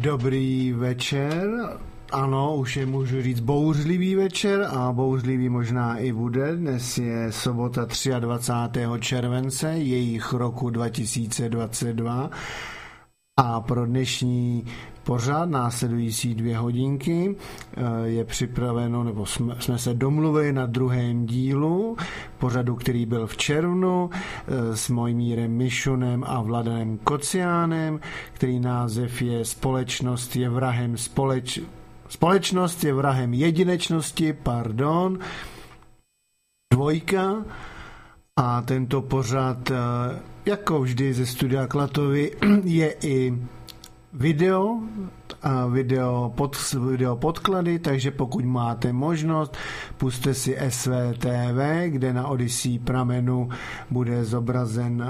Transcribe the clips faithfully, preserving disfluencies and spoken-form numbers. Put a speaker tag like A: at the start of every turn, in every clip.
A: Dobrý večer. Ano, už je můžu říct bouřlivý večer a bouřlivý možná i bude. Dnes je sobota dvacátého třetího července, jejich roku dva tisíce dvacet dva a pro dnešní pořad následující dvě hodinky je připraveno, nebo jsme, jsme se domluvili na druhém dílu pořadu, který byl v červnu s Mojmírem Mišunem a Vladanem Kociánem, který název je Společnost je vrahem společ... Společnost je vrahem jedinečnosti, pardon, dvojka. A tento pořad, jako vždy ze studia Klatovy, je i video, a video, pod, video podklady, takže pokud máte možnost, pusťte si S V T V, kde na Odyssey pramenu bude zobrazen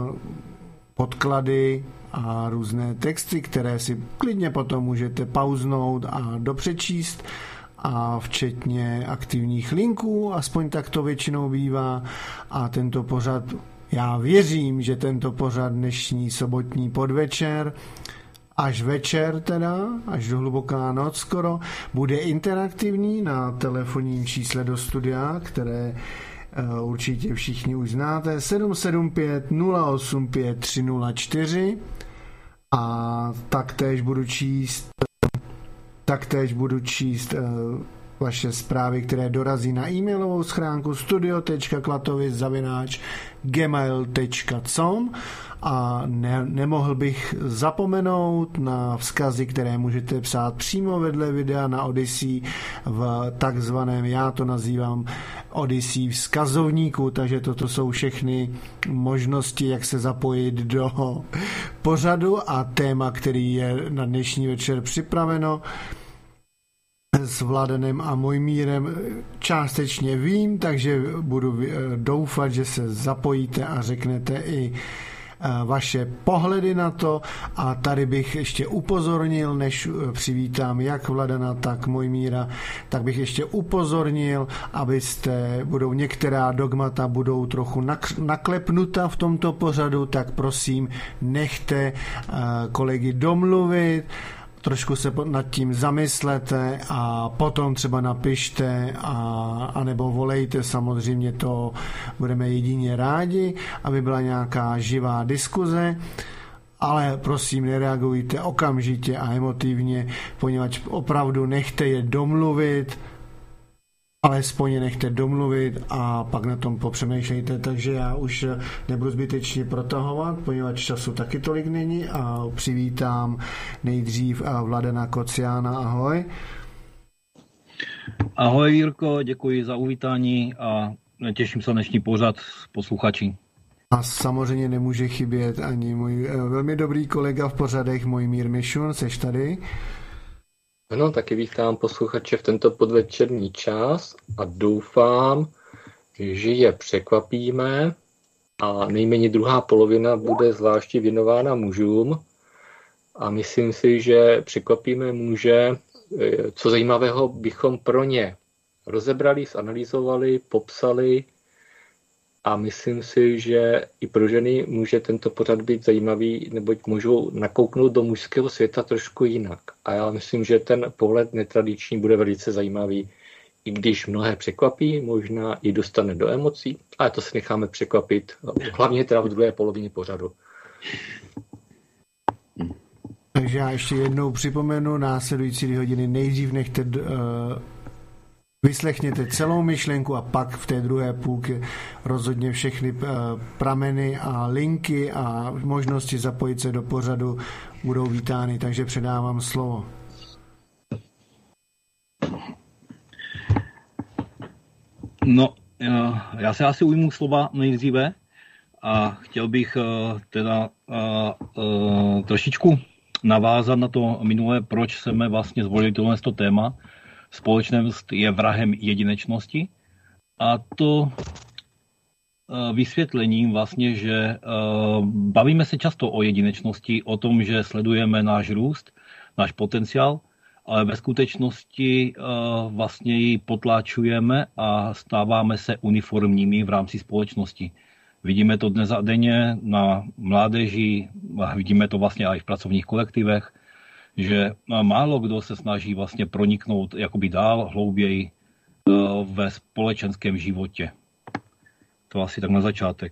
A: podklady a různé texty, které si klidně potom můžete pauznout a dopřečíst, a včetně aktivních linků, aspoň tak to většinou bývá. A tento pořad, já věřím, že tento pořad dnešní sobotní podvečer až večer teda, až do hluboká noc skoro, bude interaktivní na telefonním čísle do studia, které uh, určitě všichni už znáte, sedm sedm pět nula osm pět tři nula čtyři, a taktéž budu číst taktéž budu číst uh, vaše zprávy, které dorazí na e-mailovou schránku studio tečka klatovy zavináč gmail tečka com a ne, nemohl bych zapomenout na vzkazy, které můžete psát přímo vedle videa na Odyssey v takzvaném, já to nazývám Odyssey vzkazovníku, takže toto jsou všechny možnosti, jak se zapojit do pořadu a téma, který je na dnešní večer připraveno s Vladanem a Mojmírem, částečně vím, takže budu doufat, že se zapojíte a řeknete i vaše pohledy na to. A tady bych ještě upozornil, než přivítám jak Vladana, tak Mojmíra, tak bych ještě upozornil, abyste, budou některá dogmata budou trochu naklepnuta v tomto pořadu, tak prosím nechte kolegy domluvit, trošku se nad tím zamyslete a potom třeba napište a, a nebo volejte, samozřejmě to budeme jedině rádi, aby byla nějaká živá diskuze, ale prosím nereagujte okamžitě a emotivně, poněvadž opravdu nechte je domluvit, alespoň je nechte domluvit a pak na tom popřemýšlejte, takže já už nebudu zbytečně protahovat, poněvadž času taky tolik není a přivítám nejdřív Vladana Kociána. Ahoj.
B: Ahoj Jirko, děkuji za uvítání a těším se na dnešní pořad s posluchači.
A: A samozřejmě nemůže chybět ani můj velmi dobrý kolega v pořadech Mojmír Mišun, seš tady?
C: Ano, taky vítám posluchače v tento podvečerní čas a doufám, že je překvapíme a nejméně druhá polovina bude zvláště věnována mužům a myslím si, že překvapíme muže, co zajímavého bychom pro ně rozebrali, zanalyzovali, popsali a myslím si, že i pro ženy může tento pořad být zajímavý, neboť můžou nakouknout do mužského světa trošku jinak. A já myslím, že ten pohled netradiční bude velice zajímavý, i když mnohé překvapí, možná i dostane do emocí, ale to si necháme překvapit, hlavně teda v druhé polovině pořadu.
A: Takže já ještě jednou připomenu, následující hodiny nejdřív nechte uh... vyslechněte celou myšlenku a pak v té druhé půlky rozhodně všechny prameny a linky a možnosti zapojit se do pořadu budou vítány, takže předávám slovo.
B: No, já se asi ujmu slova nejdříve a chtěl bych teda trošičku navázat na to minulé, proč jsme vlastně zvolili tohle téma. Společnost je vrahem jedinečnosti a to vysvětlením vlastně, že bavíme se často o jedinečnosti, o tom, že sledujeme náš růst, náš potenciál, ale ve skutečnosti vlastně ji potláčujeme a stáváme se uniformními v rámci společnosti. Vidíme to dnes a denně na mládeži, vidíme to vlastně i v pracovních kolektivech, že málo kdo se snaží vlastně proniknout jakoby dál, hlouběji ve společenském životě. To asi tak na začátek.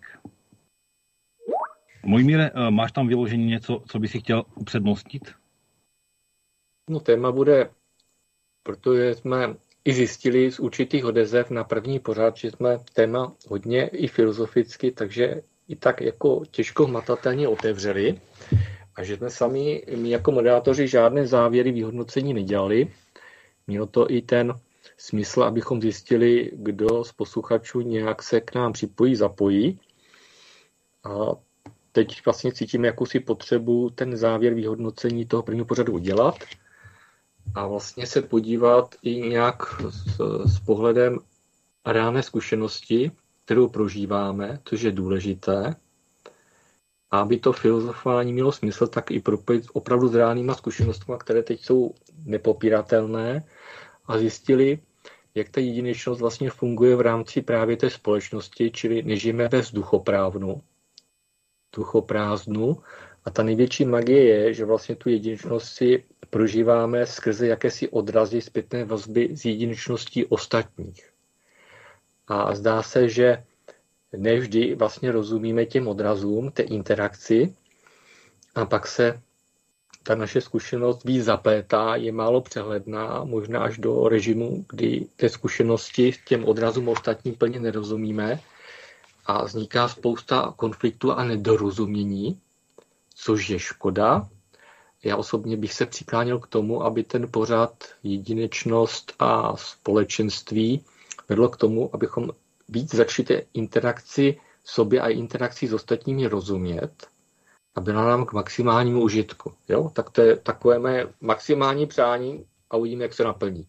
B: Mojmíre, máš tam vyloženě něco, co by si chtěl upřednostnit?
C: No téma bude, protože jsme i zjistili z určitých odezev na první pořád, že jsme téma hodně i filozoficky, takže i tak jako těžko hmatatelně otevřeli a že jsme sami, my jako moderátoři žádné závěry vyhodnocení nedělali. Mělo to i ten smysl, abychom zjistili, kdo z posluchačů nějak se k nám připojí, zapojí. A teď vlastně cítíme jakousi potřebu ten závěr vyhodnocení toho prvního pořadu udělat a vlastně se podívat i nějak s, s pohledem reálné zkušenosti, kterou prožíváme, což je důležité. A aby to filozofování mělo smysl, tak i propojit opravdu s reálnýma zkušenostmi, které teď jsou nepopiratelné a zjistili, jak ta jedinečnost vlastně funguje v rámci právě té společnosti, čili nežijeme ve vzduchoprázdnu. vzduchoprázdnu. A ta největší magie je, že vlastně tu jedinečnost si prožíváme skrze jakési odrazy zpětné vazby z jedinečností ostatních. A zdá se, že nevždy vlastně rozumíme těm odrazům, té interakci a pak se ta naše zkušenost víc zaplétá, je málo přehledná, možná až do režimu, kdy té zkušenosti těm odrazům ostatním plně nerozumíme a vzniká spousta konfliktů a nedorozumění, což je škoda. Já osobně bych se přikláněl k tomu, aby ten pořad jedinečnost a společenství vedlo k tomu, abychom víc začali té interakci sobě a interakci s ostatními rozumět a byla nám k maximálnímu užitku. Jo? Tak to je takové mé maximální přání a uvidíme, jak se naplní.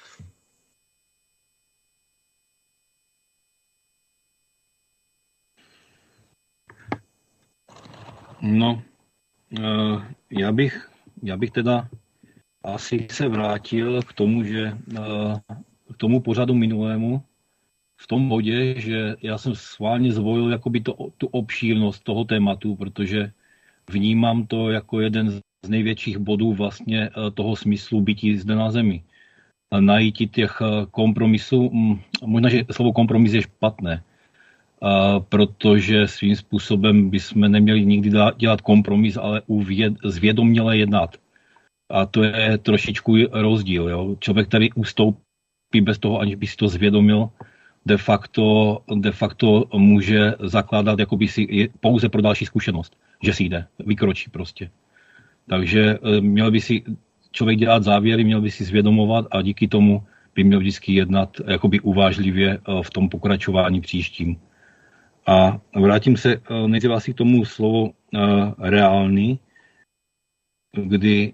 B: No, já bych, já bych teda asi se vrátil k tomu, že k tomu pořadu minulému, v tom bodě, že já jsem schválně zvolil jakoby to, tu obšírnost toho tématu, protože vnímám to jako jeden z největších bodů vlastně toho smyslu bytí zde na zemi. Najít těch kompromisů, možná, že slovo kompromis je špatné, protože svým způsobem bychom neměli nikdy dělat kompromis, ale uvěd, zvědoměle jednat. A to je trošičku rozdíl. Jo? Člověk, který ustoupí bez toho, aniž by si to zvědomil, de facto, de facto může zakládat jakoby si pouze pro další zkušenost, že si jde, vykročí prostě. Takže měl by si člověk dělat závěry, měl by si zvědomovat a díky tomu by měl vždycky jednat jakoby uvážlivě v tom pokračování příštím. A vrátím se nejdříve asi k tomu slovu reálný, kdy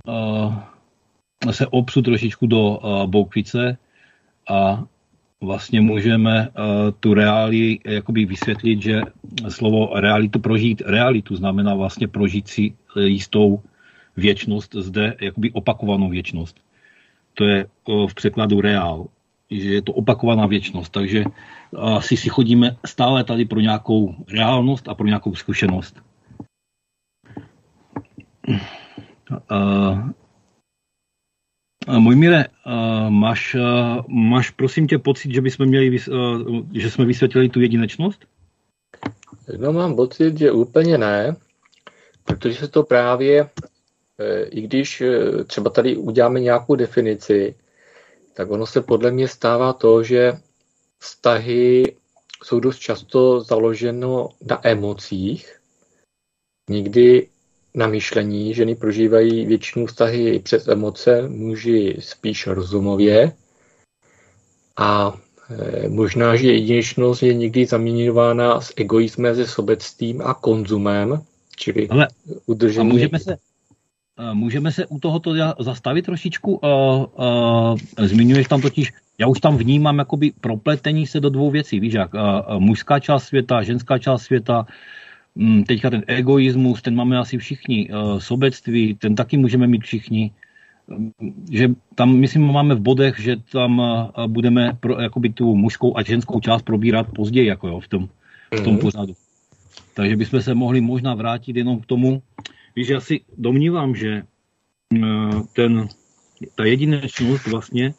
B: se opřu trošičku do Boukvice a vlastně můžeme uh, tu reálii jakoby vysvětlit, že slovo realitu, prožít realitu znamená vlastně prožít si jistou věčnost, zde jakoby opakovanou věčnost. To je uh, v překladu reál, že je to opakovaná věčnost, takže asi uh, si chodíme stále tady pro nějakou reálnost a pro nějakou zkušenost. Uh, Mojmíre, máš, máš prosím tě pocit, že bychom měli, že jsme vysvětlili tu jedinečnost?
C: No mám pocit, že úplně ne, protože se to právě, i když třeba tady uděláme nějakou definici, tak ono se podle mě stává to, že vztahy jsou dost často založeno na emocích, nikdy na myšlení. Ženy prožívají většinou vztahy přes emoce, muži spíš rozumově. A e, možná, že jedinečnost je někdy zaměňována s egoismem, se sobectvím a konzumem, čili
B: ale,
C: udržení.
B: A můžeme se, můžeme se u tohoto zastavit trošičku? A, a, zmiňuješ tam totiž, já už tam vnímám jakoby propletení se do dvou věcí, víš jak, a, a mužská část světa, ženská část světa. Teďka ten egoismus, ten máme asi všichni, sobectví, ten taky můžeme mít všichni, že tam, myslím, máme v bodech, že tam budeme pro, jakoby tu mužskou a ženskou část probírat později, jako jo, v tom, v tom pořadu. Takže bychom se mohli možná vrátit jenom k tomu, víš, já si domnívám, že ten, ta jedinečnost vlastně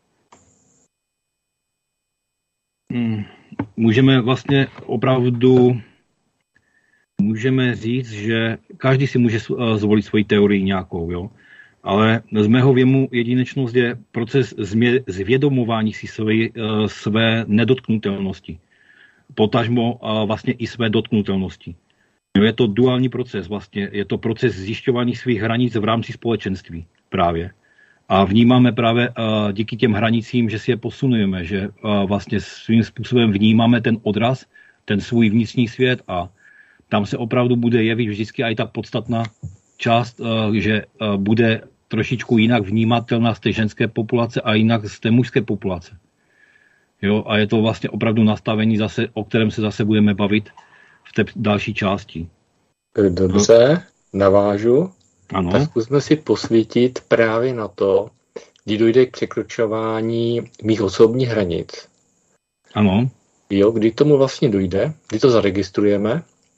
B: můžeme vlastně opravdu můžeme říct, že každý si může zvolit svoji teorii nějakou, jo? Ale z mého věmu jedinečnost je proces zvědomování si své, své nedotknutelnosti. Potažmo vlastně i své dotknutelnosti. Je to duální proces vlastně, je to proces zjišťování svých hranic v rámci společenství právě. A vnímáme právě díky těm hranicím, že si je posunujeme, že vlastně svým způsobem vnímáme ten odraz, ten svůj vnitřní svět a tam se opravdu bude jevit vždycky i ta podstatná část, že bude trošičku jinak vnímatelná z té ženské populace a jinak z té mužské populace. Jo, a je to vlastně opravdu nastavení, zase, o kterém se zase budeme bavit v té další části.
C: Dobře, navážu.
B: Ano.
C: Tak zkusme si posvítit právě na to, kdy dojde k překročování mých osobních hranic.
B: Ano.
C: Jo, kdy tomu vlastně dojde, kdy to zaregistrujeme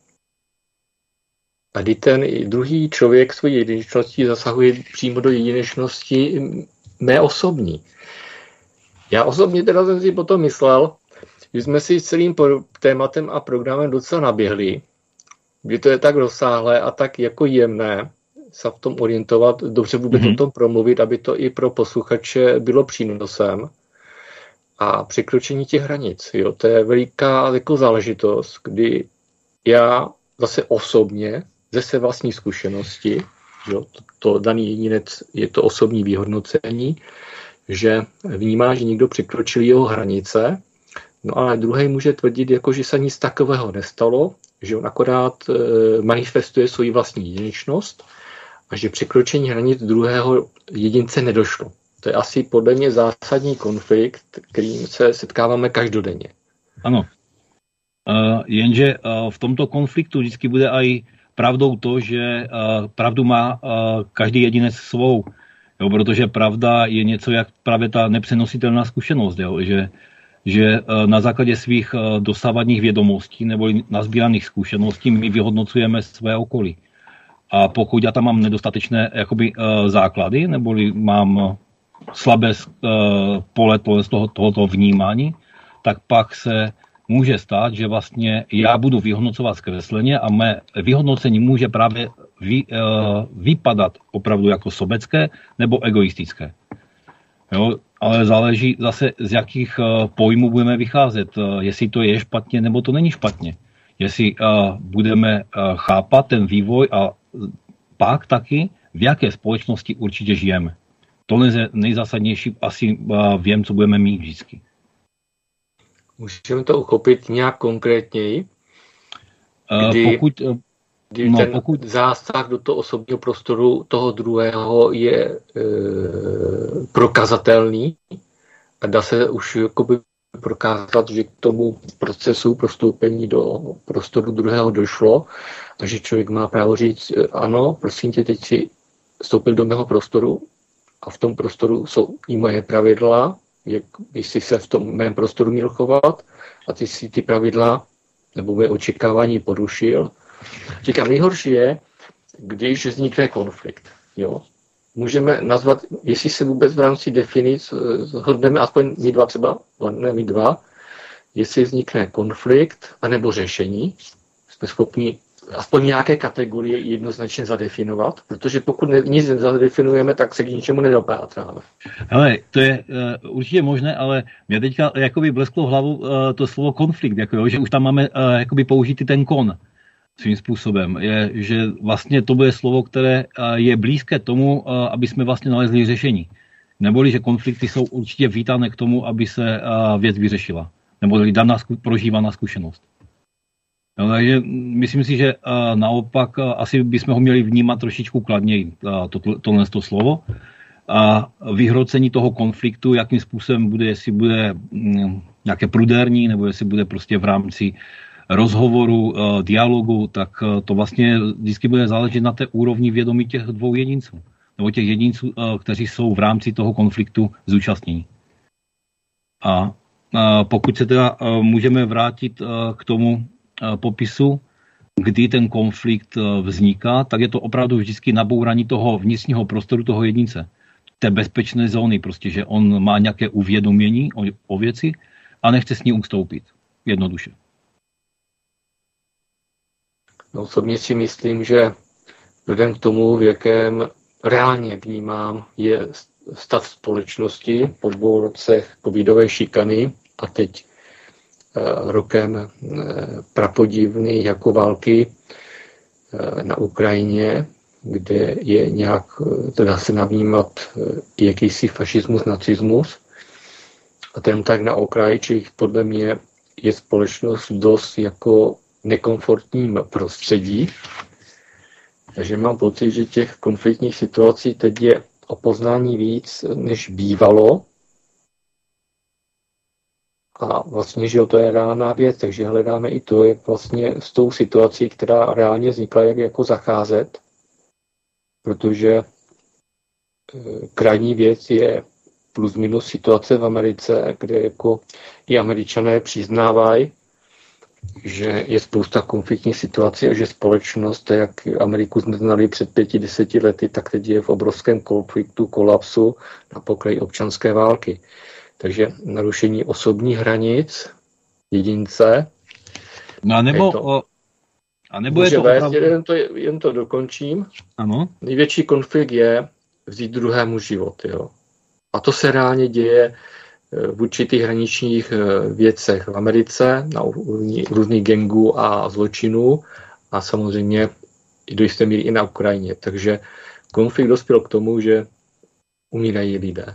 C: a kdy ten druhý člověk svojí jedinečností zasahuje přímo do jedinečnosti mé osobní. Já osobně teda jsem si potom myslel, že jsme si celým tématem a programem docela naběhli, kdy to je tak rozsáhlé a tak jako jemné se v tom orientovat, dobře vůbec mm-hmm. o tom promluvit, aby to i pro posluchače bylo přínosem. A překročení těch hranic, jo, to je veliká jako záležitost, kdy já zase osobně, ze své vlastní zkušenosti, jo, to, to daný jedinec je to osobní vyhodnocení, že vnímá, že někdo překročil jeho hranice, no ale druhý může tvrdit, jako, že se nic takového nestalo, že on akorát e, manifestuje svoji vlastní jedinečnost a že překročení hranic druhého jedince nedošlo. To je asi podle mě zásadní konflikt, kterým se setkáváme každodenně.
B: Ano. Uh, jenže uh, v tomto konfliktu vždycky bude i pravdou to, že uh, pravdu má uh, každý jedinec svou. Jo, protože pravda je něco jak právě ta nepřenositelná zkušenost, jo, že, že uh, na základě svých uh, dosávadních vědomostí nebo nazbíraných zkušeností my vyhodnocujeme své okolí. A pokud já tam mám nedostatečné jakoby, uh, základy, neboli mám uh, slabé uh, pole toho, tohoto vnímání, tak pak se může stát, že vlastně já budu vyhodnocovat zkresleně a mé vyhodnocení může právě vy, uh, vypadat opravdu jako sobecké nebo egoistické. Jo? Ale záleží zase, z jakých uh, pojmů budeme vycházet. Uh, jestli to je špatně, nebo to není špatně. Jestli uh, budeme uh, chápat ten vývoj a pak taky, v jaké společnosti určitě žijeme. To je nejzásadnější, asi uh, vím, co budeme mít vždycky.
C: Můžeme to uchopit nějak konkrétněji? Kdy, uh, pokud, uh, kdy no, ten pokud... zásah do toho osobního prostoru toho druhého je e, prokazatelný a dá se už jakoby prokázat, že k tomu procesu prostoupení do prostoru druhého došlo a že člověk má právo říct, ano, prosím tě, teď si vstoupil do mého prostoru a v tom prostoru jsou i moje pravidla, jak jsi se v tom mém prostoru měl chovat a ty si ty pravidla nebo moje očekávání porušil. Říkám, nejhorší je, když vznikne konflikt. Jo. Můžeme nazvat, jestli se vůbec v rámci definic shodneme, aspoň my dva třeba, ne my dva, jestli vznikne konflikt anebo řešení, jsme schopni aspoň nějaké kategorie jednoznačně zadefinovat, protože pokud ne, nic zadefinujeme, tak se k ničemu nedopátráme.
B: Hele, to je uh, určitě možné, ale mě teďka jakoby blesklo v hlavu uh, to slovo konflikt, jako, jo, že už tam máme uh, jakoby použít ten kon svým způsobem. Je, že vlastně to bude slovo, které uh, je blízké tomu, uh, aby jsme vlastně nalezli řešení. Neboli, že konflikty jsou určitě vítané k tomu, aby se uh, věc vyřešila. Nebo daná zku, prožívaná zkušenost. No, takže myslím si, že uh, naopak uh, asi bychom ho měli vnímat trošičku kladněji, uh, to, to, tohle to slovo. A vyhrocení toho konfliktu, jakým způsobem bude, jestli bude um, nějaké prudérní, nebo jestli bude prostě v rámci rozhovoru, uh, dialogu, tak uh, to vlastně vždycky bude záležet na té úrovni vědomí těch dvou jedinců. Nebo těch jedinců, uh, kteří jsou v rámci toho konfliktu zúčastnění. A uh, pokud se teda uh, můžeme vrátit uh, k tomu popisu kdy ten konflikt vzniká, tak je to opravdu vždycky nabourání toho vnitřního prostoru toho jedince. Té bezpečné zóny, prostě, že on má nějaké uvědomění o, o věci a nechce s ní ustoupit. Jednoduše.
C: No, osobně si myslím, že vzhledem k tomu, v jakém reálně vnímám, je stav společnosti po dvou rocech covidové šikany a teď eh, rokem eh, prapodivný jako války eh, na Ukrajině, kde je nějak, teda se navnímat eh, jakýsi fašismus, nacismus. A ten tak na okraji, či podle mě je společnost dost jako nekomfortním prostředí. Takže mám pocit, že těch konfliktních situací teď je o poznání víc, než bývalo. A vlastně, že to je reálná věc, takže hledáme i to, jak vlastně s tou situací, která reálně vznikla, jak jako zacházet. Protože krajní věc je plus minus situace v Americe, kde jako i Američané přiznávají, že je spousta konfliktních situací a že společnost, jak Ameriku jsme znali před pěti, deseti lety, tak teď je v obrovském konfliktu, kolapsu na pokraji občanské války. Takže narušení osobních hranic jedince.
B: No a nebo,
C: to,
B: o, a nebo je to
C: vést,
B: opravdu...
C: jen, to, jen to dokončím.
B: Ano.
C: Největší konflikt je vzít druhému život. Jo. A to se reálně děje v určitých hraničních věcech v Americe, na různých gangů a zločinů a samozřejmě do jisté míry i na Ukrajině. Takže konflikt dospěl k tomu, že umírají lidé.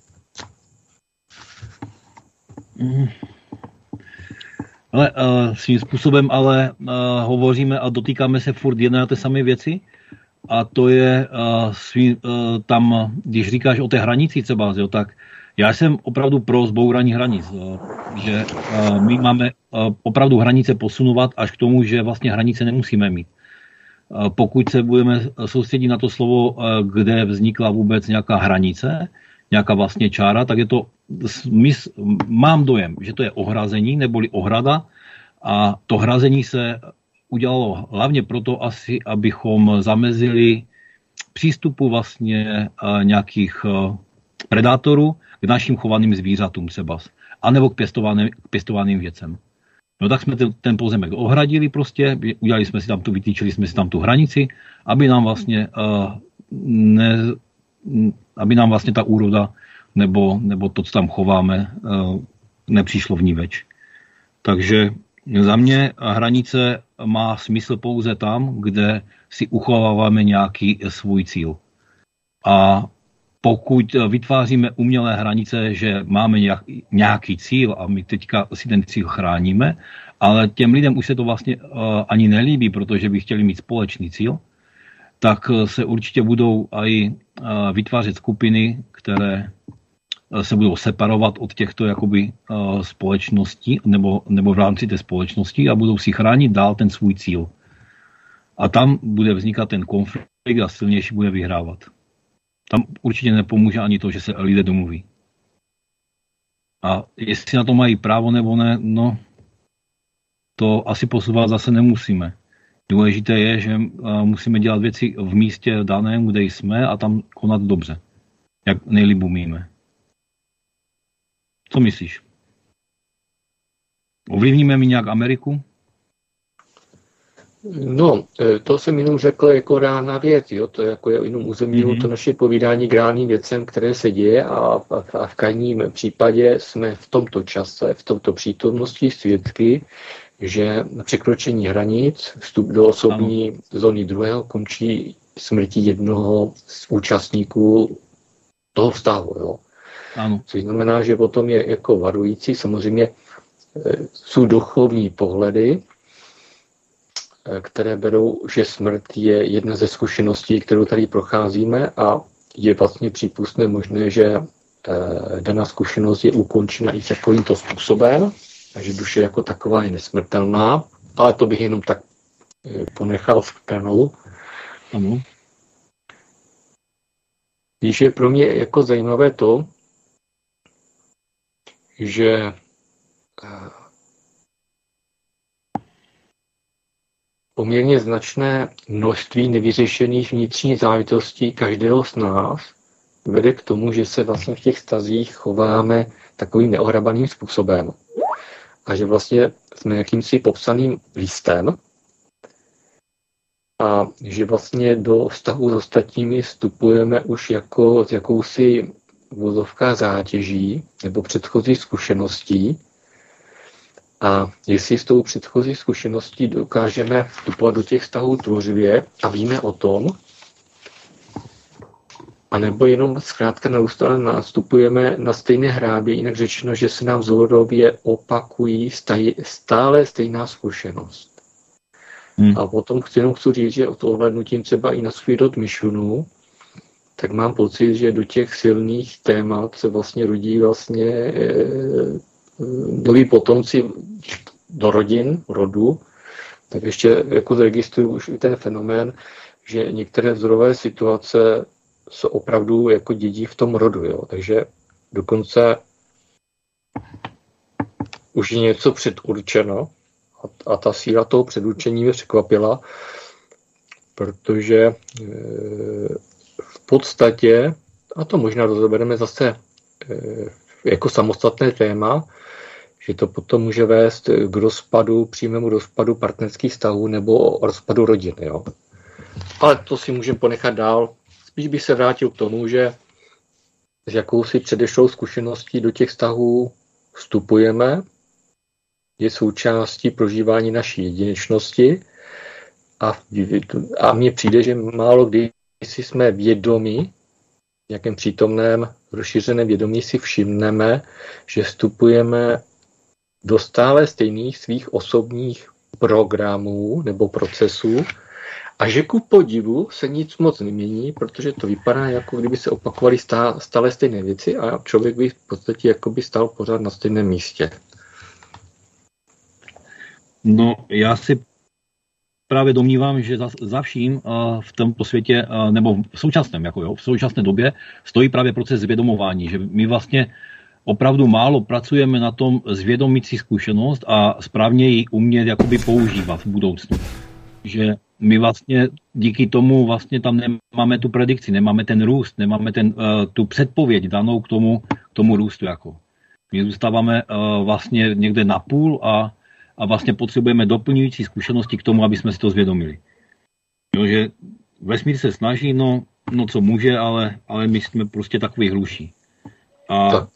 B: Mm. Ale uh, svým způsobem ale uh, hovoříme a dotýkáme se furt jedné a té samé věci. A to je uh, svým, uh, tam, když říkáš o té hranici třeba, jo, tak já jsem opravdu pro zbourání hranic, že my máme opravdu hranice posunovat až k tomu, že vlastně hranice nemusíme mít. Pokud se budeme soustředit na to slovo, kde vznikla vůbec nějaká hranice, nějaká vlastně čára, tak je to, mám dojem, že to je ohrazení neboli ohrada a to hrazení se udělalo hlavně proto asi, abychom zamezili přístupu vlastně nějakých predátorů k našim chovaným zvířatům třeba, anebo k pěstovaným, k pěstovaným věcem. No tak jsme ten, ten pozemek ohradili prostě, udělali jsme si tam tu, vytýčili jsme si tam tu hranici, aby nám vlastně uh, ne, aby nám vlastně ta úroda nebo, nebo to, co tam chováme, uh, nepřišlo v ní več. Takže za mě hranice má smysl pouze tam, kde si uchováváme nějaký svůj cíl. A pokud vytváříme umělé hranice, že máme nějaký cíl a my teďka si ten cíl chráníme, ale těm lidem už se to vlastně ani nelíbí, protože by chtěli mít společný cíl, tak se určitě budou i vytvářet skupiny, které se budou separovat od těchto jakoby společností nebo, nebo v rámci té společnosti a budou si chránit dál ten svůj cíl. A tam bude vznikat ten konflikt a silnější bude vyhrávat. Tam určitě nepomůže ani to, že se lidé domluví. A jestli na to mají právo nebo ne, no, to asi posouvat zase nemusíme. Důležité je, že musíme dělat věci v místě daném, kde jsme a tam konat dobře. Jak nejlíp umíme. Co myslíš? Ovlivníme mi nějak Ameriku?
C: No, to jsem jenom řekl jako reálná věc, jo? To je jako jenom uzemňuju mm-hmm. to naše povídání k reálným věcem, které se děje a, a, a v krajním případě jsme v tomto čase, v tomto přítomnosti svědky, že překročení hranic, vstup do osobní ano. zóny druhého končí smrtí jednoho z účastníků toho vztahu. Jo? Ano. Což znamená, že potom je jako varující, samozřejmě jsou duchovní pohledy, které berou, že smrt je jedna ze zkušeností, kterou tady procházíme a je vlastně přípustné možné, že daná zkušenost je ukončena i takovýmto způsobem, takže duše jako taková je nesmrtelná, ale to bych jenom tak ponechal v stranou.
B: Ano.
C: Když je pro mě jako zajímavé to, že poměrně značné množství nevyřešených vnitřních záležitostí každého z nás vede k tomu, že se vlastně v těch vztazích chováme takovým neohrabaným způsobem. A že vlastně jsme jakýmsi popsaným listem a že vlastně do vztahu s ostatními vstupujeme už jako s jakousi vozovká zátěží nebo předchozí zkušeností. A jestli s tou předchozí zkušeností dokážeme vstupovat do těch vztahů tvořivě a víme o tom, anebo jenom zkrátka neustále nastupujeme na stejné hrábě, jinak řečeno, že se nám vzorově opakují stále stejná zkušenost. Hmm. A potom chci jenom chci říct, že od ohlednutím třeba i na svůj rod myšlunů, tak mám pocit, že do těch silných témat se vlastně rodí vlastně e, noví potomci do rodin, rodu, tak ještě jako zaregistruju už i ten fenomén, že některé vzorové situace jsou opravdu jako dědí v tom rodu, jo. Takže dokonce už je něco předurčeno a, a ta síla toho předurčení mě překvapila, protože e, v podstatě, a to možná rozebereme zase e, jako samostatné téma, že to potom může vést k rozpadu, přímému rozpadu partnerských vztahů nebo rozpadu rodiny. Jo. Ale to si můžeme ponechat dál. Spíš bych se vrátil k tomu, že s jakousi předešlou zkušeností do těch vztahů vstupujeme, je součástí prožívání naší jedinečnosti a, a mně přijde, že málo kdy si jsme vědomi, v nějakém přítomném rozšířeném vědomí si všimneme, že vstupujeme do stále stejných svých osobních programů nebo procesů a že ku podivu se nic moc nemění, protože to vypadá, jako kdyby se opakovaly stále stejné věci a člověk by v podstatě jako by stál pořád na stejném místě.
B: No, já si právě domnívám, že za, za vším uh, v tomto světě, uh, nebo v současném, jako jo, v současné době stojí právě proces zvědomování, že my vlastně opravdu málo pracujeme na tom zvědomit si zkušenost a správně ji umět jakoby používat v budoucnu. Že my vlastně díky tomu vlastně tam nemáme tu predikci, nemáme ten růst, nemáme ten, uh, tu předpověď danou k tomu, k tomu růstu. Jako. My zůstáváme uh, vlastně někde na půl a a vlastně potřebujeme doplňující zkušenosti k tomu, aby jsme si to zvědomili. Jo, že vesmír se snaží, no, no co může, ale, ale my jsme prostě takový hluší. A,
C: tak.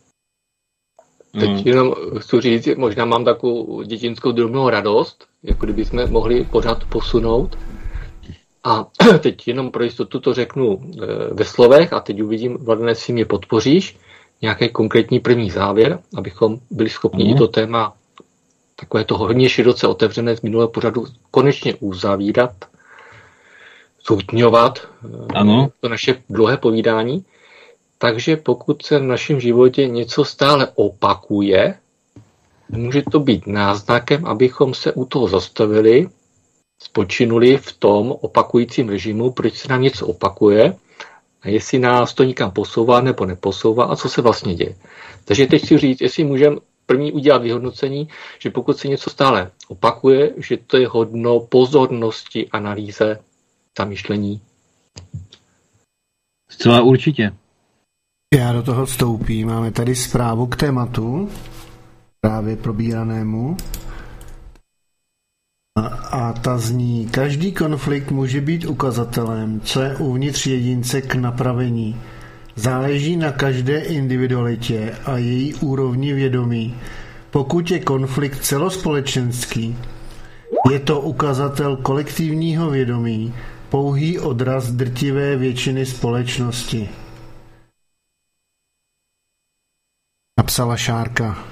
C: Teď jenom chci říct, možná mám takovou dětinskou drobnou radost, jako kdyby jsme mohli pořád posunout. A teď jenom pro jistotu to řeknu ve slovech a teď uvidím, Vladane, jestli mě podpoříš, nějaký konkrétní první závěr, abychom byli schopni i to téma takové to hodně široce otevřené z minulého pořadu konečně uzavírat, zhutňovat ano. To naše dlouhé povídání. Takže pokud se v našem životě něco stále opakuje, může to být náznakem, abychom se u toho zastavili, spočinuli v tom opakujícím režimu, proč se nám něco opakuje a jestli nás to nikam posouvá nebo neposouvá a co se vlastně děje. Takže teď chci říct, jestli můžeme první udělat vyhodnocení, že pokud se něco stále opakuje, že to je hodno pozornosti, analýze, zamyšlení.
B: Zcela určitě.
A: Já do toho vstoupím. Máme tady zprávu k tématu právě probíranému. A, a ta zní, každý konflikt může být ukazatelem, co je uvnitř jedince k napravení. Záleží na každé individualitě a její úrovni vědomí. Pokud je konflikt celospolečenský, je to ukazatel kolektivního vědomí, pouhý odraz drtivé většiny společnosti. Napsala Šárka.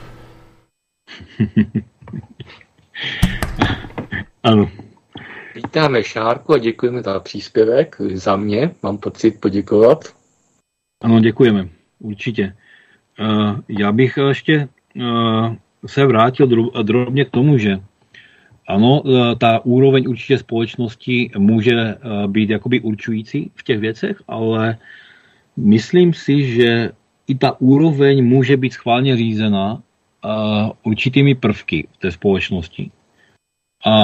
B: Ano.
C: Vítáme Šárku a děkujeme za příspěvek. Za mě mám pocit poděkovat.
B: Ano, děkujeme, určitě. Já bych ještě se vrátil drobně k tomu, že ano, ta úroveň určitě společnosti může být jakoby určující v těch věcech, ale myslím si, že i ta úroveň může být schválně řízena určitými prvky v té společnosti. A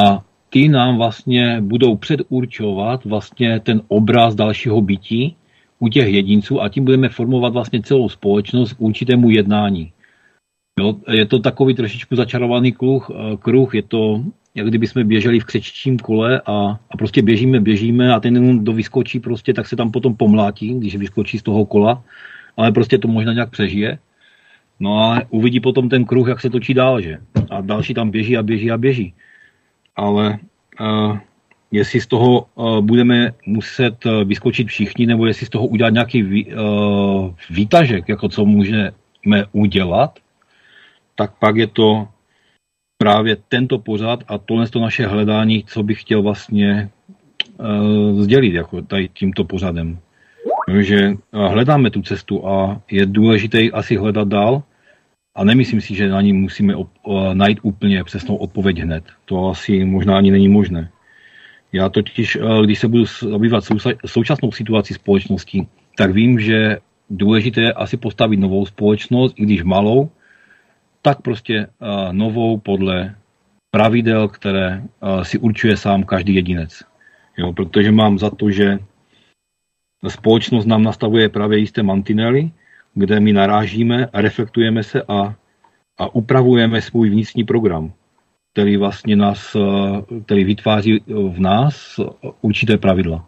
B: ty nám vlastně budou předurčovat vlastně ten obraz dalšího bytí u těch jedinců a tím budeme formovat vlastně celou společnost k určitému jednání. Jo, je to takový trošičku začarovaný kruh, kruh, je to, jak kdyby jsme běželi v křeččím kole a, a prostě běžíme, běžíme a ten, kdo vyskočí prostě, tak se tam potom pomlátí, když vyskočí z toho kola, ale prostě to možná nějak přežije. No ale uvidí potom ten kruh, jak se točí dál, že? A další tam běží a běží a běží. Ale uh, jestli z toho uh, budeme muset uh, vyskočit všichni, nebo jestli z toho udělat nějaký vý, uh, výtažek, jako co můžeme udělat, tak pak je to právě tento pořad a tohle to naše hledání, co bych chtěl vlastně uh, sdělit jako tady tímto pořadem. Takže hledáme tu cestu a je důležité asi hledat dál a nemyslím si, že na ní musíme op- najít úplně přesnou odpověď hned. To asi možná ani není možné. Já totiž, když se budu zabývat sou- současnou situací společnosti, tak vím, že důležité je asi postavit novou společnost, i když malou, tak prostě uh, novou podle pravidel, které uh, si určuje sám každý jedinec. Jo, protože mám za to, že společnost nám nastavuje právě jisté mantinely, kde my narážíme, reflektujeme se a, a upravujeme svůj vnitřní program, který vlastně nás, který vytváří v nás určité pravidla.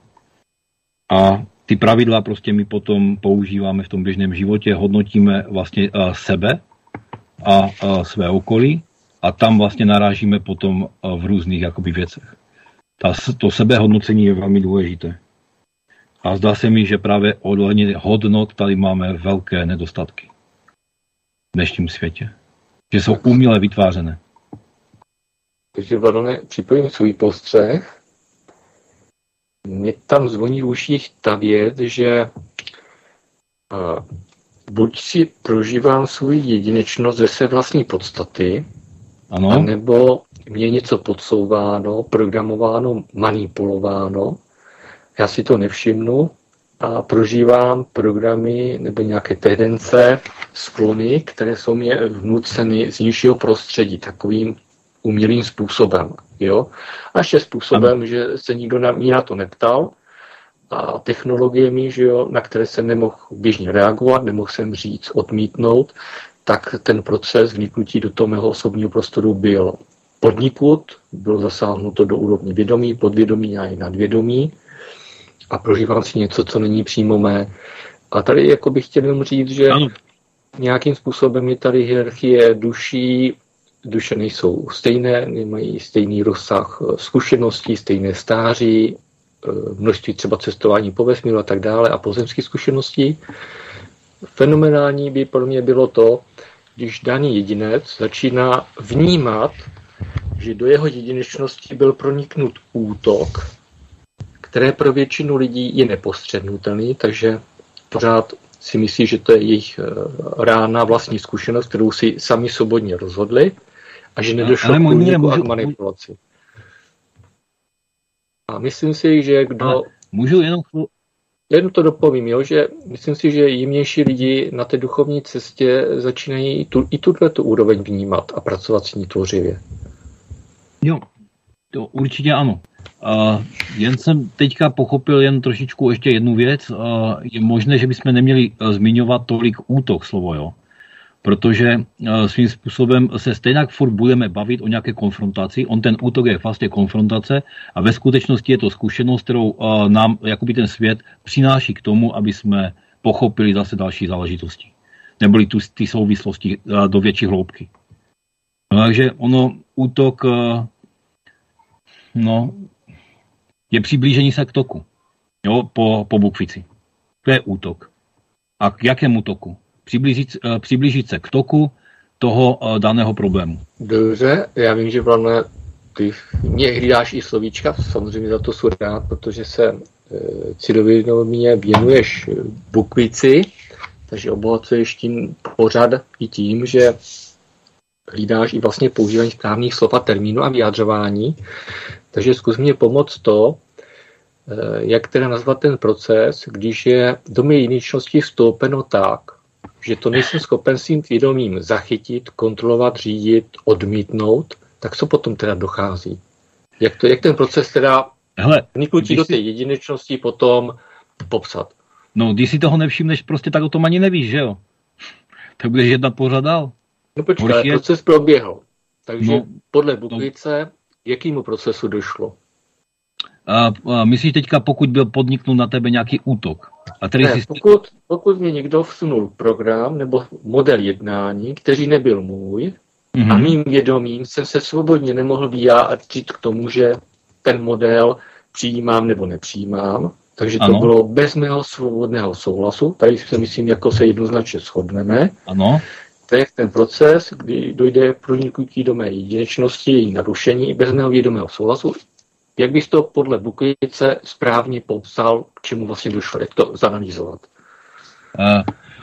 B: A ty pravidla prostě my potom používáme v tom běžném životě, hodnotíme vlastně sebe a své okolí a tam vlastně narážíme potom v různých jakoby věcech. Ta, to sebehodnocení je velmi důležité. A zdá se mi, že právě ohledně hodnot tady máme velké nedostatky v dnešním světě. Že jsou uměle vytvářené.
C: Takže Vladone, připojím svůj postřeh. Mně tam zvoní v uších ta věc, že uh, buď si prožívám svou jedinečnost ze své vlastní podstaty,
B: ano.
C: Anebo mě je něco podsouváno, programováno, manipulováno. Já si to nevšimnu a prožívám programy nebo nějaké tendence, sklony, které jsou mě vnuceny z nižšího prostředí takovým umělým způsobem. Jo? A ještě způsobem, ano. Že se nikdo na mě na to neptal a technologiemi, že jo, na které jsem nemohl běžně reagovat, nemohl jsem říct, odmítnout, tak ten proces vniknutí do toho mého osobního prostoru byl podniknut, bylo zasáhnuto do úrovně vědomí, podvědomí a i nadvědomí a prožívám si něco, co není přímo mé. A tady jako bych chtěl jenom říct, že ano. Nějakým způsobem je tady hierarchie duší, duše nejsou stejné, nemají stejný rozsah zkušeností, stejné stáří, množství třeba cestování po vesmíru a tak dále a pozemských zkušeností. Fenomenální by pro mě bylo to, když daný jedinec začíná vnímat, že do jeho jedinečnosti byl proniknut útok, které pro většinu lidí je nepostřehnutelný, takže pořád si myslí, že to je jejich rána vlastní zkušenost, kterou si sami svobodně rozhodli a že nedošlo k úniku a k manipulaci. A myslím si, že kdo...
B: Ale můžu jenom...
C: Jen to dopovím, jo, že myslím si, že jemnější lidi na té duchovní cestě začínají tu, i tuto úroveň vnímat a pracovat s ní tvořivě.
B: Jo, to určitě ano. Uh, jen jsem teďka pochopil jen trošičku ještě jednu věc. Uh, je možné, že bychom neměli uh, zmiňovat tolik útok slovo, jo. Protože uh, svým způsobem se stejně furt budeme bavit o nějaké konfrontaci. On ten útok je vlastně konfrontace a ve skutečnosti je to zkušenost, kterou uh, nám jakoby ten svět přináší k tomu, aby jsme pochopili zase další záležitosti. Neboli tu, ty souvislosti uh, do větší hloubky. No, takže ono útok uh, no, je přiblížení se k toku. Jo, po, po bukvici. To je útok. A k jakému toku? Přiblížit, uh, přiblížit se k toku toho uh, daného problému.
C: Dobře, já vím, že Vlane, ty mě hlídáš i slovíčka, samozřejmě za to jsou rád, protože se uh, cidovědomě věnuješ bukvici, takže obohacuješ tím pořad i tím, že hlídáš i vlastně používání správných slov a termínů a vyjádřování. Takže zkus mě pomoct to, jak teda nazvat ten proces, když je do mé jedinečnosti vstoupeno tak, že to nejsem schopen svým vědomím zachytit, kontrolovat, řídit, odmítnout, tak co potom teda dochází? Jak, to, jak ten proces teda vniknutí do té
B: si...
C: jedinečnosti potom popsat?
B: No, když si toho nevšimneš, prostě tak o tom ani nevíš, že jo? Tak budeš jednat pořád dál.
C: No počkej, je... proces proběhl. Takže no, podle Bukvice, no. Jakýmu procesu došlo?
B: A, a myslíš teďka, pokud byl podniknut na tebe nějaký útok? A
C: ne, si... pokud, pokud mě někdo vsunul program nebo model jednání, který nebyl můj, mm-hmm. a mým vědomím jsem se svobodně nemohl vyjádřit k tomu, že ten model přijímám nebo nepřijímám, takže to ano. bylo bez mého svobodného souhlasu, tady si myslím, jako se jednoznačně shodneme.
B: Ano.
C: To je ten proces, kdy dojde proniknutí do mé jedinečnosti, její narušení bez mého vědomého souhlasu. Jak bys to podle Bukvice správně popsal, k čemu vlastně došlo, jak to zanalýzovat?
B: Uh,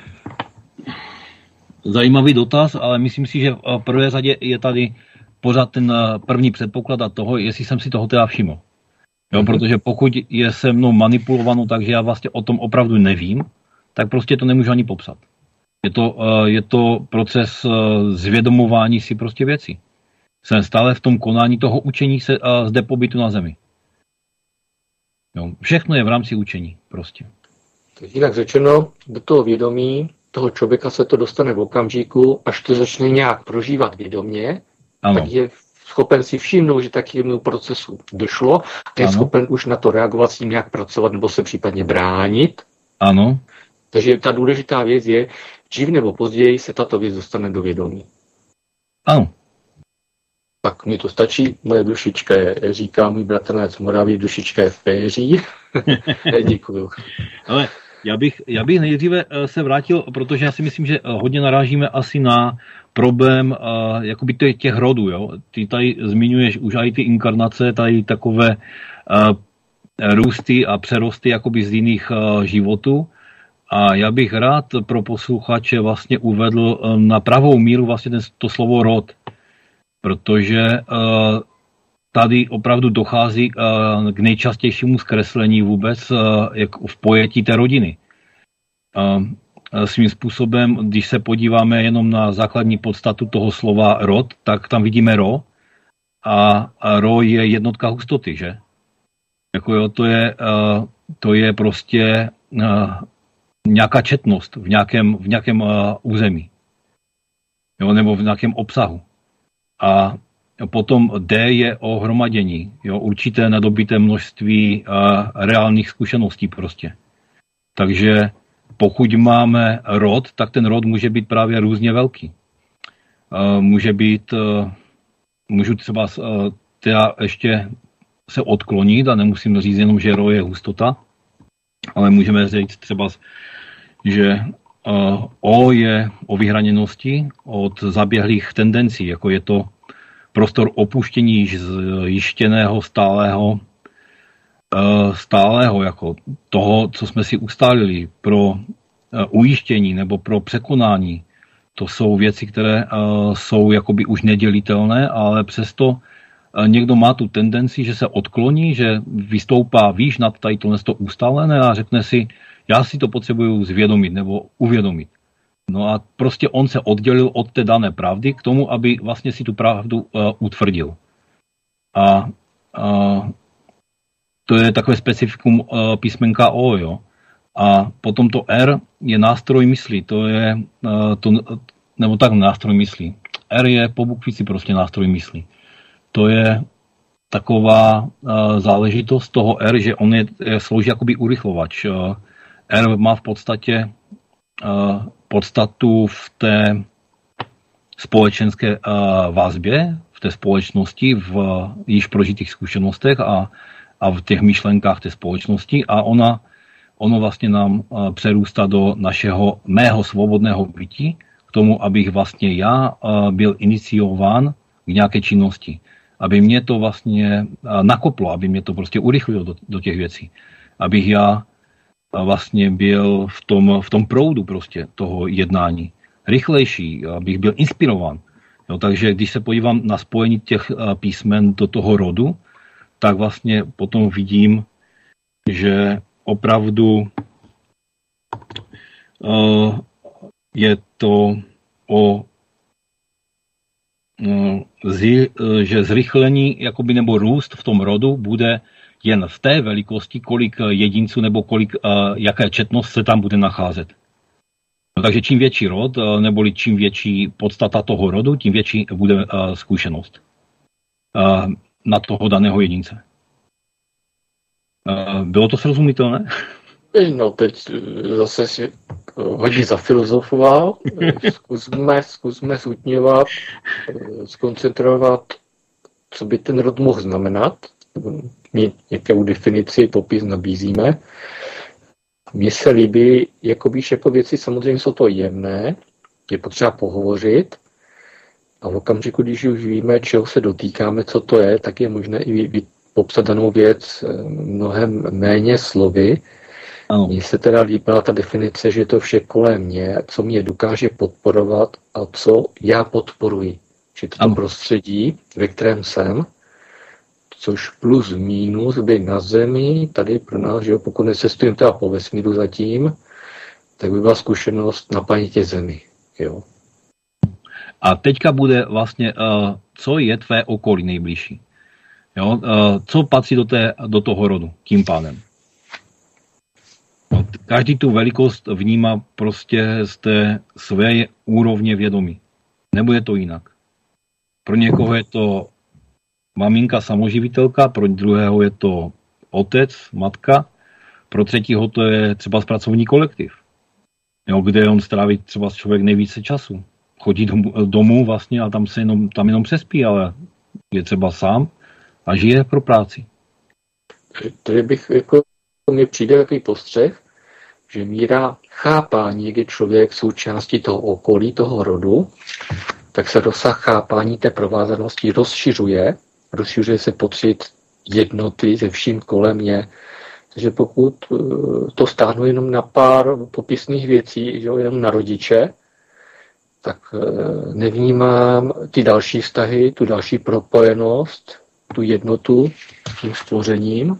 B: zajímavý dotaz, ale myslím si, že v prvé řadě je tady pořád ten první předpoklad a toho, jestli jsem si toho teda všiml. Jo, mm-hmm. Protože pokud je se mnou manipulováno, takže já vlastně o tom opravdu nevím, tak prostě to nemůžu ani popsat. Je to, uh, je to proces uh, zvědomování si prostě věcí. Jsem stále v tom konání toho učení se uh, zde pobytu na zemi. Jo, všechno je v rámci učení prostě.
C: Tak jinak řečeno, do toho vědomí toho člověka se to dostane v okamžiku, až to začne nějak prožívat vědomě, ano. Tak je schopen si všimnout, že takému procesu došlo, a je ano. schopen už na to reagovat, s ním nějak pracovat nebo se případně bránit.
B: Ano.
C: Takže ta důležitá věc je, dřív nebo později se tato věc dostane do vědomí.
B: Ano.
C: Tak mi to stačí, moje dušička je, říká můj bratranec Moraví, dušička je v péří. Děkuju.
B: Ale já bych, já bych nejdříve se vrátil, protože já si myslím, že hodně narážíme asi na problém uh, jakoby těch rodů. Jo? Ty tady zmiňuješ už i ty inkarnace, tady takové uh, růsty a přerosty jakoby z jiných uh, životů. A já bych rád pro posluchače vlastně uvedl uh, na pravou míru vlastně ten, to slovo rod. Protože uh, tady opravdu dochází uh, k nejčastějšímu zkreslení vůbec uh, jak v pojetí té rodiny. Uh, svým způsobem, když se podíváme jenom na základní podstatu toho slova rod, tak tam vidíme ro a, a ro je jednotka hustoty, že? Jako jo, to je, uh, to je prostě uh, nějaká četnost v nějakém, v nějakém uh, území. Jo, nebo v nějakém obsahu. A potom D je o hromadění, jo, určité nadobité množství uh, reálných zkušeností prostě. Takže pokud máme rod, tak ten rod může být právě různě velký. Uh, může být, uh, můžu třeba uh, teda ještě se odklonit a nemusím říct jenom, že ro je hustota, ale můžeme říct třeba, že uh, O je o vyhraněnosti od zaběhlých tendencí, jako je to prostor opuštění již zjištěného stálého, stálého, jako toho, co jsme si ustálili pro ujištění nebo pro překonání. To jsou věci, které jsou jakoby už nedělitelné, ale přesto někdo má tu tendenci, že se odkloní, že vystoupá výš nad tady to ustálené a řekne si, já si to potřebuju zvědomit nebo uvědomit. No a prostě on se oddělil od té dané pravdy k tomu, aby vlastně si tu pravdu uh, utvrdil. A uh, to je takové specifikum uh, písmenka O, jo. A potom to R je nástroj mysli, to je, uh, to, nebo tak nástroj mysli. R je po bukvici prostě nástroj mysli. To je taková uh, záležitost toho R, že on je, je slouží jakoby urychlovač. Uh, R má v podstatě uh, podstatu v té společenské uh, vazbě, v té společnosti, v uh, již prožitých zkušenostech a, a v těch myšlenkách té společnosti a ona, ono vlastně nám uh, přerůstá do našeho, mého svobodného bytí, k tomu, abych vlastně já uh, byl iniciován k nějaké činnosti. Aby mě to vlastně uh, nakoplo, aby mě to prostě urychlilo do, do těch věcí. Abych já a vlastně byl v tom, v tom proudu prostě toho jednání. Rychlejší, abych byl inspirován. Jo, takže když se podívám na spojení těch písmen do toho rodu, tak vlastně potom vidím, že opravdu uh, je to o že zrychlení jakoby, nebo růst v tom rodu bude jen v té velikosti, kolik jedinců nebo kolik, jaké četnost se tam bude nacházet. No, takže čím větší rod, neboli čím větší podstata toho rodu, tím větší bude zkušenost na toho daného jedince. Bylo to srozumitelné?
C: No teď zase si hodně zafilozofoval. Zkusme, zkusme zútňovat, zkoncentrovat, co by ten rod mohl znamenat. My nějakou definici, popis nabízíme. Mně se líbí, jako víš, jako věci samozřejmě jsou to jemné, je potřeba pohovořit a v okamžiku, když už víme, čeho se dotýkáme, co to je, tak je možné i popsat danou věc mnohem méně slovy. Mně se teda líbila ta definice, že to vše kolem mě, co mě dokáže podporovat a co já podporuji. Že to prostředí, ve kterém jsem, což plus minus by na Zemi, tady pro nás, že jo, pokud necestujeme teda po vesmíru zatím, tak by byla zkušenost na planetě Zemi. Jo.
B: A teďka bude vlastně, uh, co je tvé okolí nejbližší. Jo? Uh, co patří do, té, do toho rodu tím pádem. No, každý tu velikost vnímá prostě z té své úrovně vědomí. Nebude to jinak. Pro někoho je to maminka samoživitelka, pro druhého je to otec, matka, pro třetího to je třeba pracovní kolektiv, jo, kde on stráví třeba člověk nejvíce času. Chodí domů, domů vlastně a tam se jenom, tam jenom přespí, ale je třeba sám a žije pro práci.
C: Tady bych, jako mně přijde takový postřeh, že míra chápání, jak je člověk součástí toho okolí, toho rodu, tak se rozsah chápání té provázanosti rozšiřuje, rozšiřuje se pocit jednoty se vším kolem mě. Takže pokud to stáhnu jenom na pár popisných věcí, že jenom na rodiče, tak nevnímám ty další vztahy, tu další propojenost, tu jednotu s tím stvořením.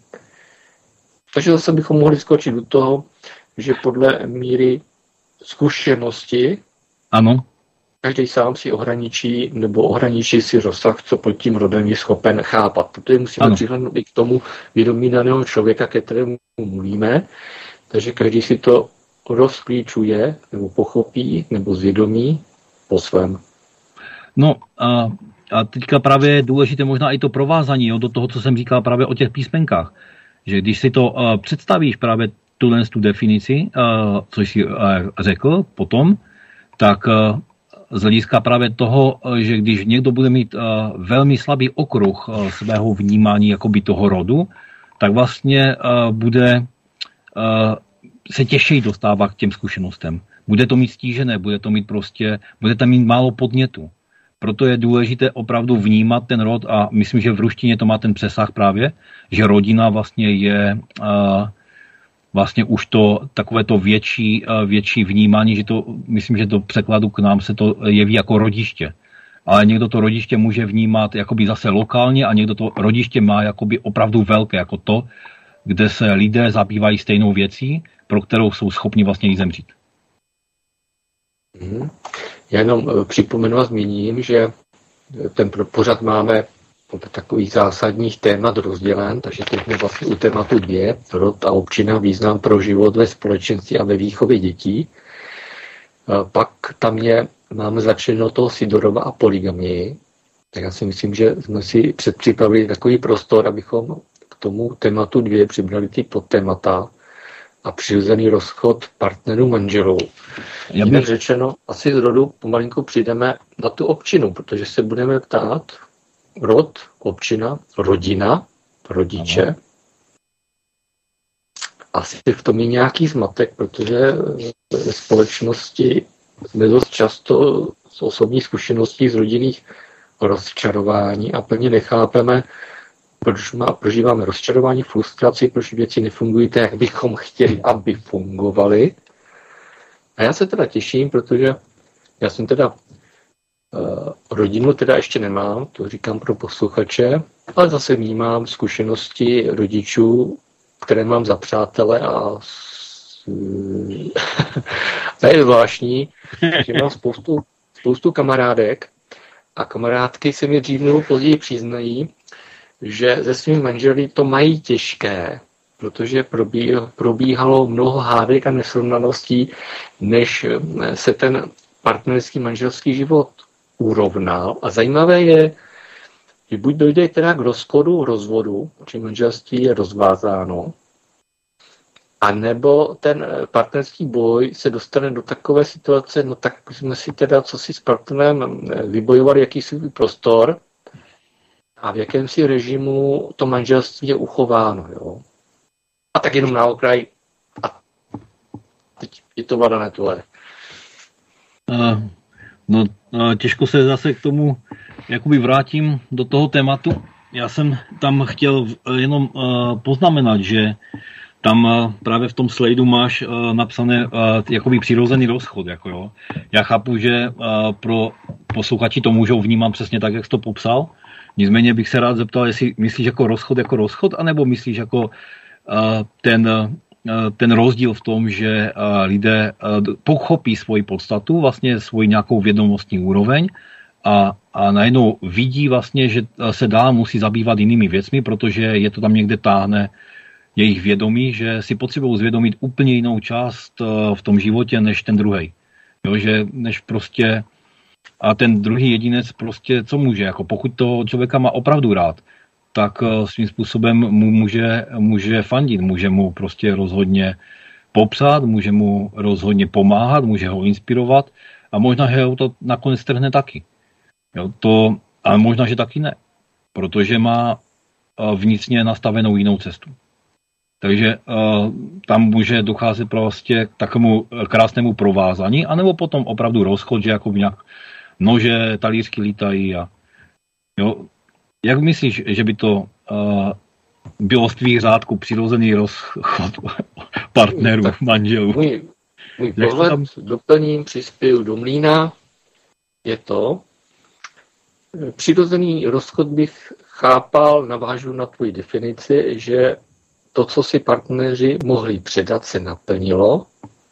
C: Takže zase bychom mohli skočit do toho, že podle míry zkušenosti
B: ano.
C: Každý sám si ohraničí nebo ohraničí si rozsah, co pod tím rodem je schopen chápat. Protože musíme přihlédnout i k tomu vědomí daného člověka, ke kterému mluvíme. Takže každý si to rozklíčuje nebo pochopí nebo zvědomí po svém.
B: No a, a teďka právě je důležité možná i to provázání, jo, do toho, co jsem říkal právě o těch písmenkách. Že když si to uh, představíš právě tuhle tu definici, uh, což jsi uh, řekl potom, tak uh, z hlediska právě toho, že když někdo bude mít uh, velmi slabý okruh uh, svého vnímání jakoby toho rodu, tak vlastně uh, bude uh, se těžší dostává k těm zkušenostem. Bude to mít stížené, bude to mít prostě, bude tam mít málo podnětu. Proto je důležité opravdu vnímat ten rod a myslím, že v ruštině to má ten přesah právě, že rodina vlastně je uh, vlastně už to takové to větší, uh, větší vnímání, že to, myslím, že do překladu k nám se to jeví jako rodiště. Ale někdo to rodiště může vnímat jakoby zase lokálně a někdo to rodiště má jakoby opravdu velké, jako to, kde se lidé zabývají stejnou věcí, pro kterou jsou schopni vlastně i zemřít.
C: Hmm. Já jenom připomenu a zmíním, že ten pořad máme podle takových zásadních témat rozdělen, takže teď jsme vlastně u tématu dvě, rod a občina, význam pro život ve společenství a ve výchově dětí. Pak tam je, máme začleno toho Sidorova a polygamii. Tak já si myslím, že jsme si předpřipravili takový prostor, abychom k tomu tématu dvě přibrali ty podtémata a přirozený rozchod partnerů manželů. Jinak bych... řečeno, asi z rodu pomalinku přijdeme na tu občinu, protože se budeme ptát rod, občina, rodina, rodiče. Ano. Asi v tom je nějaký zmatek, protože ve společnosti jsme dost často z osobních zkušeností z rodinných rozčarování a plně nechápeme, proč má, prožíváme rozčarování, frustraci, proč věci nefungují tak, jak bychom chtěli, aby fungovaly. A já se teda těším, protože já jsem teda uh, rodinu teda ještě nemám, to říkám pro posluchače, ale zase vnímám zkušenosti rodičů, které mám za přátele a to je zvláštní, že mám spoustu, spoustu kamarádek a kamarádky se mi dřív nebo později přiznají, že se svými manželi to mají těžké, protože probíhalo mnoho hádek a nesrovnaností, než se ten partnerský manželský život urovnal. A zajímavé je, že buď dojde teda k rozchodu, rozvodu, či manželství je rozvázáno, a nebo ten partnerský boj se dostane do takové situace, no tak jsme si teda, co si s partnerem vybojovali, jakýsi prostor a v jakémsi režimu to manželství je uchováno. Jo? A tak jenom na okraj. A teď je to Vlada Netule.
B: Uh, no, uh, těžko se zase k tomu jakoby vrátím do toho tématu. Já jsem tam chtěl jenom uh, poznamenat, že tam uh, právě v tom slajdu máš uh, napsané uh, jakoby přirozený rozchod. Jako jo. Já chápu, že uh, pro posluchači to můžou vnímat přesně tak, jak jsi to popsal. Nicméně bych se rád zeptal, jestli myslíš jako rozchod jako rozchod, anebo myslíš jako uh, ten, uh, ten rozdíl v tom, že uh, lidé uh, pochopí svoji podstatu, vlastně svoji nějakou vědomostní úroveň a, a najednou vidí vlastně, že se dál musí zabývat jinými věcmi, protože je to tam někde táhne jejich vědomí, že si potřebují zvědomit úplně jinou část uh, v tom životě, než ten druhej. Jo, že než prostě a ten druhý jedinec prostě co může, jako pokud toho člověka má opravdu rád, tak uh, svým způsobem mu může, může fandit, může mu prostě rozhodně popsat, může mu rozhodně pomáhat, může ho inspirovat a možná, že ho to nakonec trhne taky. Jo, to, ale možná, že taky ne, protože má uh, vnitřně nastavenou jinou cestu. Takže uh, tam může docházet prostě k takovému krásnému provázání, anebo potom opravdu rozchod, že jako nějak nože, talířky lítají a jo. Jak myslíš, že by to uh, bylo z tvých řádků přirozený rozchod partnerů, tak manželů?
C: Můj, můj pohled tam doplním, přispěju do mlýna, je to, přirozený rozchod bych chápal, navážu na tvoji definici, že to, co si partneři mohli předat, se naplnilo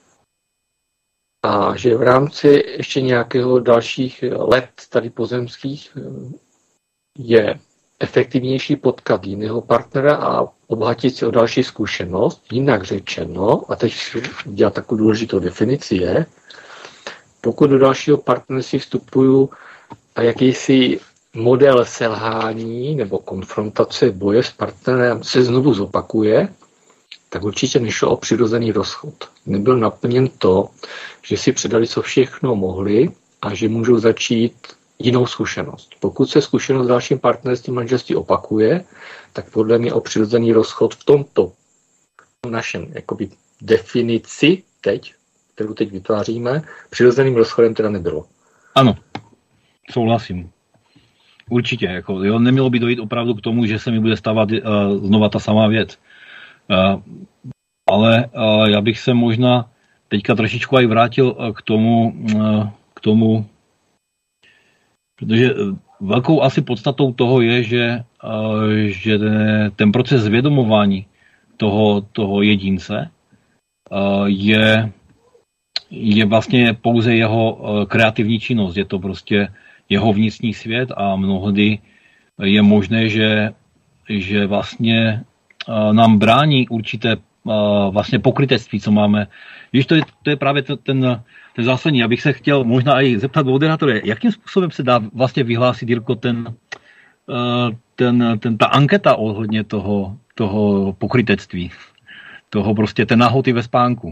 C: a že v rámci ještě nějakého dalších let tady pozemských je efektivnější potkat jiného partnera a obohatit si o další zkušenost. Jinak řečeno, a teď dělat takovou důležitou definici je, pokud do dalšího partnerství vstupuju a jakýsi model selhání nebo konfrontace boje s partnerem se znovu zopakuje, tak určitě nešlo o přirozený rozchod. Nebyl naplněn to, že si předali, co všechno mohli a že můžou začít jinou zkušenost. Pokud se zkušenost s dalším partnerstvím manželství opakuje, tak podle mě o přirozený rozchod v tomto v našem jakoby, definici teď, kterou teď vytváříme, přirozeným rozchodem teda nebylo.
B: Ano, souhlasím. Určitě, jako, jo, nemělo by dojít opravdu k tomu, že se mi bude stávat uh, znova ta samá věc. Uh, ale uh, já bych se možná teďka trošičku aj vrátil uh, k tomu, uh, k tomu, protože uh, velkou asi podstatou toho je, že, uh, že ten proces zvědomování toho, toho jedince uh, je, je vlastně pouze jeho uh, kreativní činnost. Je to prostě jeho vnitřní svět a mnohdy je možné, že, že vlastně uh, nám brání určité uh, vlastně pokrytectví, co máme. Víš, to je, to je právě ten, ten, ten zásadní. Já bych se chtěl možná i zeptat moderátora, jakým způsobem se dá vlastně vyhlásit, Jirko, ten, uh, ten, ten, ta anketa ohledně toho, toho pokrytectví, toho prostě té nahoty ve spánku.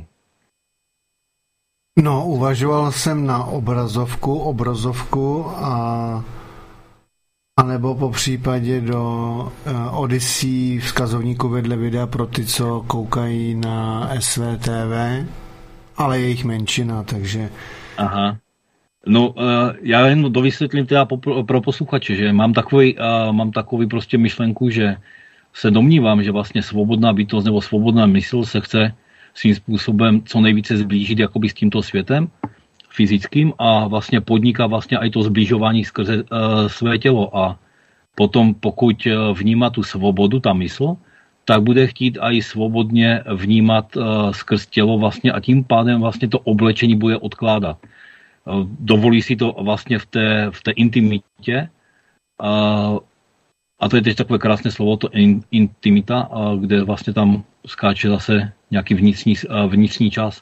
A: No, uvažoval jsem na obrazovku, obrazovku a, a nebo po případě do uh, Odyssey vzkazovníku vedle videa pro ty, co koukají na S V T V, ale je jich menšina, takže...
B: Aha. No, uh, já jen dovysvětlím teda pro, pro posluchače, že mám takový, uh, mám takový prostě myšlenku, že se domnívám, že vlastně svobodná bytost nebo svobodná mysl se chce svým způsobem co nejvíce zblížit jakoby s tímto světem fyzickým a vlastně podniká vlastně i to zbližování skrze uh, své tělo a potom pokud vnímá tu svobodu, ta mysl, tak bude chtít i svobodně vnímat uh, skrz tělo vlastně a tím pádem vlastně to oblečení bude odkládat. dovolí si to vlastně v té, v té intimitě. A to je teď takové krásné slovo, to in, intimita, kde vlastně tam skáče zase nějaký vnitřní, vnitřní čas.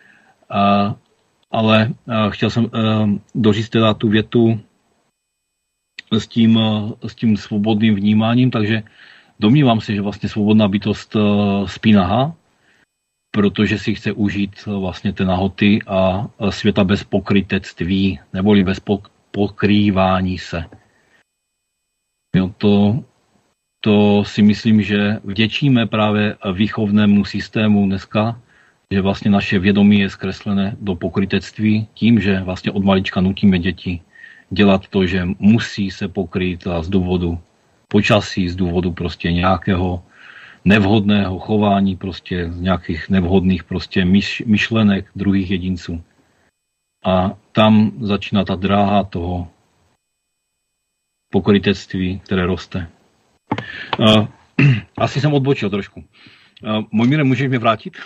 B: Ale chtěl jsem doříct teda tu větu s tím, s tím svobodným vnímáním, takže domnívám se, že vlastně svobodná bytost spí nahá, protože si chce užít vlastně té nahoty a světa bez pokrytectví, neboli bez pokrývání se. Jo, to, to si myslím, že vděčíme právě výchovnému systému dneska, že vlastně naše vědomí je zkreslené do pokrytectví tím, že vlastně od malička nutíme děti dělat to, že musí se pokrýt a z důvodu počasí, z důvodu prostě nějakého nevhodného chování, prostě z nějakých nevhodných prostě myš, myšlenek druhých jedinců. A tam začíná ta dráha toho pokrytectví, které roste. Uh, asi jsem odbočil trošku. Uh, Mojmíre, můžeš mě vrátit?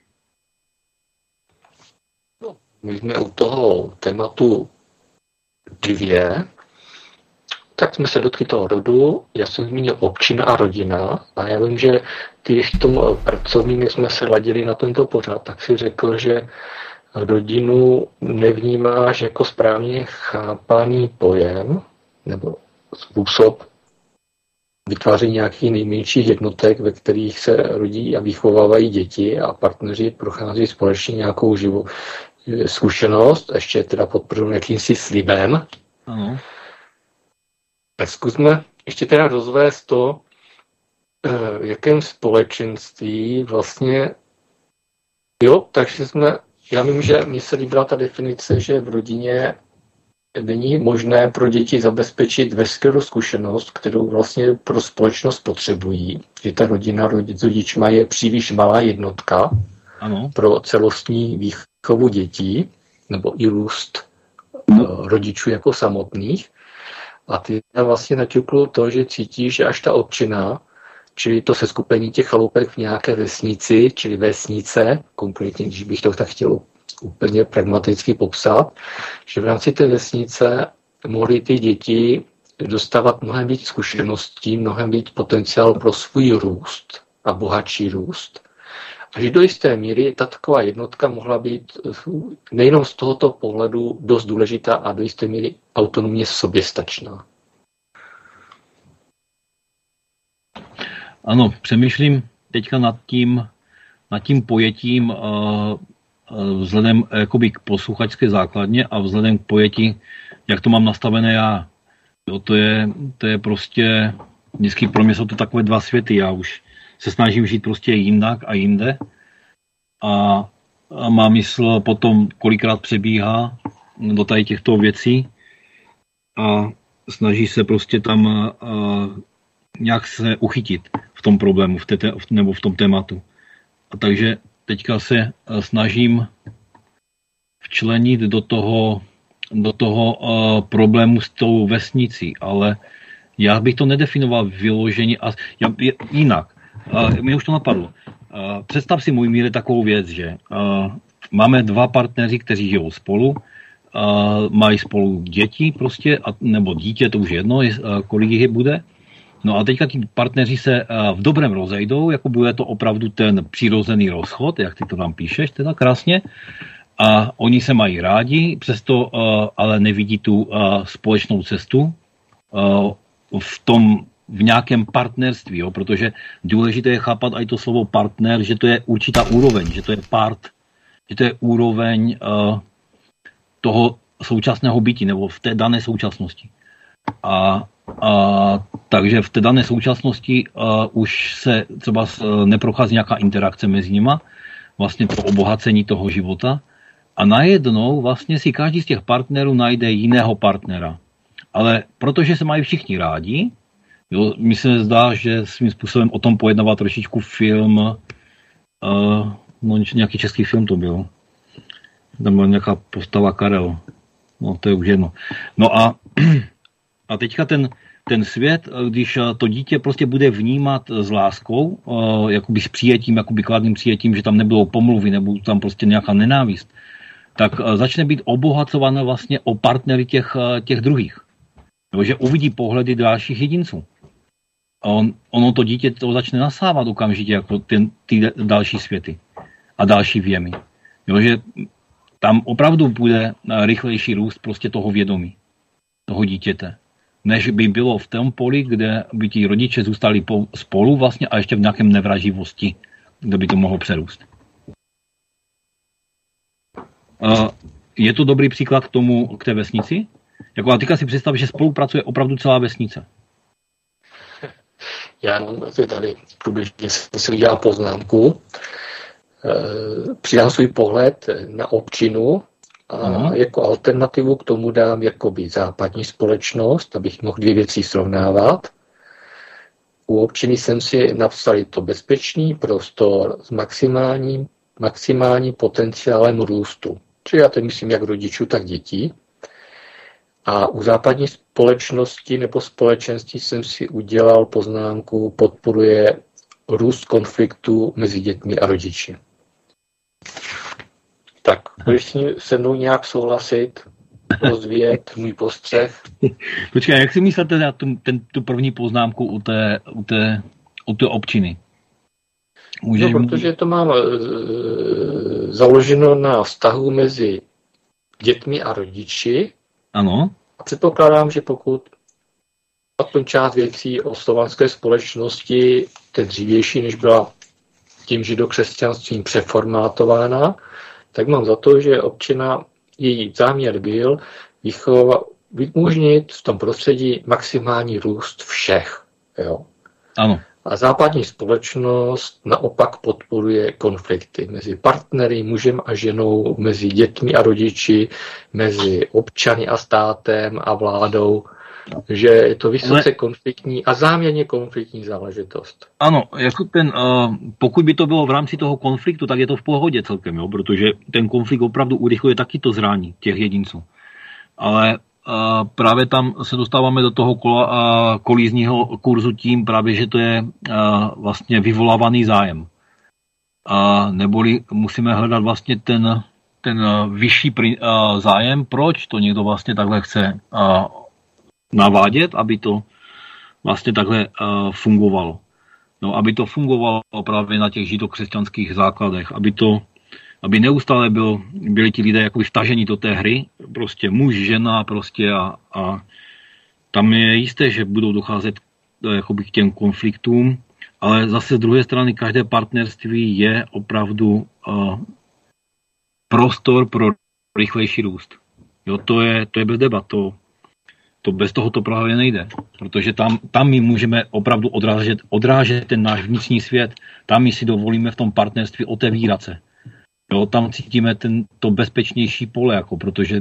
C: No, my jsme u toho tématu dvě, tak jsme se dotkli toho rodu, já jsem zmínil občina a rodina a já vím, že když v tom pracovním jsme se ladili na tento pořad, tak si řekl, že rodinu nevnímáš jako správně chápaný pojem nebo způsob vytváření nějakých nejmenších jednotek, ve kterých se rodí a vychovávají děti a partneři prochází společně nějakou živou zkušenost, ještě teda podpořenou jakýmsi slibem.
B: Ano.
C: Zkusme ještě teda rozvést to, v jakém společenství vlastně, jo, takže jsme, já vím, že mi se líbila ta definice, že v rodině není možné pro děti zabezpečit veškerou zkušenost, kterou vlastně pro společnost potřebují, že ta rodina rodičma je příliš malá jednotka.
B: Ano.
C: Pro celostní výchovu dětí, nebo i růst rodičů jako samotných. A ty vlastně naťukl to, že cítí, že až ta občina, čili to seskupení těch chaloupek v nějaké vesnici, čili vesnice, konkrétně, když bych to tak chtěl úplně pragmaticky popsat, že v rámci té vesnice mohly ty děti dostávat mnohem víc zkušeností, mnohem víc potenciál pro svůj růst a bohatší růst. A že do jisté míry ta taková jednotka mohla být nejenom z tohoto pohledu dost důležitá a do jisté míry autonomně soběstačná.
B: Ano, přemýšlím teďka nad tím, nad tím pojetím uh, uh, vzhledem jakoby k posluchačské základně a vzhledem k pojetí, jak to mám nastavené já. Jo, to je, to je prostě, vždycky pro mě jsou to takové dva světy, já už se snažím žít prostě jinak a jinde a, a má mysl potom kolikrát přebíhá do tady těchto věcí a snaží se prostě tam a, nějak se uchytit v tom problému v té, nebo v tom tématu. A takže teďka se snažím včlenit do toho, do toho uh, problému s tou vesnicí, ale já bych to nedefinoval vyloženě a já, jinak. Uh, mě už to napadlo. Uh, představ si, můj míre, takovou věc, že uh, máme dva partneři, kteří žijou spolu, uh, mají spolu děti prostě, a, nebo dítě, to už jedno, je, uh, kolik jich bude. No a teďka ti partneři se uh, v dobrém rozejdou, jako bude to opravdu ten přirozený rozchod, jak ty to tam píšeš, teda krásně. A oni se mají rádi, přesto uh, ale nevidí tu uh, společnou cestu uh, v tom, v nějakém partnerství, jo? Protože důležité je chápat i to slovo partner, že to je určitá úroveň, že to je part, že to je úroveň uh, toho současného bytí nebo v té dané současnosti. A, a takže v té dané současnosti uh, už se třeba uh, neprochází nějaká interakce mezi nima, vlastně to obohacení toho života. A najednou vlastně si každý z těch partnerů najde jiného partnera. Ale protože se mají všichni rádi, jo, mi se zdá, že svým způsobem o tom pojednává trošičku film, uh, no nějaký český film to byl. Tam byla nějaká postava Karel. No to je už jedno. No a, a teďka ten, ten svět, když to dítě prostě bude vnímat s láskou, uh, jakoby s přijetím, jakoby kladným přijetím, že tam nebudou pomluvy, nebudou tam prostě nějaká nenávist, tak začne být obohacované vlastně o partnery těch, těch druhých. Že uvidí pohledy dalších jedinců. On, ono to dítě to začne nasávat okamžitě jako ten, ty další světy a další věmy. Jo, že tam opravdu bude rychlejší růst prostě toho vědomí, toho dítěte, než by bylo v tom poli, kde by ti rodiče zůstali po, spolu vlastně a ještě v nějakém nevraživosti, kde by to mohlo přerůst. Uh, je to dobrý příklad k tomu, k té vesnici? Jako a teďka si představ, že spolupracuje opravdu celá vesnice.
C: Já tady průběžně si udělal poznámku, přidám svůj pohled na občinu a Aha. jako alternativu k tomu dám jakoby západní společnost, abych mohl dvě věci srovnávat. U občiny jsem si napsal to bezpečný prostor s maximálním, maximálním potenciálem růstu. Čili já to myslím jak rodičů, tak dětí. A u západní společnosti nebo společenství jsem si udělal poznámku, podporuje růst konfliktu mezi dětmi a rodiči. Tak, budeš se mnou nějak souhlasit, rozvíjet můj postřeh?
B: Počkej, jak si myslíte na tu, ten, tu první poznámku u té, u té, u té občiny?
C: Můžeš no, protože to mám e, založeno na vztahu mezi dětmi a rodiči.
B: Ano.
C: A předpokládám, že pokud aspoň část věcí o slovanské společnosti je dřívější, než byla tím židokřesťanstvím přeformátována, tak mám za to, že občina, její záměr byl vychovat, vymožnit v tom prostředí maximální růst všech. Jo.
B: Ano.
C: A západní společnost naopak podporuje konflikty mezi partnery, mužem a ženou, mezi dětmi a rodiči, mezi občany a státem a vládou, že je to vysoce konfliktní a záměrně konfliktní záležitost.
B: Ano, jako ten, uh, pokud by to bylo v rámci toho konfliktu, tak je to v pohodě celkem, jo, protože ten konflikt opravdu urychluje taky to zrání těch jedinců. Ale uh, právě tam se dostáváme do toho kola, uh, kolízního kurzu tím právě, že to je uh, vlastně vyvolávaný zájem. Uh, neboli musíme hledat vlastně ten, ten uh, vyšší pri, uh, zájem, proč to někdo vlastně takhle chce uh, navádět, aby to vlastně takhle uh, fungovalo. No, aby to fungovalo právě na těch židokřesťanských základech, aby to, aby neustále byl, byli ti lidé jakoby vtaženi do té hry, prostě muž, žena prostě a, a tam je jisté, že budou docházet jakoby k těm konfliktům, ale zase z druhé strany každé partnerství je opravdu uh, prostor pro rychlejší růst. Jo, to je, to je bez debat, to To bez toho to právě nejde, protože tam, tam my můžeme opravdu odrážet, odrážet ten náš vnitřní svět, tam my si dovolíme v tom partnerství otevírat se. Jo, tam cítíme ten, to bezpečnější pole, jako, protože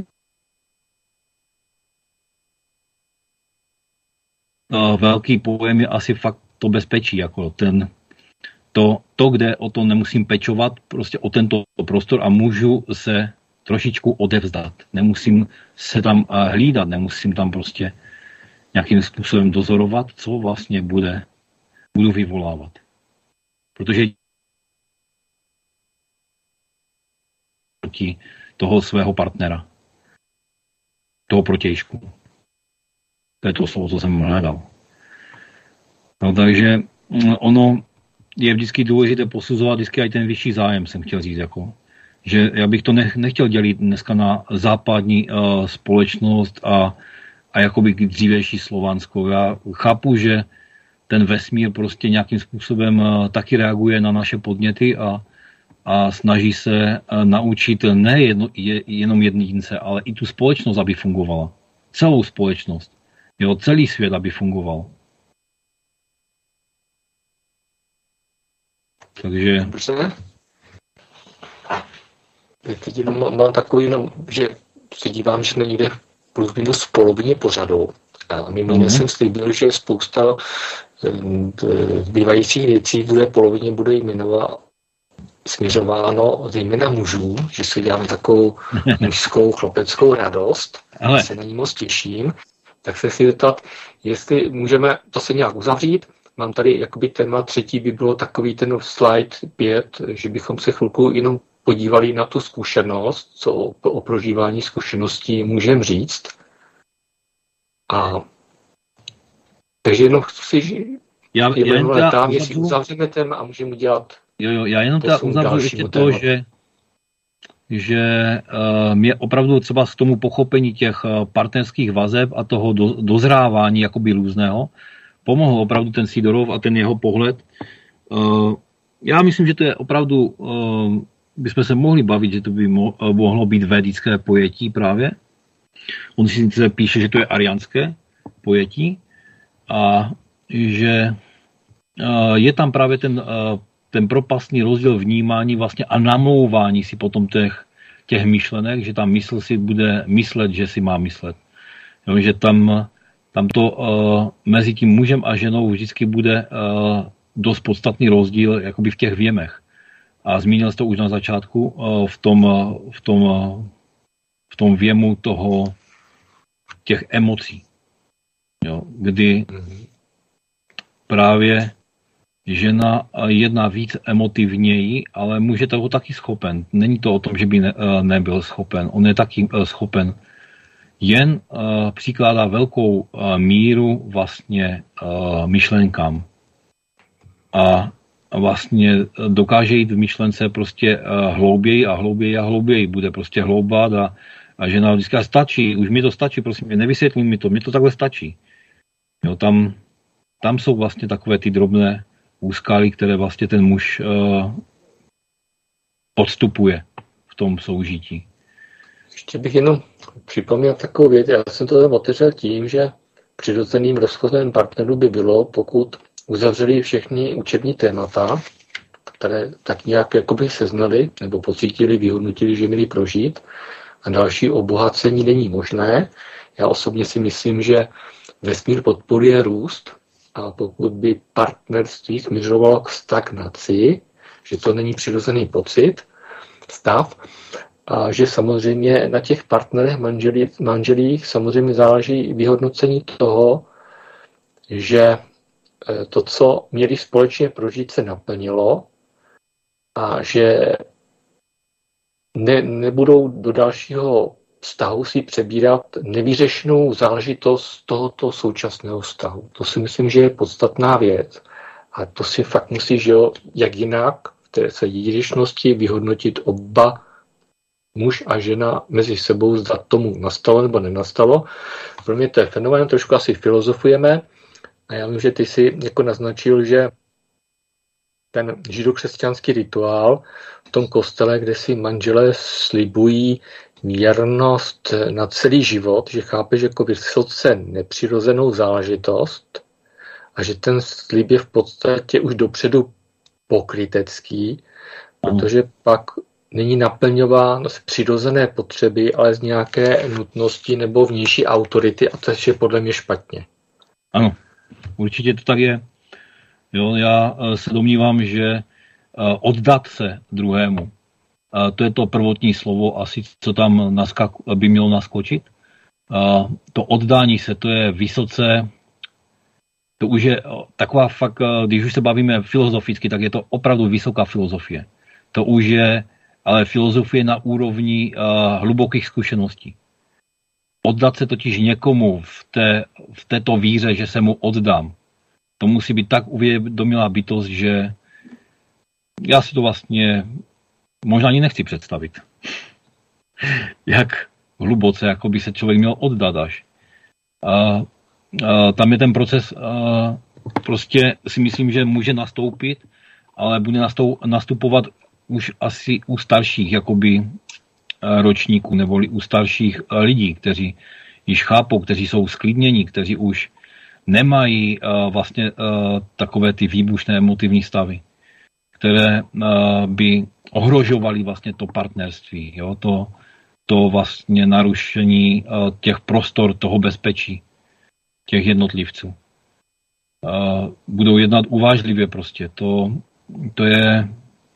B: uh, velký pojem je asi fakt to bezpečí, jako ten, to, to, kde o to nemusím pečovat, prostě o tento prostor a můžu se trošičku odevzdat. Nemusím se tam hlídat, nemusím tam prostě nějakým způsobem dozorovat, co vlastně bude, budu vyvolávat. Protože proti toho svého partnera, toho protějšku. To je to slovo, co jsem hledal. No, takže ono je vždycky důležité posuzovat vždycky i ten vyšší zájem, jsem chtěl říct, jako že já bych to nechtěl dělit dneska na západní uh, společnost a, a jakoby dřívější Slovanskou. Já chápu, že ten vesmír prostě nějakým způsobem uh, taky reaguje na naše podněty a, a snaží se uh, naučit ne jedno, je, jenom jedince, ale i tu společnost, aby fungovala. Celou společnost. Jo, celý svět, aby fungoval. Takže...
C: Dobře. Teď jenom mám takový, jenom, že se dívám, že jsme někde plus minus v polovině pořadu. A mimo jiné jsem slíbil, že spousta zbývajících věcí bude polovině bude jmenovat směřováno zejména mužů, že si děláme takovou mužskou chlapeckou radost. Ale se na ní moc těším. Tak se si zeptat, jestli můžeme to se nějak uzavřít. Mám tady jakoby téma třetí by bylo takový ten slide pět, že bychom se chvilku jenom podívali na tu zkušenost, co o, o prožívání zkušeností můžeme říct. A takže jenom chci si
B: já, já
C: jenom letám, jestli
B: uzavřu...
C: uzavřeme téma a můžeme udělat.
B: Jo, jo, já jenom teda uzavřu ještě to, tématu. že že uh, mě opravdu třeba k tomu pochopení těch uh, partnerských vazeb a toho do, dozrávání jakoby různého pomohl opravdu ten Sidorov a ten jeho pohled. Uh, já myslím, že to je opravdu, uh, bychom se mohli bavit, že to by mo- mohlo být védické pojetí právě. On si sice píše, že to je ariánské pojetí a že uh, je tam právě ten uh, ten propastný rozdíl vnímání vlastně a namlouvání si potom těch, těch myšlenek, že ta mysl si bude myslet, že si má myslet. Jo, že tam, tam to uh, mezi tím mužem a ženou vždycky bude uh, dost podstatný rozdíl jakoby v těch věmech. A zmínil jsi to už na začátku uh, v tom, uh, v tom, uh, v tom věmu toho těch emocí. Jo, kdy právě žena jedná víc emotivněji, ale muž je toho taky schopen. Není to o tom, že by ne, nebyl schopen. On je taky schopen. Jen uh, přikládá velkou uh, míru vlastně uh, myšlenkám. A vlastně dokáže jít v myšlence prostě uh, hlouběji a hlouběji a hlouběji. Bude prostě hloubat a, a žena vždycky stačí, už mi to stačí, prosím, nevysvětlí mi to, mi to takhle stačí. Jo, tam, tam jsou vlastně takové ty drobné úskalí, které vlastně ten muž uh, podstupuje v tom soužití.
C: Ještě bych jenom připomněl takovou věc. Já jsem to tam otevřel tím, že přirozeným rozchodem partnerů by bylo, pokud uzavřeli všechny učební témata, které tak nějak jakoby seznali, nebo pocítili, vyhodnotili, že měli prožít, a další obohacení není možné. Já osobně si myslím, že vesmír podporuje růst, a pokud by partnerství směřovalo k stagnaci, že to není přirozený pocit, stav, a že samozřejmě na těch partnerech, manželích, manželích samozřejmě záleží vyhodnocení toho, že to, co měli společně prožít, se naplnilo a že ne, nebudou do dalšího vztahu si přebírat nevyřešenou záležitost tohoto současného vztahu. To si myslím, že je podstatná věc. A to si fakt musí, že jo, jak jinak v té se jedinečnosti vyhodnotit oba muž a žena mezi sebou, zda tomu nastalo nebo nenastalo. Pro mě to je fenomén, trošku asi filozofujeme. A já vím, že ty si jako naznačil, že ten židokřesťanský rituál v tom kostele, kde si manželé slibují věrnost na celý život, že chápeš jako vysoce nepřirozenou záležitost a že ten slib je v podstatě už dopředu pokrytecký, protože pak není naplňován z přirozené potřeby, ale z nějaké nutnosti nebo vnější autority, a to je podle mě špatně.
B: Ano, určitě to tak je. Jo, já se domnívám, že oddat se druhému, to je to prvotní slovo asi, co tam naskak- by mělo naskočit. To oddání se, to je vysoce, to už je taková fakt, když už se bavíme filozoficky, tak je to opravdu vysoká filozofie. To už je ale filozofie na úrovni hlubokých zkušeností. Oddat se totiž někomu v, té, v této víře, že se mu oddám, to musí být tak uvědomilá bytost, že já si to vlastně možná ani nechci představit. Jak hluboce jako by se člověk měl oddat až. A, a tam je ten proces, a, prostě si myslím, že může nastoupit, ale bude nastupovat už asi u starších jakoby ročníků, nebo u starších lidí, kteří již chápou, kteří jsou sklidnění, kteří už nemají uh, vlastně uh, takové ty výbušné emotivní stavy, které uh, by ohrožovaly vlastně to partnerství, jo? To, to vlastně narušení uh, těch prostor, toho bezpečí těch jednotlivců. Uh, budou jednat uvážlivě prostě. To, to je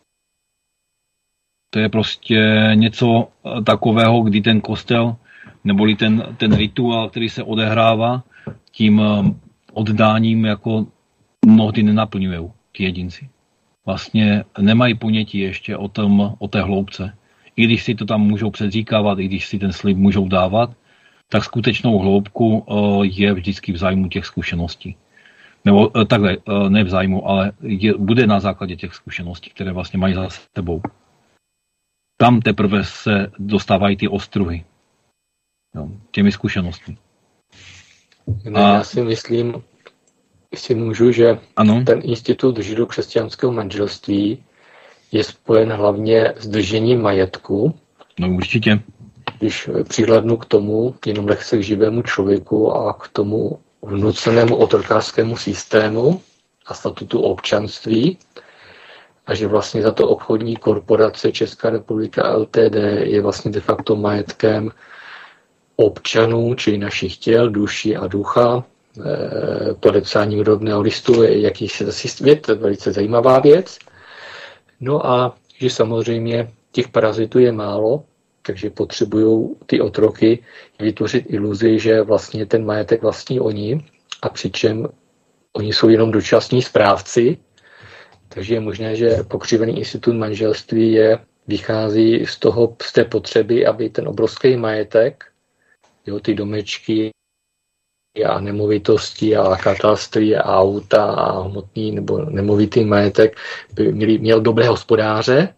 B: to je prostě něco takového, kdy ten kostel, neboli ten, ten rituál, který se odehrává, tím oddáním jako mnohdy nenaplňují ti jedinci. vlastně nemají ponětí ještě o, tom, o té hloubce. I když si to tam můžou předříkávat, i když si ten slib můžou dávat, tak skutečnou hloubku je vždycky v zájmu těch zkušeností. Nebo takhle, ne v zájmu, ale je, bude na základě těch zkušeností, které vlastně mají za sebou. Tam teprve se dostávají ty ostruhy. Jo, těmi zkušenostmi.
C: Ne, a... Já si myslím, jestli můžu, že ano? Ten institut židokřesťanského manželství je spojen hlavně s držením majetku.
B: No určitě.
C: Když přihlednu k tomu, jenom lehce k živému člověku a k tomu vnucenému otrokářskému systému a statutu občanství, a že vlastně za to obchodní korporace Česká republika L T D je vlastně de facto majetkem občanů, čili našich těl, duší a ducha. E, podepsáním rodného listu je jakýsi zase svět, velice zajímavá věc. No a že samozřejmě těch parazitů je málo, takže potřebují ty otroky vytvořit iluzi, že vlastně ten majetek vlastní oni, a přičem oni jsou jenom dočasní správci. Takže je možné, že pokřivený institut manželství je, vychází z toho, z té potřeby, aby ten obrovský majetek, jo, ty domečky a nemovitosti a katastry a auta a hmotný nebo nemovitý majetek by měli, měl dobré hospodáře,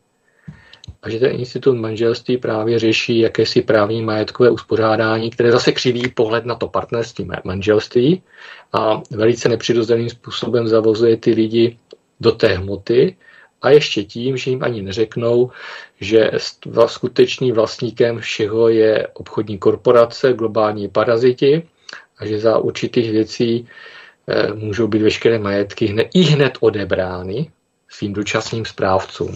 C: a že ten institut manželství právě řeší jakési právní majetkové uspořádání, které zase křiví pohled na to partnerství manželství a velice nepřirozeným způsobem zavozuje ty lidi do té hmoty, a ještě tím, že jim ani neřeknou, že skutečným vlastníkem všeho je obchodní korporace, globální paraziti, a že za určitých věcí e, můžou být veškeré majetky hned, i hned odebrány svým dočasným správcům.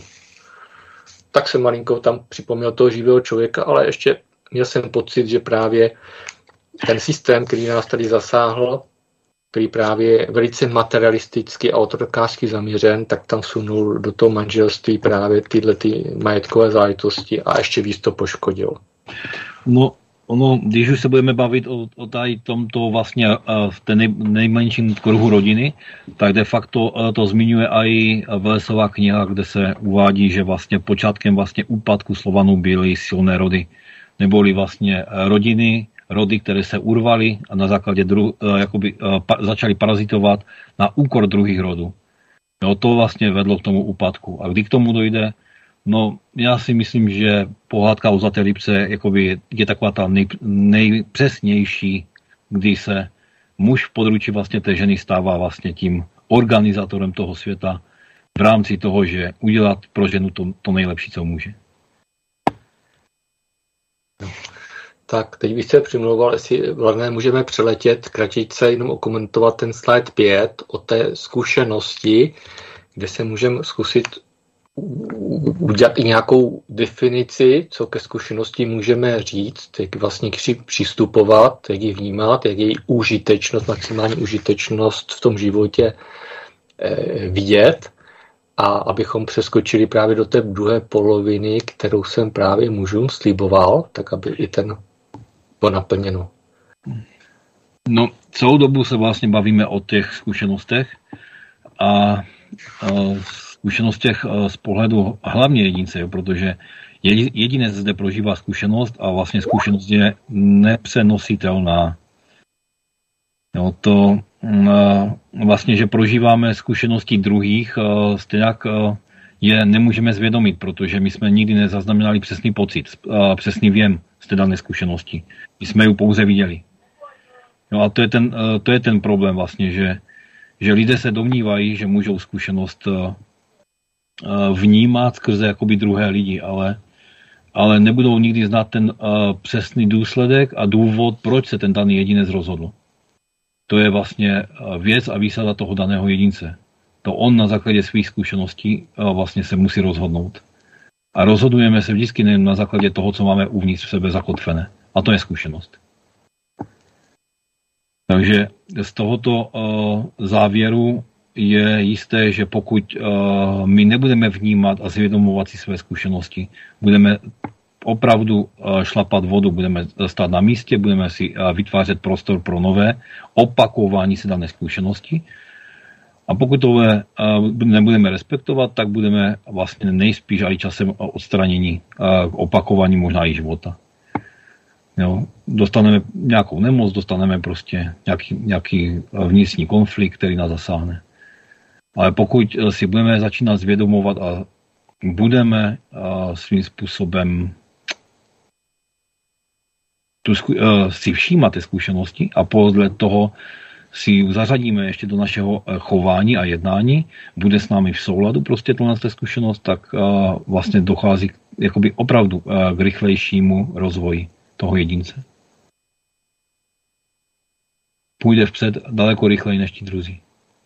C: Tak jsem malinko tam připomněl toho živého člověka, ale ještě měl jsem pocit, že právě ten systém, který nás tady zasáhl, který právě je velice materialisticky a otrokářsky zaměřen, tak tam sunul do toho manželství právě tyhle ty majetkové záležitosti a ještě víc to poškodil.
B: No, ono, když už se budeme bavit o, o tady tomto vlastně v té nej, nejmenším kruhu rodiny, tak de facto to zmiňuje i Velesová kniha, kde se uvádí, že vlastně počátkem vlastně úpadku Slovanů byly silné rody. Neboli vlastně rodiny, rody, které se urvaly a na základě dru, jakoby, pa, začaly parazitovat na úkor druhých rodů. No, to vlastně vedlo k tomu úpadku. A kdy k tomu dojde? No, já si myslím, že pohádka o zlaté rybce jakoby je taková ta nej, nejpřesnější, kdy se muž v područí vlastně té ženy stává vlastně tím organizátorem toho světa v rámci toho, že udělat pro ženu to, to nejlepší, co může.
C: Tak, teď bych se přimlouval, jestli Vladné můžeme přeletět, kratičce jenom okomentovat ten slide pět o té zkušenosti, kde se můžeme zkusit udělat i nějakou definici, co ke zkušenosti můžeme říct, jak vlastně přistupovat, jak ji vnímat, jak její užitečnost, maximální užitečnost v tom životě eh, vidět, a abychom přeskočili právě do té druhé poloviny, kterou jsem právě mužům sliboval, tak aby i ten bylo naplněno.
B: No, celou dobu se vlastně bavíme o těch zkušenostech a, a zkušenostech z pohledu hlavně jedince, jo, protože jedinec zde prožívá zkušenost a vlastně zkušenost je nepřenositelná. Jo, to vlastně, že prožíváme zkušenosti druhých, stejně je nemůžeme zvědomit, protože my jsme nikdy nezaznamenali přesný pocit, přesný věm z té dané zkušenosti. My jsme ji pouze viděli. No a to je ten, to je ten problém vlastně, že, že lidé se domnívají, že můžou zkušenost vnímat skrze jakoby druhé lidi, ale, ale nebudou nikdy znát ten přesný důsledek a důvod, proč se ten daný jedinec rozhodl. To je vlastně věc a výsada toho daného jedince. To on na základě svých zkušeností vlastně se musí rozhodnout. A rozhodujeme se vždycky nejen na základě toho, co máme uvnitř v sebe zakotvené. A to je zkušenost. Takže z tohoto uh, závěru je jisté, že pokud uh, my nebudeme vnímat a zvědomovat si své zkušenosti, budeme opravdu uh, šlapat vodu, budeme stát na místě, budeme si uh, vytvářet prostor pro nové opakování se dané zkušenosti A pokud to nebudeme respektovat, tak budeme vlastně nejspíš i časem odstranění k opakování možná i života. Jo? Dostaneme nějakou nemoc, dostaneme prostě nějaký, nějaký vnitřní konflikt, který nás zasáhne. Ale pokud si budeme začínat zvědomovat a budeme svým způsobem tu, si všímat ty zkušenosti a podle toho si zařadíme ještě do našeho chování a jednání, bude s námi v souladu prostě tohle zkušenost, tak vlastně dochází jakoby opravdu k rychlejšímu rozvoji toho jedince. Půjde vpřed daleko rychleji než ti druzí.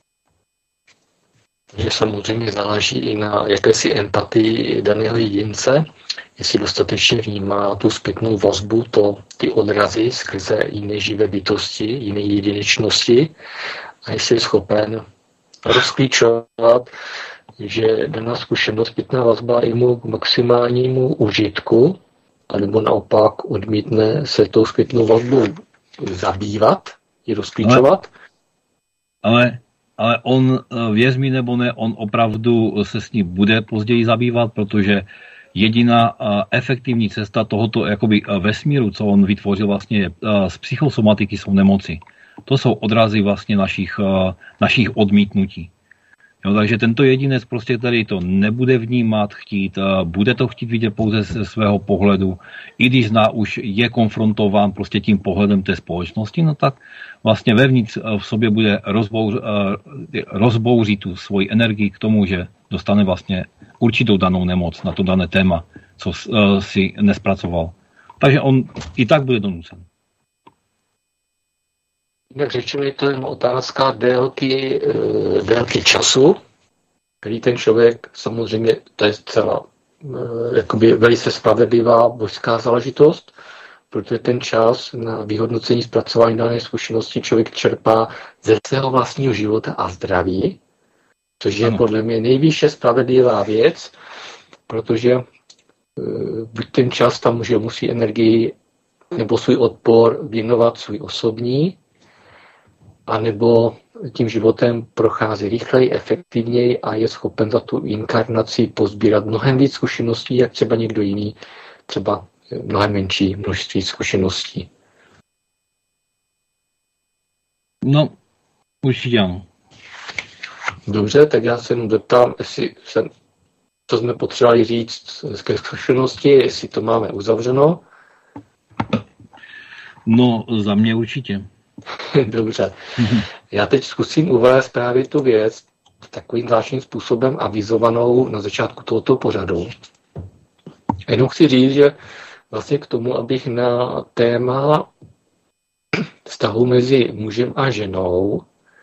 C: Takže samozřejmě záleží i na jakési empatii daného jedince, jestli dostatečně vnímá tu zpětnou vazbu, to, ty odrazy skrze jiné živé bytosti, jiné jedinečnosti a jestli je schopen rozklíčovat, že daná zkušenost, zpětná vazba je mu k maximálnímu užitku, anebo naopak odmítne se tou zpětnou vazbou zabývat, ji rozklíčovat.
B: Ale, ale Ale on, věř mi nebo ne, on opravdu se s ní bude později zabývat, protože jediná efektivní cesta tohoto jakoby vesmíru, co on vytvořil vlastně z psychosomatiky, jsou nemoci. To jsou odrazy vlastně našich, našich odmítnutí. Jo, takže tento jedinec prostě tady to nebude vnímat, chtít, bude to chtít vidět pouze ze svého pohledu, i když zná už je konfrontován prostě tím pohledem té společnosti, no tak vlastně vevnitř v sobě bude rozbouř, rozbouřit tu svoji energii k tomu, že dostane vlastně určitou danou nemoc na to dané téma, co si nespracoval. Takže on i tak bude donucen.
C: Jak řečeno, je to jen otázka délky, délky času, který ten člověk, samozřejmě, to je celá jakoby velice spravedlivá božská záležitost, protože ten čas na vyhodnocení zpracování dané zkušenosti člověk čerpá ze svého vlastního života a zdraví, což je ano. Podle mě nejvýše spravedlivá věc, protože buď ten čas tam může musí energii nebo svůj odpor věnovat svůj osobní, anebo tím životem prochází rychleji, efektivněji a je schopen za tu inkarnaci pozbírat mnohem víc zkušeností, jak třeba někdo jiný, třeba mnohem menší množství zkušeností.
B: No, určitě ano.
C: Dobře, tak já se jenom zeptám, jestli jsem, co jsme potřebovali říct ke zkušenosti, jestli to máme uzavřeno.
B: No, za mě určitě.
C: Dobře. Já teď zkusím uvést právě tu věc takovým zvláštním způsobem avizovanou na začátku tohoto pořadu. Jenom chci říct, že vlastně k tomu, abych na téma vztahu mezi mužem a ženou,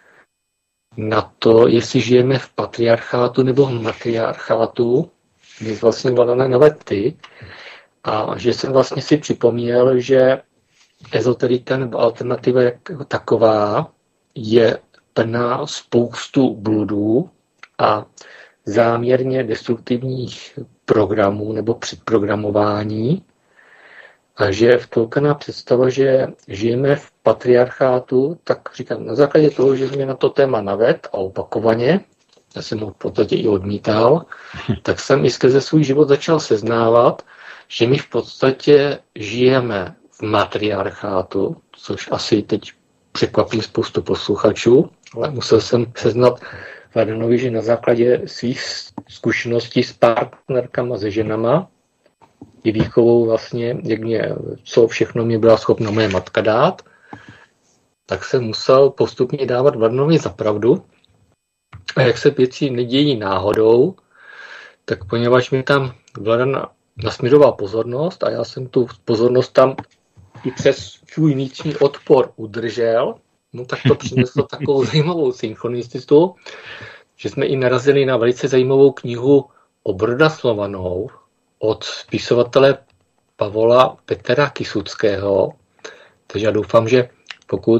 C: na to, jestli žijeme v patriarchátu nebo v matriarchátu, mě vlastně vladané navetty, a že jsem vlastně si připomněl, že ezoterika nebo alternativa jako taková je plná spoustu bludů a záměrně destruktivních programů nebo předprogramování a že vtolkaná představa, že žijeme v patriarchátu, tak říkám, na základě toho, že mě na to téma navedl a opakovaně, já jsem ho v podstatě i odmítal, tak jsem i skrze svůj život začal seznávat, že my v podstatě žijeme v matriarchátu, což asi teď překvapí spoustu posluchačů, ale musel jsem seznat Vladanovi, že na základě svých zkušeností s partnerkama, se ženama, i výchovou vlastně, jak mě, co všechno mě byla schopna moje matka dát, tak jsem musel postupně dávat Vladanovi za pravdu. A jak se věci nedějí náhodou, tak poněvadž mi tam Vladan nasměřoval pozornost a já jsem tu pozornost tam i přes svůj vnitřní odpor udržel, no tak to přineslo takovou zajímavou synchronicitu, že jsme i narazili na velice zajímavou knihu Obroda Slovanou od spisovatele Pavola Petra Kysuckého. Takže já doufám, že pokud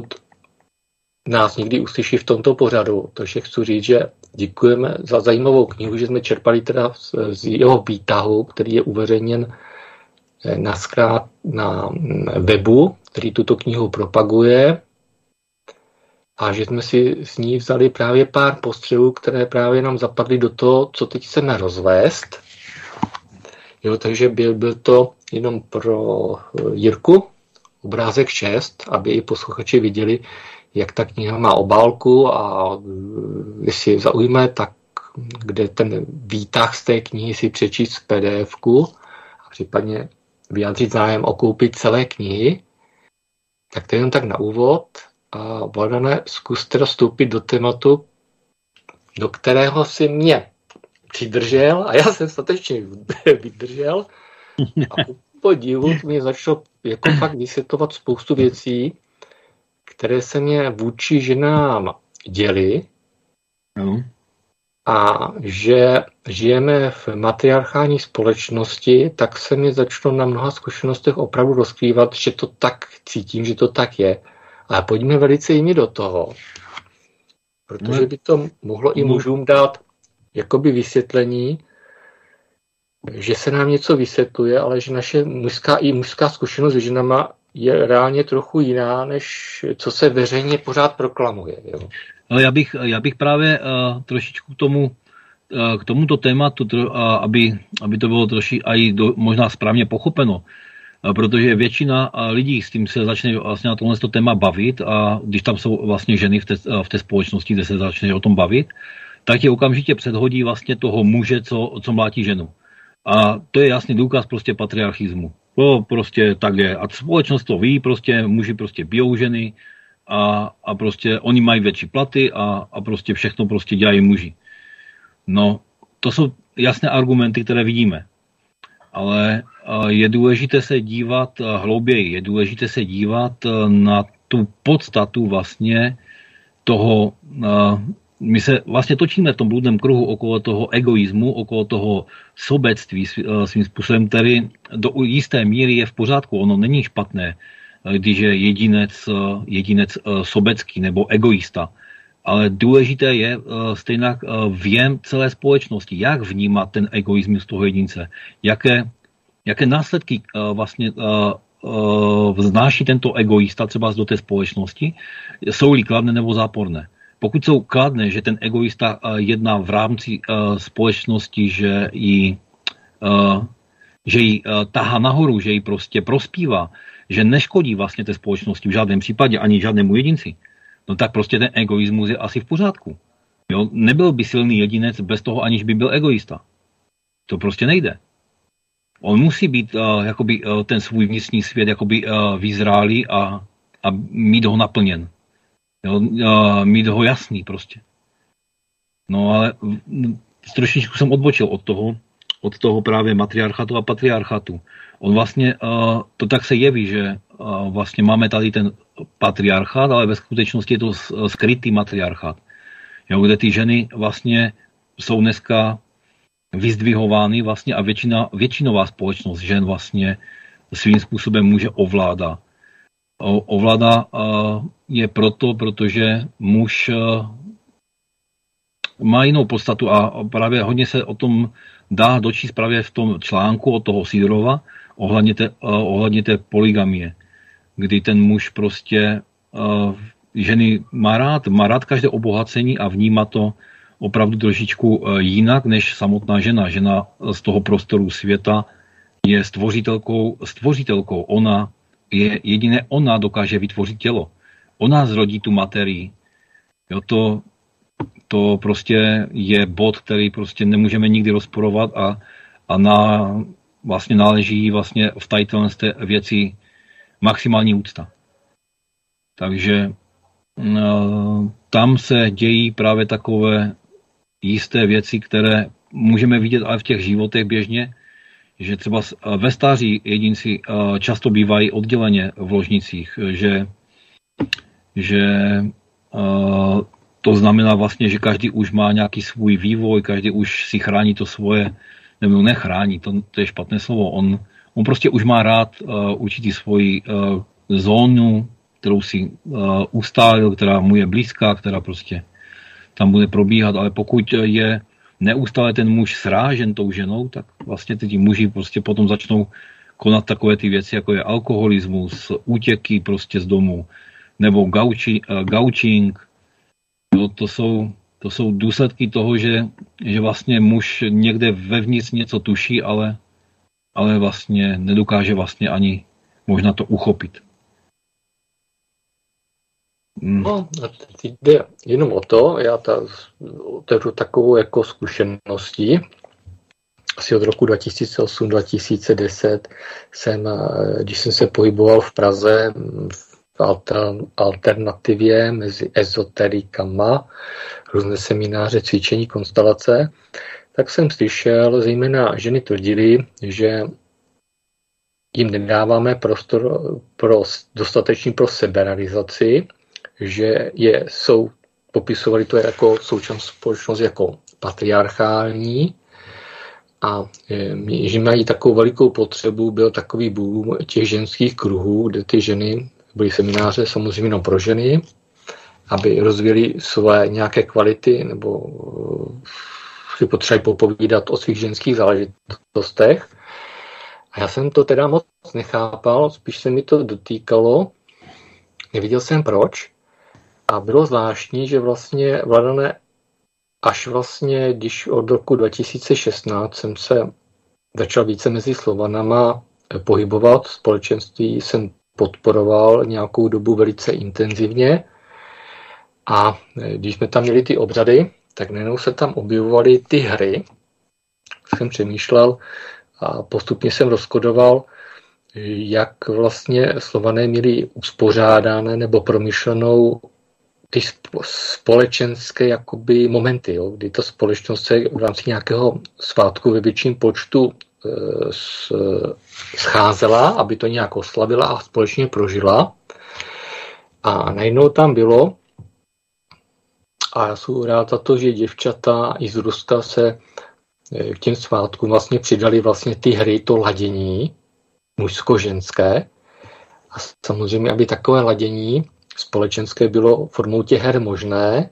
C: nás někdy uslyší v tomto pořadu, takže chci říct, že děkujeme za zajímavou knihu, že jsme čerpali teda z jeho výtahu, který je uveřejněn na, skrát, na webu, který tuto knihu propaguje. a že jsme si s ní vzali právě pár postřehů, které právě nám zapadly do toho, co teď chceme rozvést. Jo, takže byl, byl to jenom pro Jirku obrázek šest, aby i posluchači viděli, jak ta kniha má obálku a jestli zaujme, tak kde ten výtah z té knihy si přečíst v pé dé efku a případně vyjádřit zájem o koupit celé knihy. Tak to je jen tak na úvod. A Vladane, zkus teda vstoupit do tématu, do kterého si mě přidržel a já jsem statečně vydržel a po podivu mě začalo jako fakt vysvětlovat spoustu věcí, které se mě vůči ženám děly.
B: No.
C: A že žijeme v matriarchální společnosti, tak se mi začalo na mnoha zkušenostech opravdu rozkrývat, že to tak cítím, že to tak je. Ale pojďme velice jině do toho, protože by to mohlo i mužům dát jakoby vysvětlení, že se nám něco vysvětluje, ale že naše mužská i mužská zkušenost s ženama je reálně trochu jiná, než co se veřejně pořád proklamuje. Jo?
B: Ale já bych, já bych právě uh, trošičku k tomu, uh, k tomuto tématu, tro, uh, aby, aby to bylo troši aj do, možná správně pochopeno, uh, protože většina uh, lidí s tím se začne vlastně na tohle téma bavit a když tam jsou vlastně ženy v té, uh, v té společnosti, kde se začne o tom bavit, tak je okamžitě předhodí vlastně toho muže, co, co mlátí ženu. A to je jasný důkaz prostě patriarchismu. To prostě tak je. A společnost to ví, prostě muži prostě bijou ženy a, a prostě oni mají větší platy a, a prostě všechno prostě dělají muži. No, to jsou jasné argumenty, které vidíme. Ale je důležité se dívat hlouběji, je důležité se dívat na tu podstatu vlastně toho. My se vlastně točíme v tom bludném kruhu okolo toho egoismu, okolo toho sobectví svým způsobem, který do jisté míry je v pořádku. Ono není špatné, když je jedinec, jedinec sobecký nebo egoista. Ale důležité je stejně věm celé společnosti, jak vnímat ten egoismus toho jedince, jaké, jaké následky vlastně vznáší tento egoista třeba do té společnosti, jsou-li kladné nebo záporné. Pokud jsou kladné, že ten egoista jedná v rámci uh, společnosti, že ji, uh, že ji uh, tahá nahoru, že ji prostě prospívá, že neškodí vlastně té společnosti v žádném případě ani žádnému jedinci, no tak prostě ten egoismus je asi v pořádku. Jo? Nebyl by silný jedinec bez toho, aniž by byl egoista. To prostě nejde. On musí být uh, jakoby, uh, ten svůj vnitřní svět jakoby, uh, vyzrálý a, a mít ho naplněn. Jo, mít ho jasný prostě. No ale trošičku jsem odbočil od toho, od toho právě matriarchatu a patriarchatu. On vlastně, to tak se jeví, že vlastně máme tady ten patriarchát, ale ve skutečnosti je to skrytý matriarchát. Jo, kde ty ženy vlastně jsou dneska vyzdvihovány vlastně a většina, většinová společnost žen vlastně svým způsobem může ovládat. Ovládá je proto, protože muž má jinou podstatu a právě hodně se o tom dá dočíst právě v tom článku od toho Sidorova ohledně té, ohledně té polygamie, kdy ten muž prostě ženy má rád, má rád každé obohacení a vnímá to opravdu trošičku jinak než samotná žena. Žena z toho prostoru světa je stvořitelkou, stvořitelkou. Ona je jediné ona dokáže vytvořit tělo. Ona zrodí tu materii. Jo, to, to prostě je bod, který prostě nemůžeme nikdy rozporovat a, a na, vlastně náleží vlastně v té věci maximální úcta. Takže no, tam se dějí právě takové jisté věci, které můžeme vidět ale v těch životech běžně, že třeba ve stáří jedinci často bývají odděleně v ložnicích, že, že to znamená vlastně, že každý už má nějaký svůj vývoj, každý už si chrání to svoje, nebo nechrání, to, to je špatné slovo, on, on prostě už má rád určitý svoji zónu, kterou si ustálil, která mu je blízká, která prostě tam bude probíhat, ale pokud je neustále ten muž srážen tou ženou, tak vlastně ty muži prostě potom začnou konat takové ty věci, jako je alkoholismus, útěky prostě z domu, nebo gauči, gaučing, No, to jsou, to jsou důsledky toho, že, že vlastně muž někde vevnitř něco tuší, ale, ale vlastně nedokáže vlastně ani možná to uchopit.
C: Hmm. No, teď jde jenom o to, já ta, otevřu takovou jako zkušeností. Asi od roku dva tisíce osm dva tisíce deset jsem, když jsem se pohyboval v Praze v alternativě mezi ezoterikama, různé semináře, cvičení, konstelace, tak jsem slyšel, zejména ženy tvrdily, že jim nedáváme prostor pro, dostatečný pro seberealizaci, že je, jsou, popisovali to jako současnou společnost jako patriarchální a je, že mají takovou velikou potřebu, byl takový boom těch ženských kruhů, kde ty ženy, byly semináře samozřejmě jenom pro ženy, aby rozvíjeli své nějaké kvality nebo si potřebují popovídat o svých ženských záležitostech. A já jsem to teda moc nechápal, spíš se mi to dotýkalo, neviděl jsem proč. A bylo zvláštní, že vlastně Vladane, až vlastně, když od roku dva tisíce šestnáct jsem se začal více mezi Slovanama pohybovat v společenství, jsem podporoval nějakou dobu velice intenzivně a když jsme tam měli ty obřady, tak najednou se tam objevovaly ty hry. Jsem přemýšlel a postupně jsem rozkodoval, jak vlastně Slované měli uspořádané nebo promyšlenou ty společenské jakoby momenty, jo, kdy ta společnost se v rámci nějakého svátku ve větším počtu e, s, scházela, aby to nějak oslavila a společně prožila. A najednou tam bylo, a já jsem rád za to, že děvčata i z Ruska se k těm svátkům vlastně přidali vlastně ty hry, to ladění mužsko-ženské. A samozřejmě, aby takové ladění společenské bylo formou těch her možné,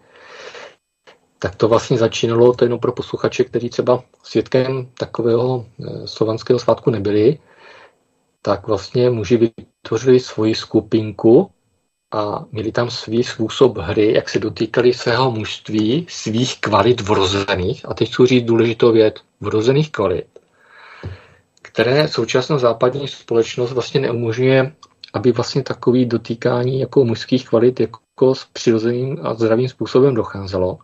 C: tak to vlastně začínalo, to jenom pro posluchače, kteří třeba svědkem takového slovanského svátku nebyli, tak vlastně muži vytvořili svoji skupinku a měli tam svý způsob hry, jak se dotýkali svého mužství, svých kvalit vrozených, a teď chci říct důležitou věc, vrozených kvalit, které současná západní společnost vlastně neumožňuje, aby vlastně takový dotýkání jako mužských kvalit jako s přirozeným a zdravým způsobem docházelo.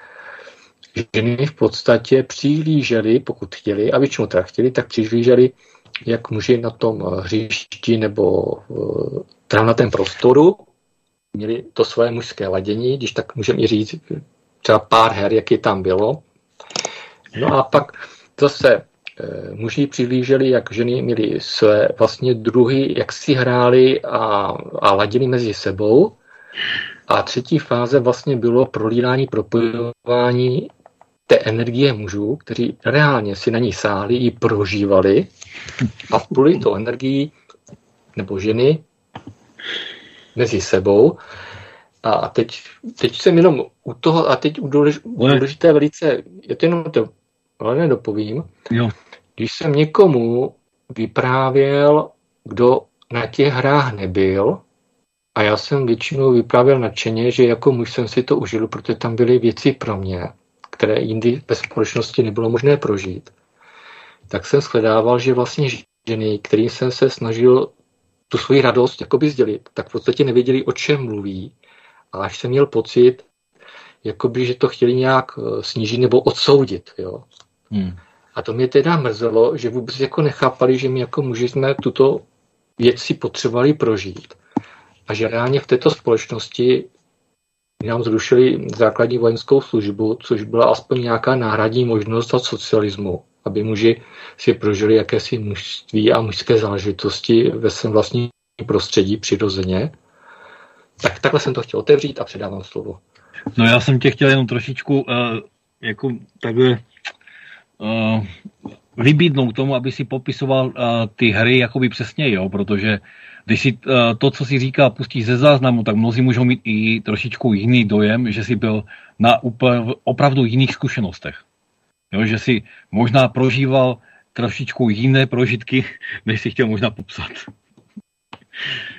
C: Ženy v podstatě přihlížely, pokud chtěli, a většinou teda chtěli, tak přihlíželi, jak muži na tom hřišti nebo teda na tom prostoru měli to své mužské ladění, když tak můžeme i říct třeba pár her, jak je tam bylo. No a pak zase muži přihlíželi, jak ženy měly své vlastně druhy, jak si hráli a, a ladili mezi sebou. A třetí fáze vlastně bylo prolínání, propojování té energie mužů, kteří reálně si na ní sáhli, ji prožívali a vpluli to energii nebo ženy mezi sebou. A teď, teď jsem jenom u toho, a teď u důležité velice, já to jenom to ale nedopovím. Jo. Když jsem někomu vyprávěl, kdo na těch hrách nebyl, a já jsem většinou vyprávěl nadšeně, že jako muž jsem si to užil, protože tam byly věci pro mě, které jindy ve společnosti nebylo možné prožít, tak jsem shledával, že vlastně ženy, kterým jsem se snažil tu svoji radost jakoby sdělit, tak v podstatě nevěděli, o čem mluví. A až jsem měl pocit, jakoby, že to chtěli nějak snížit nebo odsoudit. Jo. Hmm. A to mě teda mrzelo, že vůbec jako nechápali, že my jako muži jsme tuto věc si potřebovali prožít. A že reálně v této společnosti nám zrušili základní vojenskou službu, což byla aspoň nějaká náhradní možnost od socialismu, aby muži si prožili jakési mužství a mužské záležitosti ve svém vlastním prostředí přirozeně. Tak takhle jsem to chtěl otevřít a předávám slovo.
B: No já jsem tě chtěl jenom trošičku uh, jako takhle uh, vybídnout k tomu, aby si popisoval uh, ty hry jakoby přesně, jo, protože když si uh, to, co si říká, pustíš ze záznamu, tak mnozí můžou mít i trošičku jiný dojem, že jsi byl na úplně, opravdu jiných zkušenostech. Jo, že si možná prožíval trošičku jiné prožitky, než si chtěl možná popsat.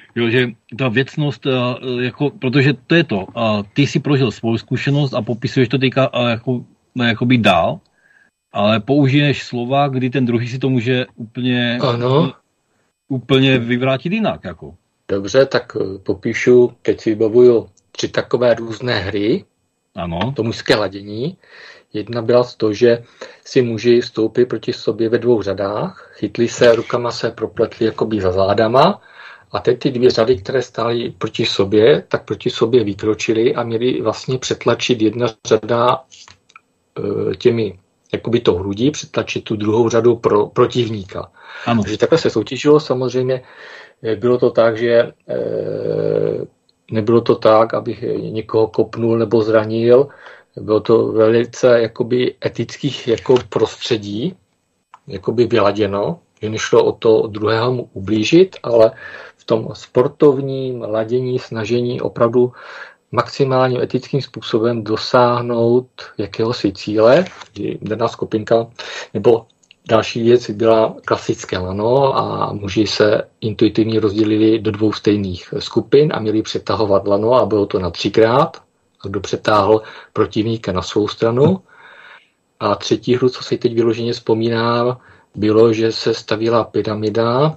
B: Jo, že ta věcnost, jako, protože to je to, ty si prožil svou zkušenost a popisuješ to teďka jako, jakoby dál, ale použiješ slova, kdy ten druhý si to může úplně,
C: ano.
B: úplně vyvrátit jinak. Jako.
C: Dobře, tak popíšu, teď si vybavuju tři takové různé hry,
B: ano.
C: To mužské ladění. Jedna byla z toho, že si muži stoupili proti sobě ve dvou řadách, chytli se, rukama se propletli jakoby za zádama a teď ty dvě řady, které stály proti sobě, tak proti sobě vykročili a měli vlastně přetlačit jedna řada e, těmi jakoby to hrudí, přetlačit tu druhou řadu pro protivníka.
B: Ano.
C: Takže takhle se soutěžilo, samozřejmě bylo to tak, že e, nebylo to tak, abych někoho kopnul nebo zranil, bylo to velice jakoby etických jako prostředí, jakoby vyladěno, že nešlo o to druhého mu ublížit, ale v tom sportovním ladění, snažení opravdu maximálním etickým způsobem dosáhnout jakéhosi cíle, kdy daná skupinka, nebo další věc byla klasické lano a muži se intuitivně rozdělili do dvou stejných skupin a měli přetahovat lano a bylo to na třikrát. Kdo přetáhl protivníka na svou stranu. A třetí hru, co si teď vyloženě vzpomínám, bylo, že se stavila pyramida,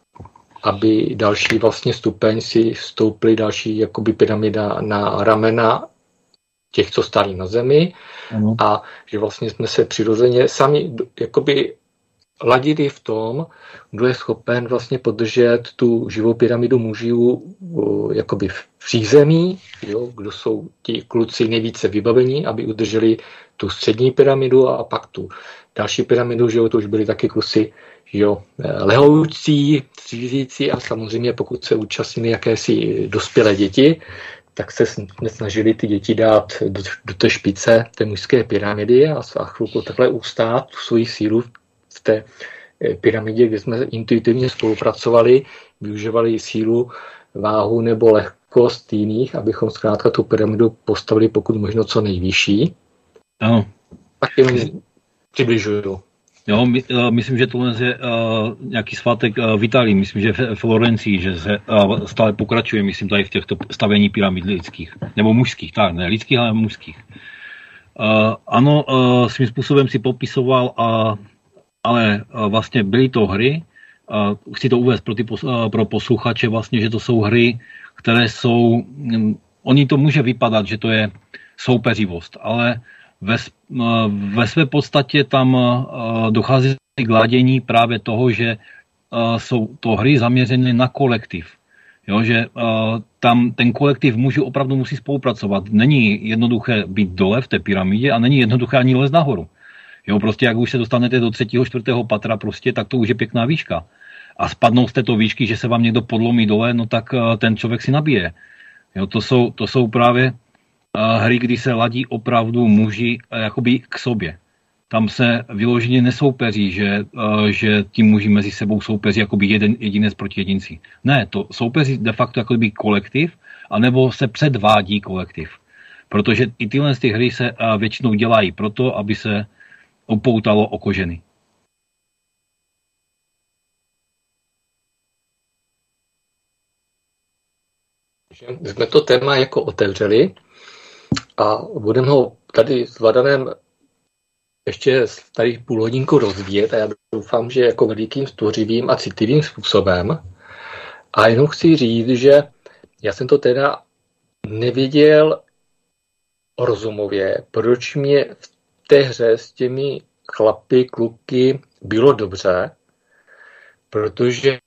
C: aby další vlastně stupeň si stouply další jakoby pyramida na ramena těch, co stáli na zemi. Ano. A že vlastně jsme se přirozeně sami jakoby ladili v tom, kdo je schopen vlastně podržet tu živou pyramidu mužů jakoby v přízemí, jo, kdo jsou ti kluci nejvíce vybavení, aby udrželi tu střední pyramidu a pak tu další pyramidu, že jo, to už byli taky kluci, jo, lehoucí, střízící a samozřejmě pokud se účastnili jakési dospělé děti, tak se snažili ty děti dát do, do té špice té mužské pyramidy a, a chvilku takhle ustát tu svoji sílu v té pyramidě, kde jsme intuitivně spolupracovali, využívali sílu, váhu nebo lehkost jiných, abychom zkrátka tu pyramidu postavili pokud možno co nejvyšší.
B: Ano.
C: Tak jim přibližuju.
B: Jo, my, uh, myslím, že tohle je uh, nějaký svátek uh, v Itálii, myslím, že v Florencii, že se uh, stále pokračuje, myslím, tady v těchto stavění pyramid lidských, nebo mužských, tak, ne lidských, ale mužských. Uh, ano, uh, svým způsobem si popisoval, uh, ale uh, vlastně byly to hry, uh, chci to uvést pro, ty pos, uh, pro posluchače vlastně, že to jsou hry, které jsou, um, oni to může vypadat, že to je soupeřivost, ale Ve, ve své podstatě tam dochází k ladění právě toho, že jsou to hry zaměřené na kolektiv. Jo, že tam ten kolektiv mužů opravdu musí spolupracovat. Není jednoduché být dole v té pyramidě a není jednoduché ani lézt nahoru. Jo, prostě jak už se dostanete do třetího, čtvrtého patra, prostě, tak to už je pěkná výška. A spadnout z této výšky, že se vám někdo podlomí dole, no tak ten člověk si nabije. Jo, to jsou, to jsou právě hry, kdy se ladí opravdu muži jakoby k sobě. Tam se vyloženě nesoupeří, že, že ti muži mezi sebou soupeří jakoby jeden jedinec proti jedinci. Ne, to soupeří de facto jakoby kolektiv, anebo se předvádí kolektiv. Protože i tyhle z těch hry se většinou dělají proto, aby se upoutalo oko ženy.
C: Jsme to téma jako otevřeli a budeme ho tady s Vladanem ještě tady půl hodinku rozvíjet a já doufám, že jako velikým stvořivým a citlivým způsobem. A jenom chci říct, že já jsem to teda nevěděl rozumově, proč mě v té hře s těmi chlapy, kluky bylo dobře, protože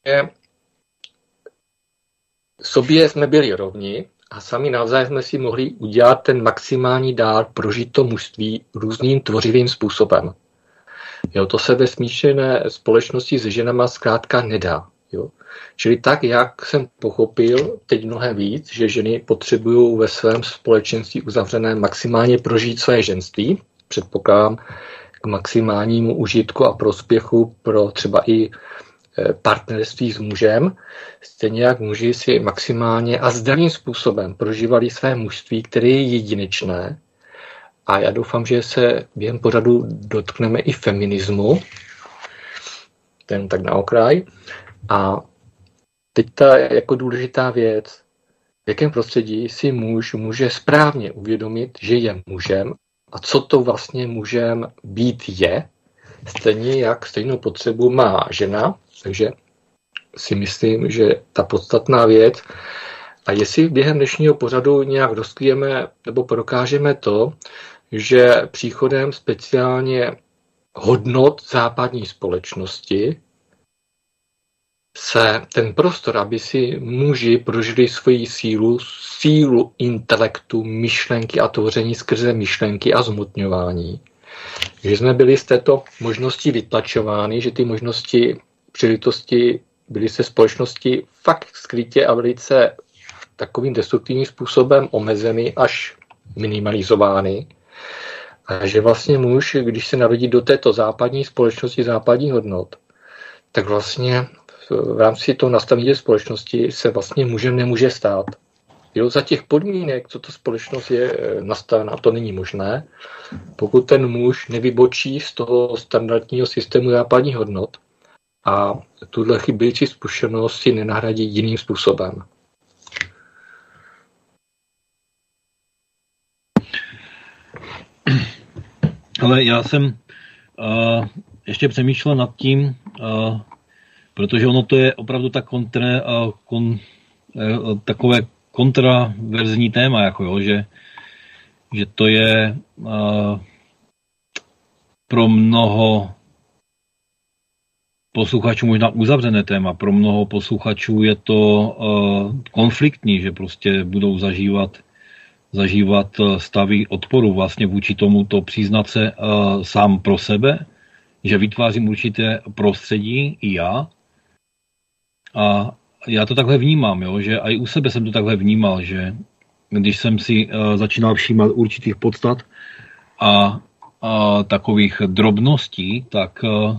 C: sobě jsme byli rovni a sami navzájem jsme si mohli udělat ten maximální dár, prožít to mužství různým tvořivým způsobem. Jo, to se ve smíšené společnosti se ženama zkrátka nedá. Jo. Čili tak, jak jsem pochopil teď mnohem víc, že ženy potřebují ve svém společenství uzavřené maximálně prožít své ženství, předpokládám k maximálnímu užitku a prospěchu pro třeba i partnerství s mužem, stejně jak muži si maximálně a zdravým způsobem prožívali své mužství, které je jedinečné. A já doufám, že se během pořadu dotkneme i feminismu, ten tak na okraj. A teď ta jako důležitá věc, v jakém prostředí si muž může správně uvědomit, že je mužem a co to vlastně mužem být je, stejně jak stejnou potřebu má žena, takže si myslím, že ta podstatná věc, a jestli během dnešního pořadu nějak rozkryjeme nebo prokážeme to, že příchodem speciálně hodnot západní společnosti se ten prostor, aby si muži prožili svoji sílu, sílu intelektu, myšlenky a tvoření skrze myšlenky a zmotňování. Že jsme byli z této možnosti vytlačovány, že ty možnosti příležitosti byly se společnosti fakt skrytě a velice takovým destruktivním způsobem omezeny až minimalizovány. A že vlastně muž, když se narodí do této západní společnosti, západní hodnot, tak vlastně v rámci toho nastavení společnosti se vlastně mužem nemůže stát. Jo, za těch podmínek, co ta společnost je nastavena, to není možné, pokud ten muž nevybočí z toho standardního systému západních hodnot a tuhle chybějící zkušenost si nenahradí jiným způsobem.
B: Ale já jsem uh, ještě přemýšlel nad tím, uh, protože ono to je opravdu tak kontra, uh, kon, uh, takové kontraverzní téma, jako jo, že, že to je uh, pro mnoho posluchačů možná uzavřené téma, pro mnoho posluchačů je to uh, konfliktní, že prostě budou zažívat zažívat stavy odporu vlastně vůči tomuto přiznat se uh, sám pro sebe, že vytvářím určité prostředí i já. A já to takhle vnímám, jo, že i u sebe jsem to takhle vnímal, že když jsem si uh, začínal všímat určitých podstat a, a takových drobností, tak uh,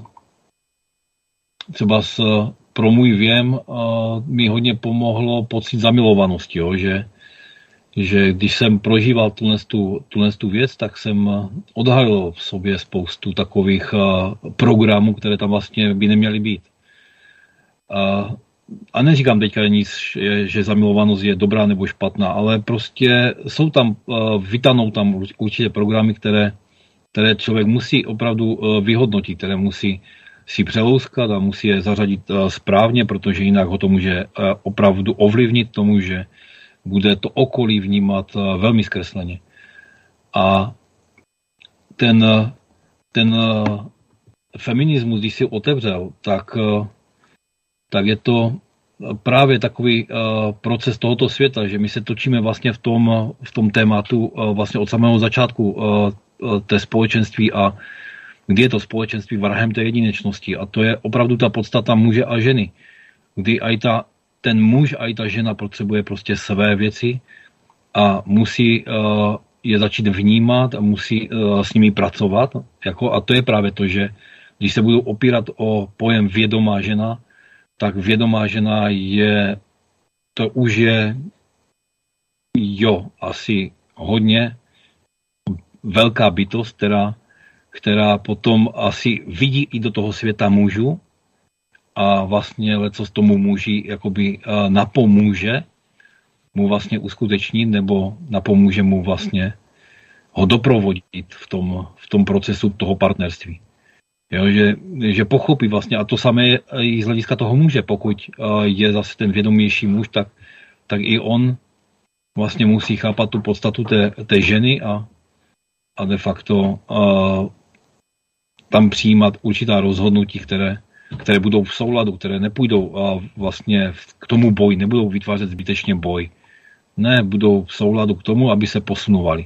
B: třeba s, pro můj věm uh, mi hodně pomohlo pocit zamilovanosti, jo, že že když jsem prožíval tuhle tu věc, tak jsem odhalil v sobě spoustu takových programů, které tam vlastně by neměly být. A, a neříkám teďka nic, že zamilovanost je dobrá nebo špatná, ale prostě jsou tam, vytanou tam určité programy, které, které člověk musí opravdu vyhodnotit, které musí si přelouskat a musí je zařadit správně, protože jinak ho to může opravdu ovlivnit tomu, že bude to okolí vnímat velmi zkresleně. A ten, ten feminismus, když si otevřel, tak, tak je to právě takový proces tohoto světa, že my se točíme vlastně v tom, v tom tématu vlastně od samého začátku té společenství a kdy je to společenství vrhem té jedinečnosti. A to je opravdu ta podstata muže a ženy, kdy aj ta ten muž a i ta žena potřebuje prostě své věci a musí uh, je začít vnímat a musí uh, s nimi pracovat. Jako, a to je právě to, že když se budou opírat o pojem vědomá žena, tak vědomá žena je, to už je, jo, asi hodně velká bytost, která, která potom asi vidí i do toho světa mužů, a vlastně leco z tomu muži jakoby napomůže mu vlastně uskutečnit nebo napomůže mu vlastně ho doprovodit v tom, v tom procesu toho partnerství. Jo, že, že pochopí vlastně, a to samé je i z hlediska toho muže, pokud je zase ten vědomější muž, tak, tak i on vlastně musí chápat tu podstatu té, té ženy a, a de facto uh, tam přijímat určitá rozhodnutí, které které budou v souladu, které nepůjdou a vlastně k tomu boji, nebudou vytvářet zbytečně boj. Ne, budou v souladu k tomu, aby se posunovali.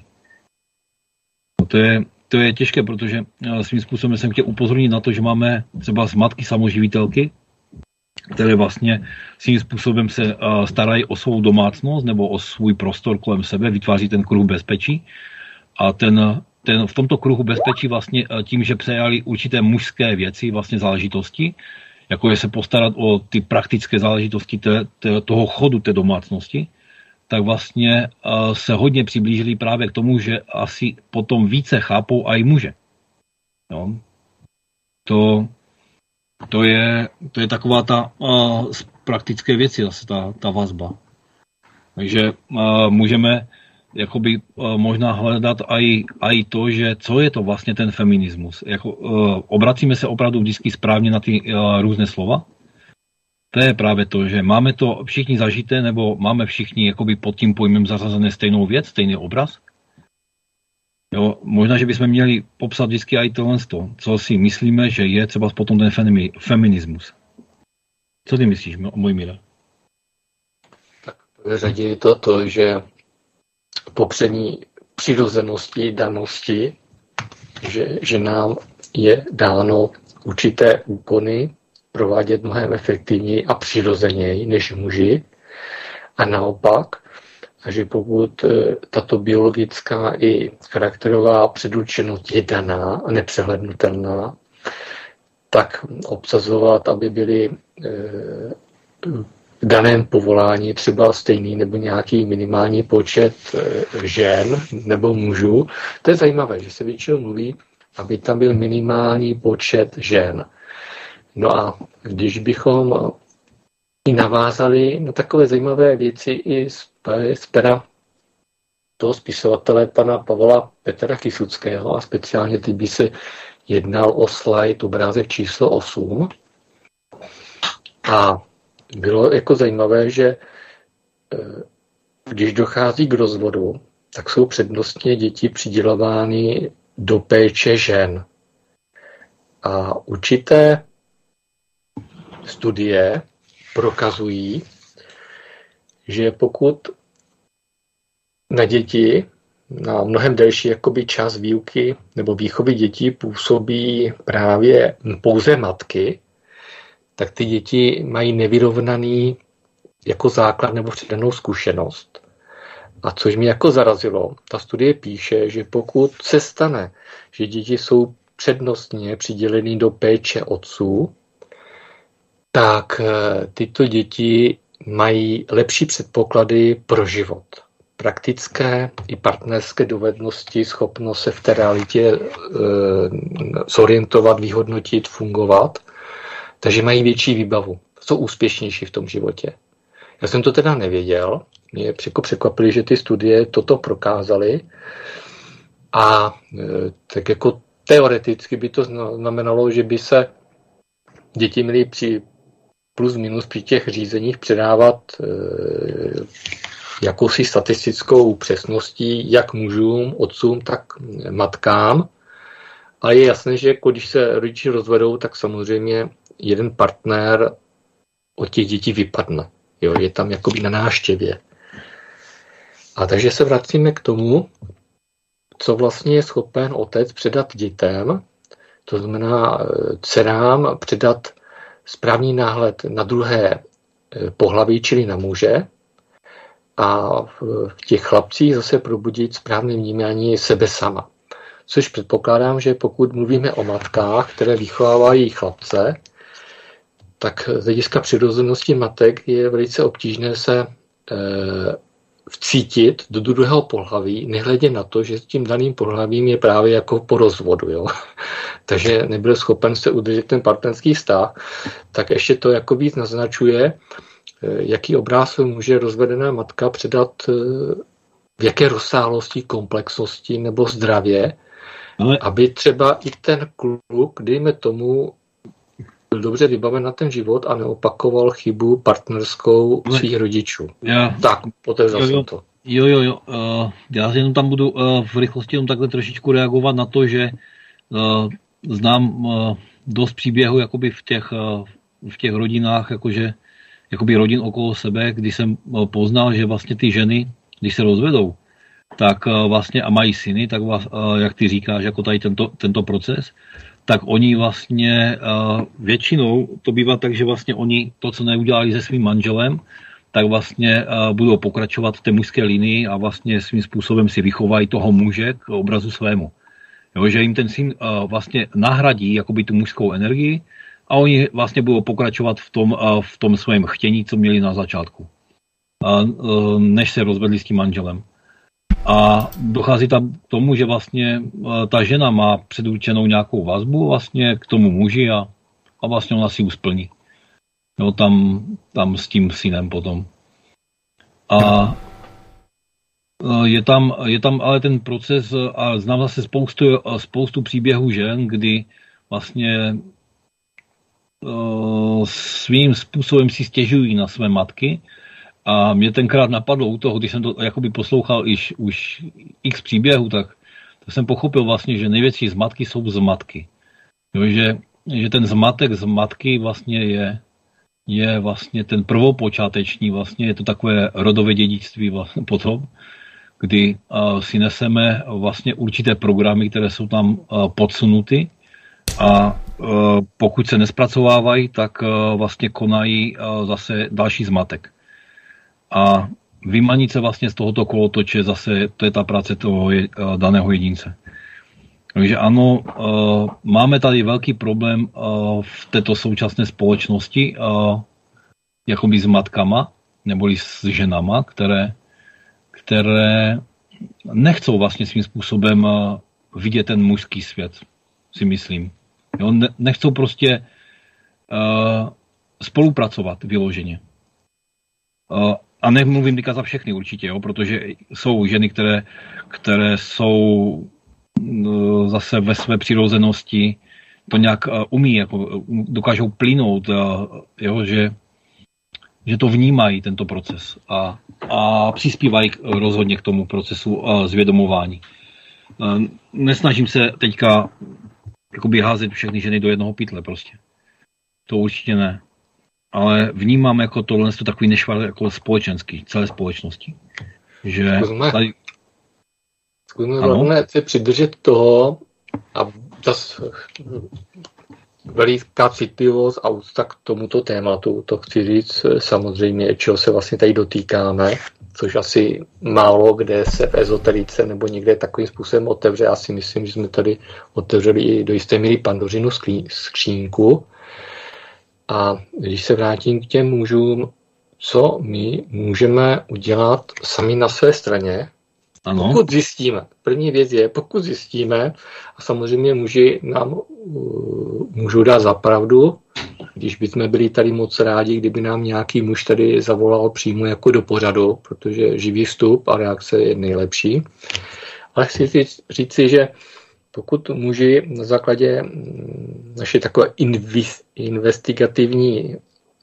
B: No to je, to je těžké, protože svým způsobem jsem chtěl upozornit na to, že máme třeba z matky samoživitelky, které vlastně svým způsobem se starají o svou domácnost nebo o svůj prostor kolem sebe, vytváří ten kruh bezpečí a ten Ten, v tomto kruhu bezpečí vlastně tím, že přejali určité mužské věci, vlastně záležitosti, jako je se postarat o ty praktické záležitosti té, té, toho chodu té domácnosti, tak vlastně uh, se hodně přiblížili právě k tomu, že asi potom více chápou i muže. No. To, to, je, to je taková ta uh, praktické věci zase ta, ta vazba. Takže uh, můžeme jakoby uh, možná hledat aj, aj to, že co je to vlastně ten feminismus. Jako, uh, obracíme se opravdu vždycky správně na ty uh, různé slova. To je právě to, že máme to všichni zažité, nebo máme všichni jakoby pod tím pojmem zařazené stejnou věc, stejný obraz. Jo, možná, že bychom měli popsat vždycky aj tohle, co si myslíme, že je třeba potom ten feminismus. Co ty myslíš, Mojmíre?
C: Tak v řadě je to to, že popření přirozenosti, danosti, že, že nám je dáno určité úkony provádět mnohem efektivněji a přirozeněji než muži. A naopak, a že pokud tato biologická i charakterová předurčenost je daná a nepřehlednutelná, tak obsazovat, aby byly v daném povolání třeba stejný nebo nějaký minimální počet žen nebo mužů. To je zajímavé, že se většinou mluví, aby tam byl minimální počet žen. No a když bychom i navázali na takové zajímavé věci i z, z pera toho spisovatele pana Pavla Petra Kysuckého a speciálně teď by se jednal o slide obrázek číslo osm. A bylo jako zajímavé, že když dochází k rozvodu, tak jsou přednostně děti přidělovány do péče žen. A určité studie prokazují, že pokud na děti, na mnohem delší jakoby čas výuky nebo výchovy dětí působí právě pouze matky, tak ty děti mají nevyrovnaný jako základ nebo předanou zkušenost. A což mě jako zarazilo, ta studie píše, že pokud se stane, že děti jsou přednostně přiděleny do péče otců, tak tyto děti mají lepší předpoklady pro život. Praktické i partnerské dovednosti, schopnost se v té realitě e, zorientovat, vyhodnotit, fungovat. Takže mají větší výbavu, jsou úspěšnější v tom životě. Já jsem to teda nevěděl, mě překvapili, že ty studie toto prokázaly a e, tak jako teoreticky by to znamenalo, že by se děti měly při plus minus při těch řízeních předávat e, jakousi statistickou přesností jak mužům, otcům, tak matkám. A je jasné, že když se rodiče rozvedou, tak samozřejmě jeden partner od těch dětí vypadne. Jo, je tam jakoby na návštěvě. A takže se vracíme k tomu, co vlastně je schopen otec předat dětem, to znamená dcerám předat správný náhled na druhé pohlaví, čili na muže, a v těch chlapcích zase probudit správné vnímání sebe sama. Což předpokládám, že pokud mluvíme o matkách, které vychovávají chlapce, tak z hlediska přirozenosti matek je velice obtížné se e, vcítit do druhého pohlaví, nehledě na to, že s tím daným pohlavím je právě jako po rozvodu. Jo? Takže nebyl schopen se udržet ten partnerský vztah, tak ještě to jako víc naznačuje, jaký obráz může rozvedená matka předat, v jaké rozsáhlosti, komplexnosti nebo zdravě, ale... aby třeba i ten kluk, dejme tomu, byl dobře vybaven na ten život a neopakoval chybu partnerskou ale... svých rodičů. Já... Tak, otevřel jsem to.
B: Jo, jo, jo. Uh, já jenom tam budu uh, v rychlosti jenom takhle trošičku reagovat na to, že uh, znám uh, dost příběhů jakoby v těch, uh, v těch rodinách, jakože jakoby rodin okolo sebe, když jsem poznal, že vlastně ty ženy, když se rozvedou, tak vlastně a mají syny, tak vás, jak ty říkáš, jako tady tento, tento proces, tak oni vlastně většinou to bývá tak, že vlastně oni to, co neudělali se svým manželem, tak vlastně budou pokračovat v té mužské linii a vlastně svým způsobem si vychovají toho muže k obrazu svému. Jo, že jim ten syn vlastně nahradí jakoby tu mužskou energii, a oni vlastně budou pokračovat v tom, v tom svém chtění, co měli na začátku, než se rozvedli s tím manželem. A dochází tam k tomu, že vlastně ta žena má předurčenou nějakou vazbu vlastně k tomu muži a, a vlastně ona si usplní. jo, tam, tam s tím synem potom. A je tam, je tam ale ten proces, a znám zase spoustu, spoustu příběhů žen, kdy vlastně svým způsobem si stěžují na své matky. A mě tenkrát napadlo u toho, když jsem to jakoby poslouchal iž, už x příběhů, tak to jsem pochopil vlastně, že největší zmatky jsou zmatky. Jo, že, že ten zmatek z matky vlastně je, je vlastně ten prvopočáteční, vlastně je to takové rodové dědictví vlastně potom, kdy uh, si neseme vlastně určité programy, které jsou tam uh, podsunuty a uh, pokud se nespracovávají, tak uh, vlastně konají uh, zase další zmatek. A vymanit se vlastně z tohoto kolotoče zase, to je ta práce toho uh, daného jedince. Takže ano, uh, máme tady velký problém uh, v této současné společnosti uh, jakoby s matkama, neboli s ženama, které, které nechcou vlastně svým způsobem uh, vidět ten mužský svět, si myslím. Jo, ne, nechcou prostě uh, spolupracovat vyloženě. Uh, a nemluvím teďka za všechny určitě, jo, protože jsou ženy, které, které jsou zase ve své přirozenosti to nějak umí, jako dokážou plynout, jo, že, že to vnímají, tento proces a, a přispívají rozhodně k tomu procesu zvědomování. Nesnažím se teďka jakoby házet všechny ženy do jednoho pytle prostě. To určitě ne. Ale vnímám jako tohle takový nešvar jako společenský, celé společnosti. Že tady...
C: Zkusme hlavně se přidržet toho a zase veliká citlivost a úcta k tomuto tématu, to chci říct samozřejmě, čeho se vlastně tady dotýkáme, což asi málo kde se v ezoterice nebo někde takovým způsobem otevře. Já si myslím, že jsme tady otevřeli i do jisté míry Pandořinu skřínku. A když se vrátím k těm mužům, co my můžeme udělat sami na své straně, ano. Pokud zjistíme, první věc je, pokud zjistíme, a samozřejmě muži nám uh, můžou dát za pravdu, když bychom byli tady moc rádi, kdyby nám nějaký muž tady zavolal přímo jako do pořadu, protože živý vstup a reakce je nejlepší. Ale chci říct, říci, že pokud muži na základě naše takové investigativní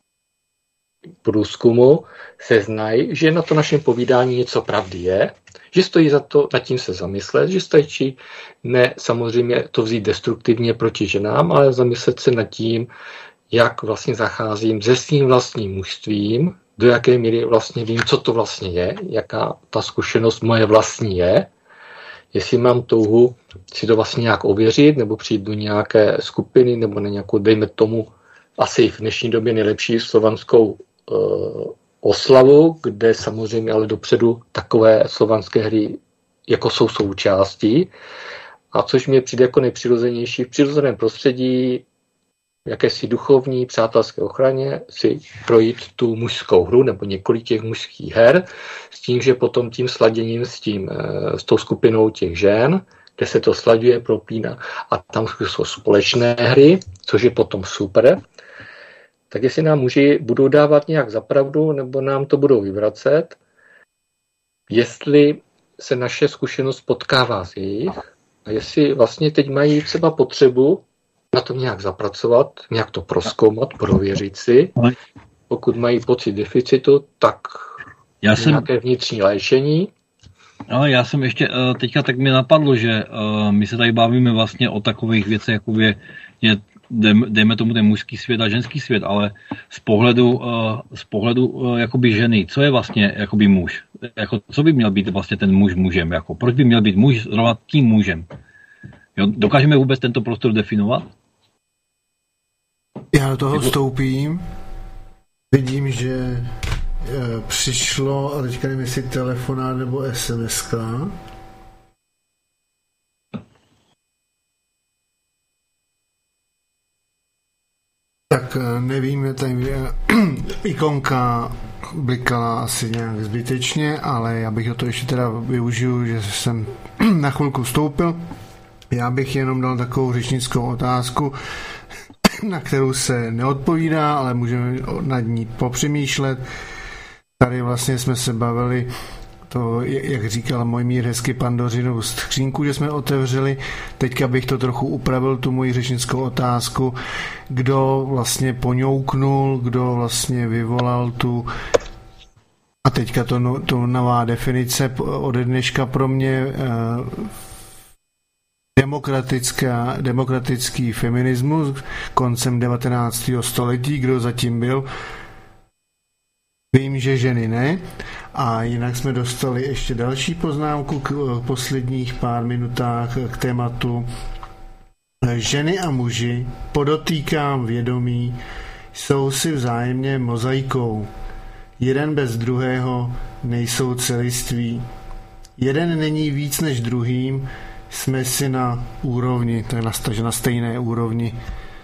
C: průzkumu se znají, že na to našem povídání něco pravdy je, že stojí za to nad tím se zamyslet, že stačí ne samozřejmě to vzít destruktivně proti ženám, ale zamyslet se nad tím, jak vlastně zacházím se svým vlastním mužstvím, do jaké míry vlastně vím, co to vlastně je, jaká ta zkušenost moje vlastní je, jestli mám touhu si to vlastně nějak ověřit, nebo přijít do nějaké skupiny, nebo na nějakou, dejme tomu, asi v dnešní době nejlepší slovanskou uh, oslavu, kde samozřejmě ale dopředu takové slovanské hry jako jsou součástí. A což mě přijde jako nejpřirozenější v přirozeném prostředí, jakési duchovní, přátelské ochraně, si projít tu mužskou hru nebo několik těch mužských her, s tím, že potom tím sladěním s, tím, s tou skupinou těch žen, kde se to slaďuje, propíná a tam jsou společné hry, což je potom super, tak jestli nám muži budou dávat nějak za pravdu, nebo nám to budou vyvracet, jestli se naše zkušenost potkává s jejich a jestli vlastně teď mají třeba potřebu na tom nějak zapracovat, nějak to prozkoumat, prověřit si. Pokud mají pocit deficitu, tak já jsem... nějaké vnitřní léčení.
B: Ale já jsem ještě, teďka tak mi napadlo, že my se tady bavíme vlastně o takových věcech, jakoby je, dejme tomu ten mužský svět a ženský svět, ale z pohledu, z pohledu jakoby ženy, co je vlastně jakoby muž? Jako, co by měl být vlastně ten muž mužem? Jako, proč by měl být muž zrovna tím mužem? Jo, dokážeme vůbec tento prostor definovat?
A: Já do toho vstoupím. Vidím, že e, přišlo, a teďka nevím, jestli telefonát nebo es em eska. Tak nevím, tady ikonka blikala asi nějak zbytečně, ale já bych o to ještě teda využil, že jsem na chvilku vstoupil. Já bych jenom dal takovou řečnickou otázku, na kterou se neodpovídá, ale můžeme nad ní popřemýšlet. Tady vlastně jsme se bavili to, jak říkal Mojmír hezky, Pandořinou skřínku, že jsme otevřeli. Teďka bych to trochu upravil, tu moji řečnickou otázku. Kdo vlastně poňouknul, kdo vlastně vyvolal tu, a teďka to, no, to nová definice ode dneška pro mě, eh, demokratická, demokratický feminismus koncem devatenáctého století, kdo zatím byl. Vím, že ženy ne. A jinak jsme dostali ještě další poznámku k posledních pár minutách k tématu. Ženy a muži, podotýkám vědomí, jsou si vzájemně mozaikou. Jeden bez druhého nejsou celiství. Jeden není víc než druhým, jsme si na úrovni, takže na stejné úrovni.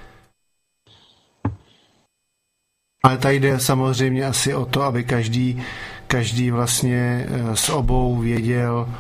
A: Ale tady jde samozřejmě asi o to, aby každý, každý vlastně s obou věděl.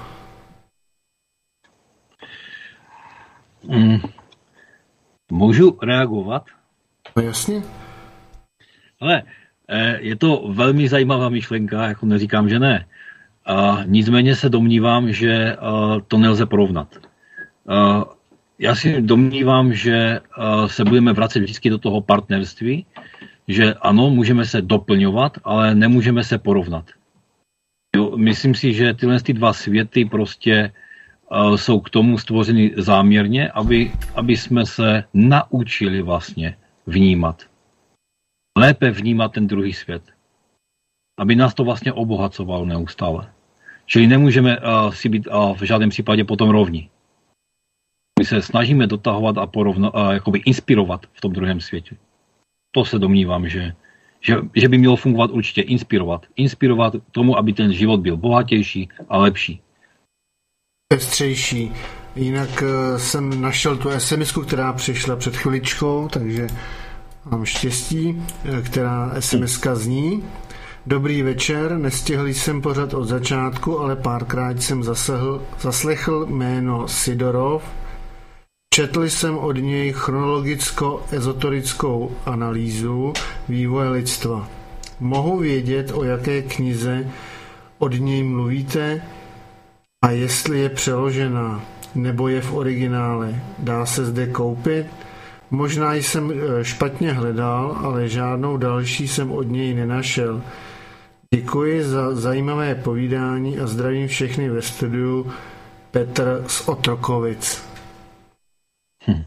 B: Mm. Můžu reagovat?
A: No jasně.
B: Ale je to velmi zajímavá myšlenka, jako neříkám, že ne. A nicméně se domnívám, že to nelze porovnat. Já si domnívám, že se budeme vracet vždycky do toho partnerství, že ano, můžeme se doplňovat, ale nemůžeme se porovnat. Jo, myslím si, že tyhle ty dva světy prostě uh, jsou k tomu stvořeny záměrně, aby, aby jsme se naučili vlastně vnímat. Lépe vnímat ten druhý svět. Aby nás to vlastně obohacovalo neustále. Čili nemůžeme uh, si být uh, v žádném případě potom rovni. My se snažíme dotahovat a porovna, uh, jakoby inspirovat v tom druhém světě. To se domnívám, že, že, že by mělo fungovat určitě inspirovat. Inspirovat k tomu, aby ten život byl bohatější a lepší.
A: Pestřejší. Jinak uh, jsem našel tu es em esku, která přišla před chviličkou, takže mám štěstí, která es em eska zní. Dobrý večer, nestihl jsem pořad od začátku, ale párkrát jsem zasehl, zaslechl jméno Sidorov. Četl jsem od něj chronologicko-ezoterickou analýzu vývoje lidstva. Mohu vědět, o jaké knize od něj mluvíte a jestli je přeložená, nebo je v originále. Dá se zde koupit? Možná jsem špatně hledal, ale žádnou další jsem od něj nenašel. Děkuji za zajímavé povídání a zdravím všechny ve studiu. Petr z Otrokovic.
B: Hm.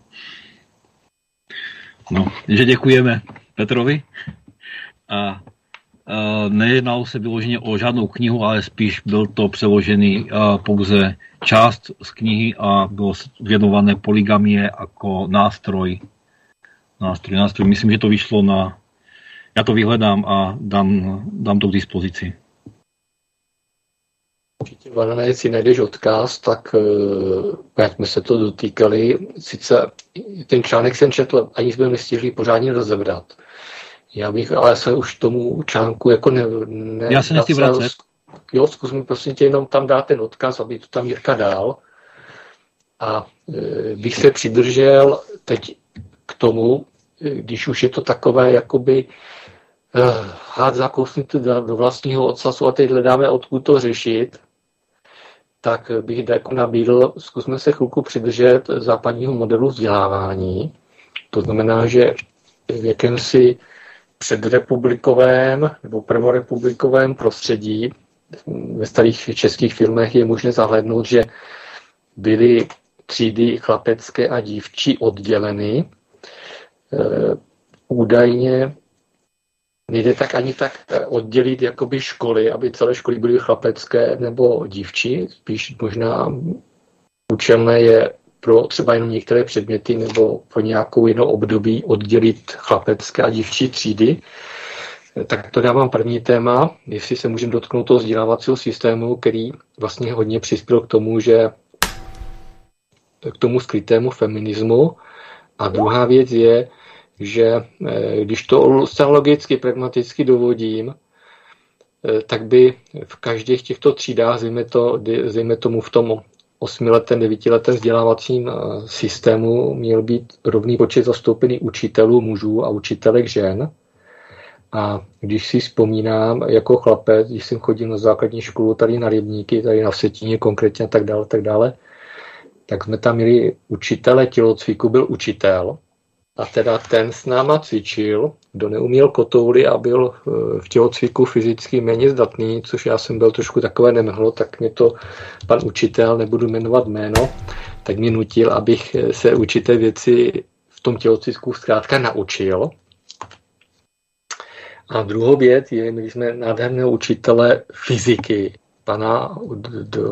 B: No, že děkujeme Petrovi. A, a nejednalo se vyloženě o žádnou knihu, ale spíš byl to přeložený a, pouze část z knihy a bylo věnované poligamie jako nástroj. Nástroj, nástroj. Myslím, že to vyšlo na... Já to vyhledám a dám, dám to k dispozici.
C: Určitě, Vadané, jestli najdeš odkaz, tak jak jsme se to dotýkali, sice ten článek jsem četl, ani jsme nestihli pořádně rozebrat. Já bych ale se už tomu článku jako ne... ne
B: Já se nechci vracet.
C: Jo, zkus mi prosím tě jenom tam dát ten odkaz, aby to tam Jirka dal. A e, bych se přidržel teď k tomu, když už je to takové, jakoby uh, hád zakousnutý do, do vlastního ocasu a teď hledáme, odkud to řešit, tak bych jako nabídl, zkusme se chvilku přidržet západního modelu vzdělávání. To znamená, že v jakémsi předrepublikovém nebo prvorepublikovém prostředí ve starých českých filmech je možné zahlédnout, že byly třídy chlapecké a dívčí odděleny. E, údajně nejde tak ani tak oddělit jakoby školy, aby celé školy byly chlapecké nebo dívčí. Spíš možná účelné je pro třeba jenom některé předměty nebo pro nějakou jinou období oddělit chlapecké a dívčí třídy. Tak to dávám první téma, jestli se můžeme dotknout toho vzdělávacího systému, který vlastně hodně přispěl k tomu, že k tomu skrytému feminismu. A druhá věc je, že když to logicky, pragmaticky dovodím, tak by v každých těchto třídách, zejme, to, zejme tomu v tom osmiletém, devítiletém vzdělávacím systému měl být rovný počet zastoupený učitelů mužů a učitelek žen. A když si vzpomínám, jako chlapec, když jsem chodil na základní školu tady na Rybníky, tady na Vsetíně konkrétně a tak dále, tak dále, tak jsme tam měli učitele tělocviku, byl učitel. A teda ten s náma cvičil, kdo neuměl kotouly a byl v tělocviku fyzicky méně zdatný, což já jsem byl trošku takové nemhlo, tak mě to pan učitel, nebudu jmenovat jméno, tak mě nutil, abych se určité věci v tom tělocviku zkrátka naučil. A druhou věc je, my jsme nádherného učitele fyziky, pana d, d,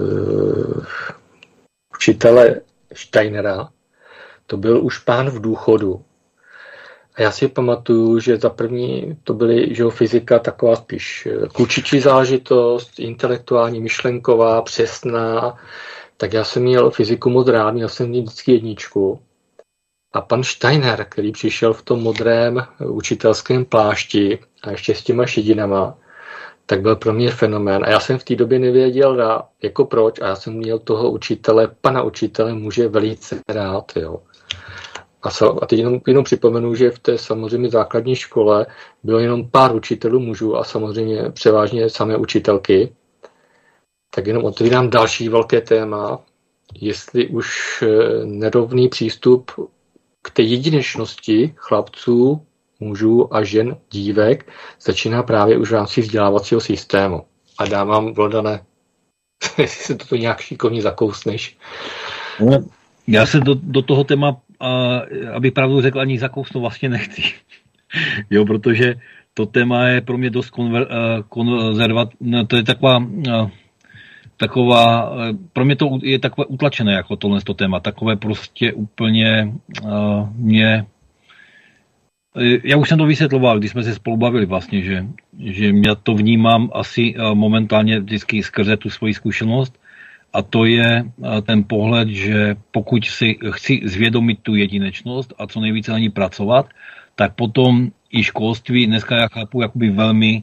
C: učitele Steinera. To byl už pán v důchodu. A já si pamatuju, že za první to byly, že fyzika taková spíš klučičí záležitost, intelektuální, myšlenková, přesná. Tak já jsem měl fyziku moc rád, měl jsem vždycky jedničku. A pan Steiner, který přišel v tom modrém učitelském plášti a ještě s těma šedinama, tak byl pro mě fenomén. A já jsem v té době nevěděl, jako proč, a já jsem měl toho učitele, pana učitele muže velice rád. Jo. A, so, a teď jenom, jenom připomenu, že v té samozřejmě základní škole bylo jenom pár učitelů mužů a samozřejmě převážně samé učitelky. Tak jenom otvírám další velké téma, jestli už nerovný přístup k té jedinečnosti chlapců, mužů a žen, dívek začíná právě už v rámci vzdělávacího systému. A dám vám, Vlodane, jestli se toto nějak šikovně zakousneš.
B: Já se do, do toho téma, aby pravdu řekl, ani zakousnout vlastně nechci. Jo, protože to téma je pro mě dost konver, konzervat, to je taková, taková, pro mě to je takové utlačené jako tohle to téma, takové prostě úplně mě, já už jsem to vysvětloval, když jsme se spolu bavili vlastně, že, že já to vnímám asi momentálně vždycky skrze tu svoji zkušenost, a to je ten pohled, že pokud si chci zvědomit tu jedinečnost a co nejvíce na ní pracovat, tak potom i školství, dneska já chápu jakoby velmi,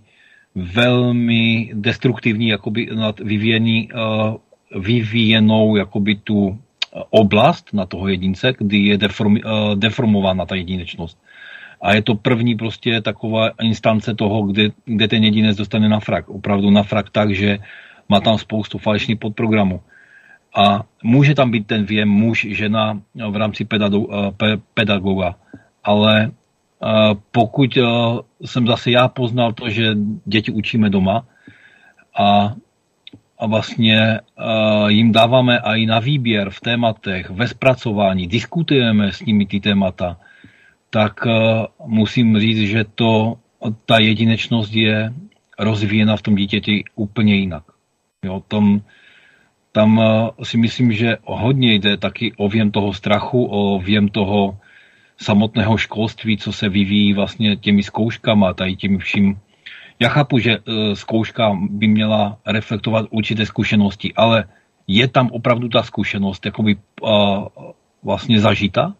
B: velmi destruktivní jakoby nad vyvíjení, vyvíjenou jakoby tu oblast na toho jedince, kdy je deform, deformována ta jedinečnost. A je to první prostě taková instance toho, kde, kde ten jedinec dostane na frak. Opravdu na frak tak, že má tam spoustu falešných podprogramů. A může tam být ten věm muž, žena v rámci pedagoga. Ale pokud jsem zase já poznal to, že děti učíme doma a, a vlastně jim dáváme i na výběr v tématech, ve zpracování, diskutujeme s nimi ty témata, tak musím říct, že to, ta jedinečnost je rozvíjena v tom dítěti úplně jinak. Jo, tam, tam si myslím, že hodně jde taky o věm toho strachu, o věm toho samotného školství, co se vyvíjí vlastně těmi zkouškama, tady tím vším. Já chápu, že zkouška by měla reflektovat určité zkušenosti, ale je tam opravdu ta zkušenost jakoby uh, vlastně zažita?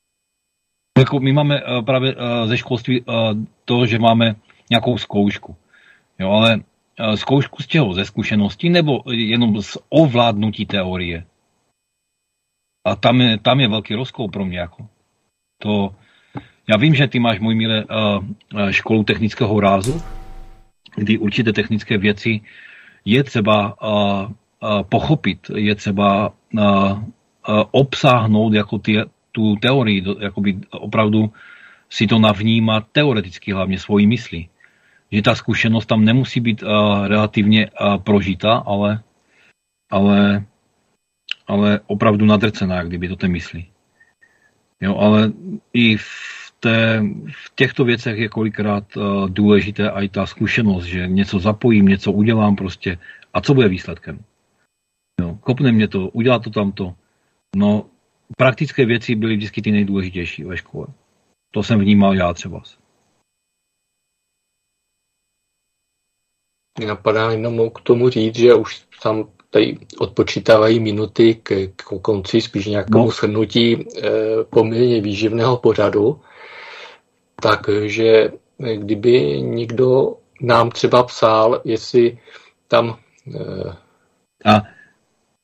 B: Jako my máme uh, právě uh, ze školství uh, to, že máme nějakou zkoušku. Jo, ale zkoušku z čeho? Ze zkušeností nebo jenom z ovládnutí teorie? A tam je, tam je velký rozkol pro mě. Jako. To, já vím, že ty máš, můj milé, školu technického rázu, kdy určité technické věci je třeba pochopit, je třeba obsáhnout jako ty, tu teorii, jakoby opravdu si to navnímat teoreticky, hlavně svojí myslí. Že ta zkušenost tam nemusí být uh, relativně uh, prožitá, ale, ale, ale opravdu nadrcená, jak kdyby to té myslí. Jo, ale i v, té, v těchto věcech je kolikrát uh, důležité i ta zkušenost, že něco zapojím, něco udělám prostě. A co bude výsledkem? Jo, kopne mě to, udělá to tamto. No, praktické věci byly vždycky ty nejdůležitější ve škole. To jsem vnímal já třeba.
C: Mě napadá jenom k tomu říct, že už tam tady odpočítávají minuty k, k konci spíš nějakému no. shrnutí e, poměrně výživného pořadu. Takže kdyby někdo nám třeba psal, jestli tam... E,
B: A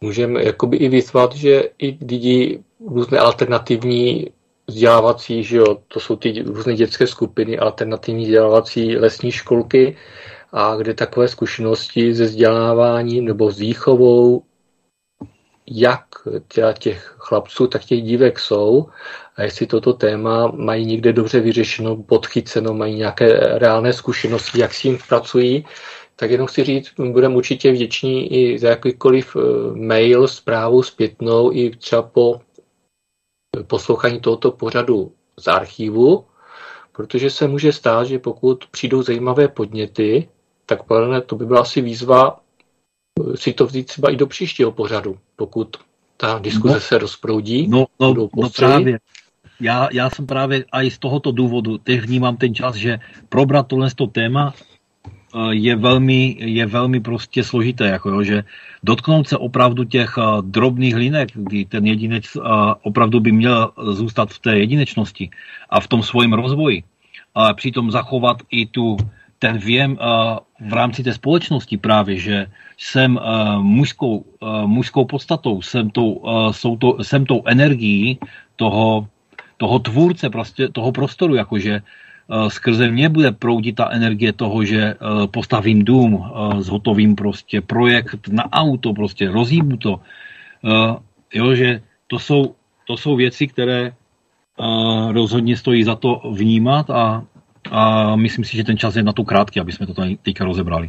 C: můžeme jakoby i vyzvat, že i lidi různé alternativní vzdělávací, že jo, to jsou ty různé dětské skupiny, alternativní vzdělávací lesní školky, a kde takové zkušenosti ze vzděláváním nebo s výchovou jak těch chlapců, tak těch dívek jsou, a jestli toto téma mají někde dobře vyřešeno, podchyceno, mají nějaké reálné zkušenosti, jak s tím pracují, tak jenom chci říct, budeme určitě vděční i za jakýkoliv mail, zprávu zpětnou, i třeba po poslouchání tohoto pořadu z archivu, protože se může stát, že pokud přijdou zajímavé podněty, tak to by byla asi výzva si to vzít třeba i do příštího pořadu, pokud ta diskuze no, se rozproudí.
B: No, no, no právě. Já, já jsem právě i z tohoto důvodu teď vnímám ten čas, že probrat tohle téma je velmi, je velmi prostě složité, jako jo, že dotknout se opravdu těch uh, drobných linek, kdy ten jedinec uh, opravdu by měl zůstat v té jedinečnosti a v tom svém rozvoji, a přitom zachovat i tu ten věm uh, v rámci té společnosti právě, že jsem uh, mužskou, uh, mužskou podstatou, jsem tou, uh, jsou to, jsem tou energií toho, toho tvůrce, prostě toho prostoru, jakože uh, skrze mě bude proudit ta energie toho, že uh, postavím dům, uh, zhotovím prostě projekt na auto, prostě rozhýbu to. Uh, jo, že to jsou, to jsou věci, které uh, rozhodně stojí za to vnímat, a A myslím si, že ten čas je na to krátký, aby jsme to tady teďka rozebrali.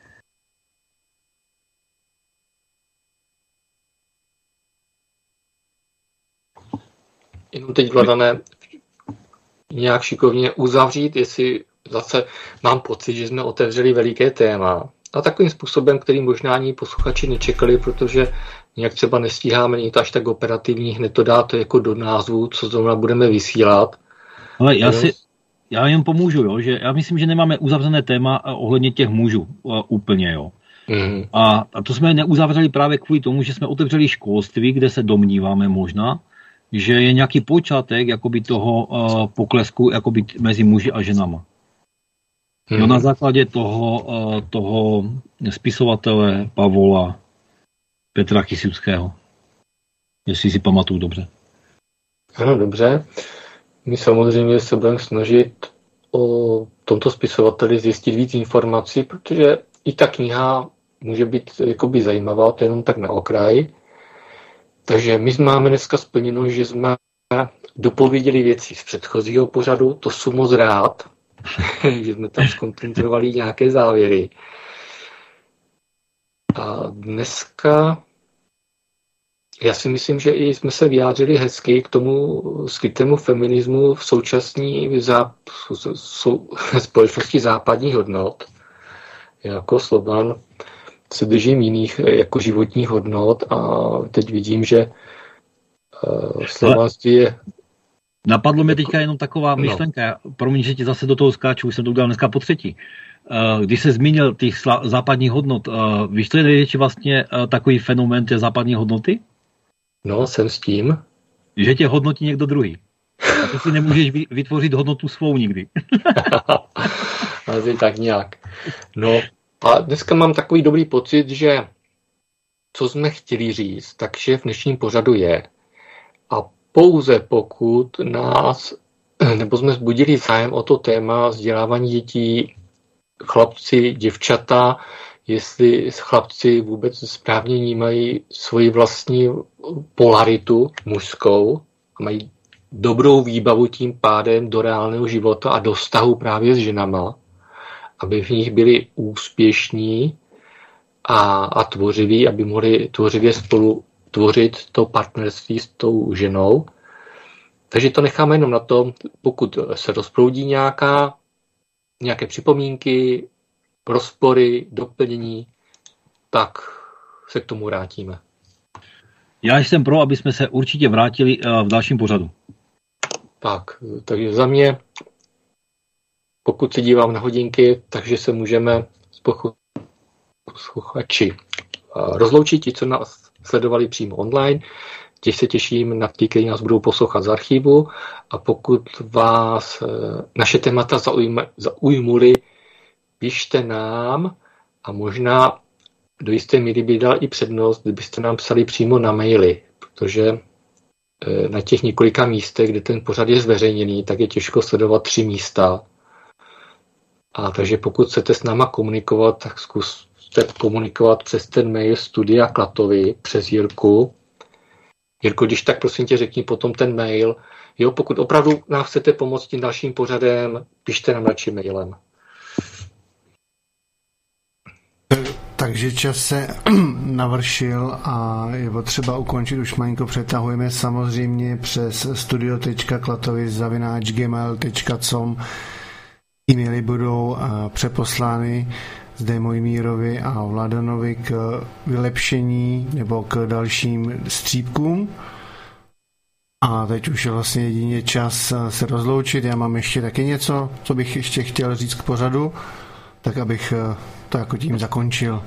C: Jenom teď, Vladané, nějak šikovně uzavřít, jestli zase mám pocit, že jsme otevřeli veliké téma. A takovým způsobem, který možná ani posluchači nečekali, protože nějak třeba nestíháme, není to až tak operativní, hned to dát jako do názvu, co zrovna budeme vysílat.
B: Ale já si... Já jen pomůžu, jo, že já myslím, že nemáme uzavřené téma ohledně těch mužů uh, úplně, jo. Mm. A, a to jsme neuzavřeli právě kvůli tomu, že jsme otevřeli školství, kde se domníváme možná, že je nějaký počátek jakoby toho uh, poklesku jakoby mezi muži a ženama. Mm. Jo, na základě toho, uh, toho spisovatele Pavola Petra Kysického. Jestli si pamatuju dobře.
C: Ano, dobře. My samozřejmě se budeme snažit o tomto spisovateli zjistit víc informací, protože i ta kniha může být jakoby zajímavá, to jenom tak na okraj. Takže my máme dneska splněno, že jsme dopověděli věci z předchozího pořadu, to jsem moc rád, že jsme tam zkoncentrovali nějaké závěry. A dneska já si myslím, že i jsme se vyjádřili hezky k tomu skrytému feminismu v současné zá... sou... společnosti západních hodnot. Jako Slovan se držím jiných jako životních hodnot a teď vidím, že uh, slovanství je...
B: Napadlo mě teďka jenom taková myšlenka, no. Promiň, že ti zase do toho skáču, už jsem to udělal dneska po třetí. Když se zmínil těch sla... západních hodnot, víš, to je vlastně takový fenomén té západní hodnoty?
C: No, jsem s tím.
B: Že tě hodnotí někdo druhý. A ty si nemůžeš vytvořit hodnotu svou nikdy.
C: Asi tak nějak. No, a dneska mám takový dobrý pocit, že co jsme chtěli říct, takže v dnešním pořadu je. A pouze pokud nás, nebo jsme vzbudili zájem o to téma vzdělávání dětí, chlapci, děvčata, jestli chlapci vůbec správně vnímají svoji vlastní polaritu mužskou a mají dobrou výbavu tím pádem do reálného života a do vztahu právě s ženama, aby v nich byli úspěšní a, a tvořiví, aby mohli tvořivě spolu tvořit to partnerství s tou ženou. Takže to necháme jenom na to, pokud se rozproudí nějaká, nějaké připomínky, rozpory, doplnění, tak se k tomu vrátíme.
B: Já jsem pro, aby jsme se určitě vrátili v dalším pořadu.
C: Tak, takže za mě, pokud se dívám na hodinky, takže se můžeme s posluchači rozloučit, ti, co nás sledovali přímo online. Těch se těším na ty, kteří nás budou poslouchat z archivu, a pokud vás naše témata zaujmuly, píšte nám a možná do jisté míry by dal i přednost, kdybyste nám psali přímo na maily, protože na těch několika místech, kde ten pořad je zveřejněný, tak je těžko sledovat tři místa. A takže pokud chcete s náma komunikovat, tak zkuste komunikovat přes ten mail Studia Klatovy, přes Jirku. Jirko, když tak prosím tě řekni potom ten mail. Jo, pokud opravdu nám chcete pomoct tím dalším pořadem, pište nám radši mailem.
A: Takže čas se navršil a je potřeba ukončit, už malinko přetahujeme, samozřejmě přes studio tečka klatovy zavináč gmail tečka com e-maily budou přeposlány zde Mojmírovi a Vladanovi k vylepšení nebo k dalším střípkům. A teď už je vlastně jedině čas se rozloučit. Já mám ještě taky něco, co bych ještě chtěl říct k pořadu, tak abych to jako tím zakončil.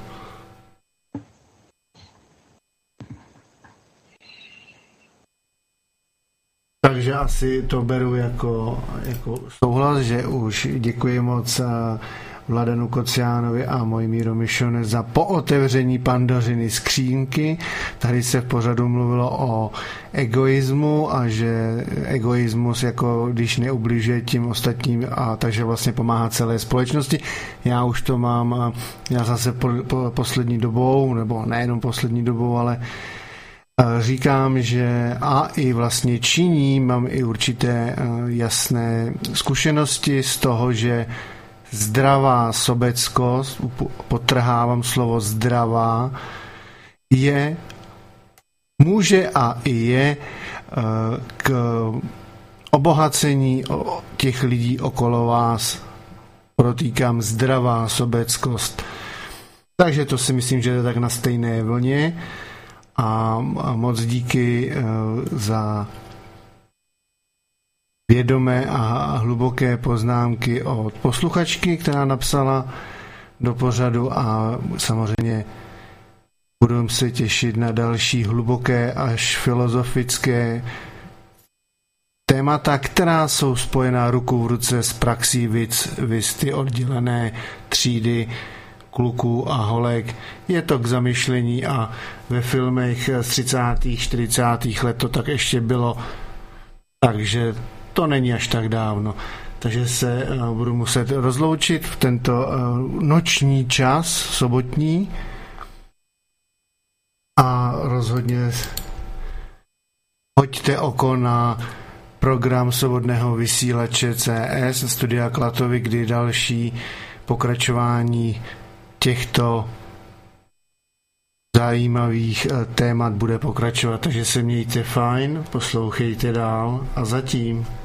A: Takže asi to beru jako, jako souhlas, že už děkuji moc Vladanu Kociánovi a Mojmíru Mišone za pootevření Pandořiny skřínky. Tady se v pořadu mluvilo o egoismu a že egoismus jako když neubližuje tím ostatním a takže vlastně pomáhá celé společnosti. Já už to mám, já zase po, po, poslední dobou, nebo nejenom poslední dobou, ale říkám, že a i vlastně činím, mám i určité jasné zkušenosti z toho, že zdravá sobeckost, podtrhávám slovo zdravá, je, může a i je k obohacení těch lidí okolo vás. Protýkám zdravá sobeckost. Takže to si myslím, že je tak na stejné vlně. A moc díky za vědomé a hluboké poznámky od posluchačky, která napsala do pořadu a samozřejmě budu se těšit na další hluboké až filozofické témata, která jsou spojená ruku v ruce s praxí viz, viz ty oddělené třídy kluků a holek. Je to k zamyšlení a ve filmech z třicátých čtyřicátých let to tak ještě bylo, takže to není až tak dávno. Takže se uh, budu muset rozloučit v tento uh, noční čas, sobotní, a rozhodně hoďte oko na program svobodného vysílače C S Studia Klatovy, kdy další pokračování těchto zajímavých témat bude pokračovat, takže se mějte fajn, poslouchejte dál a zatím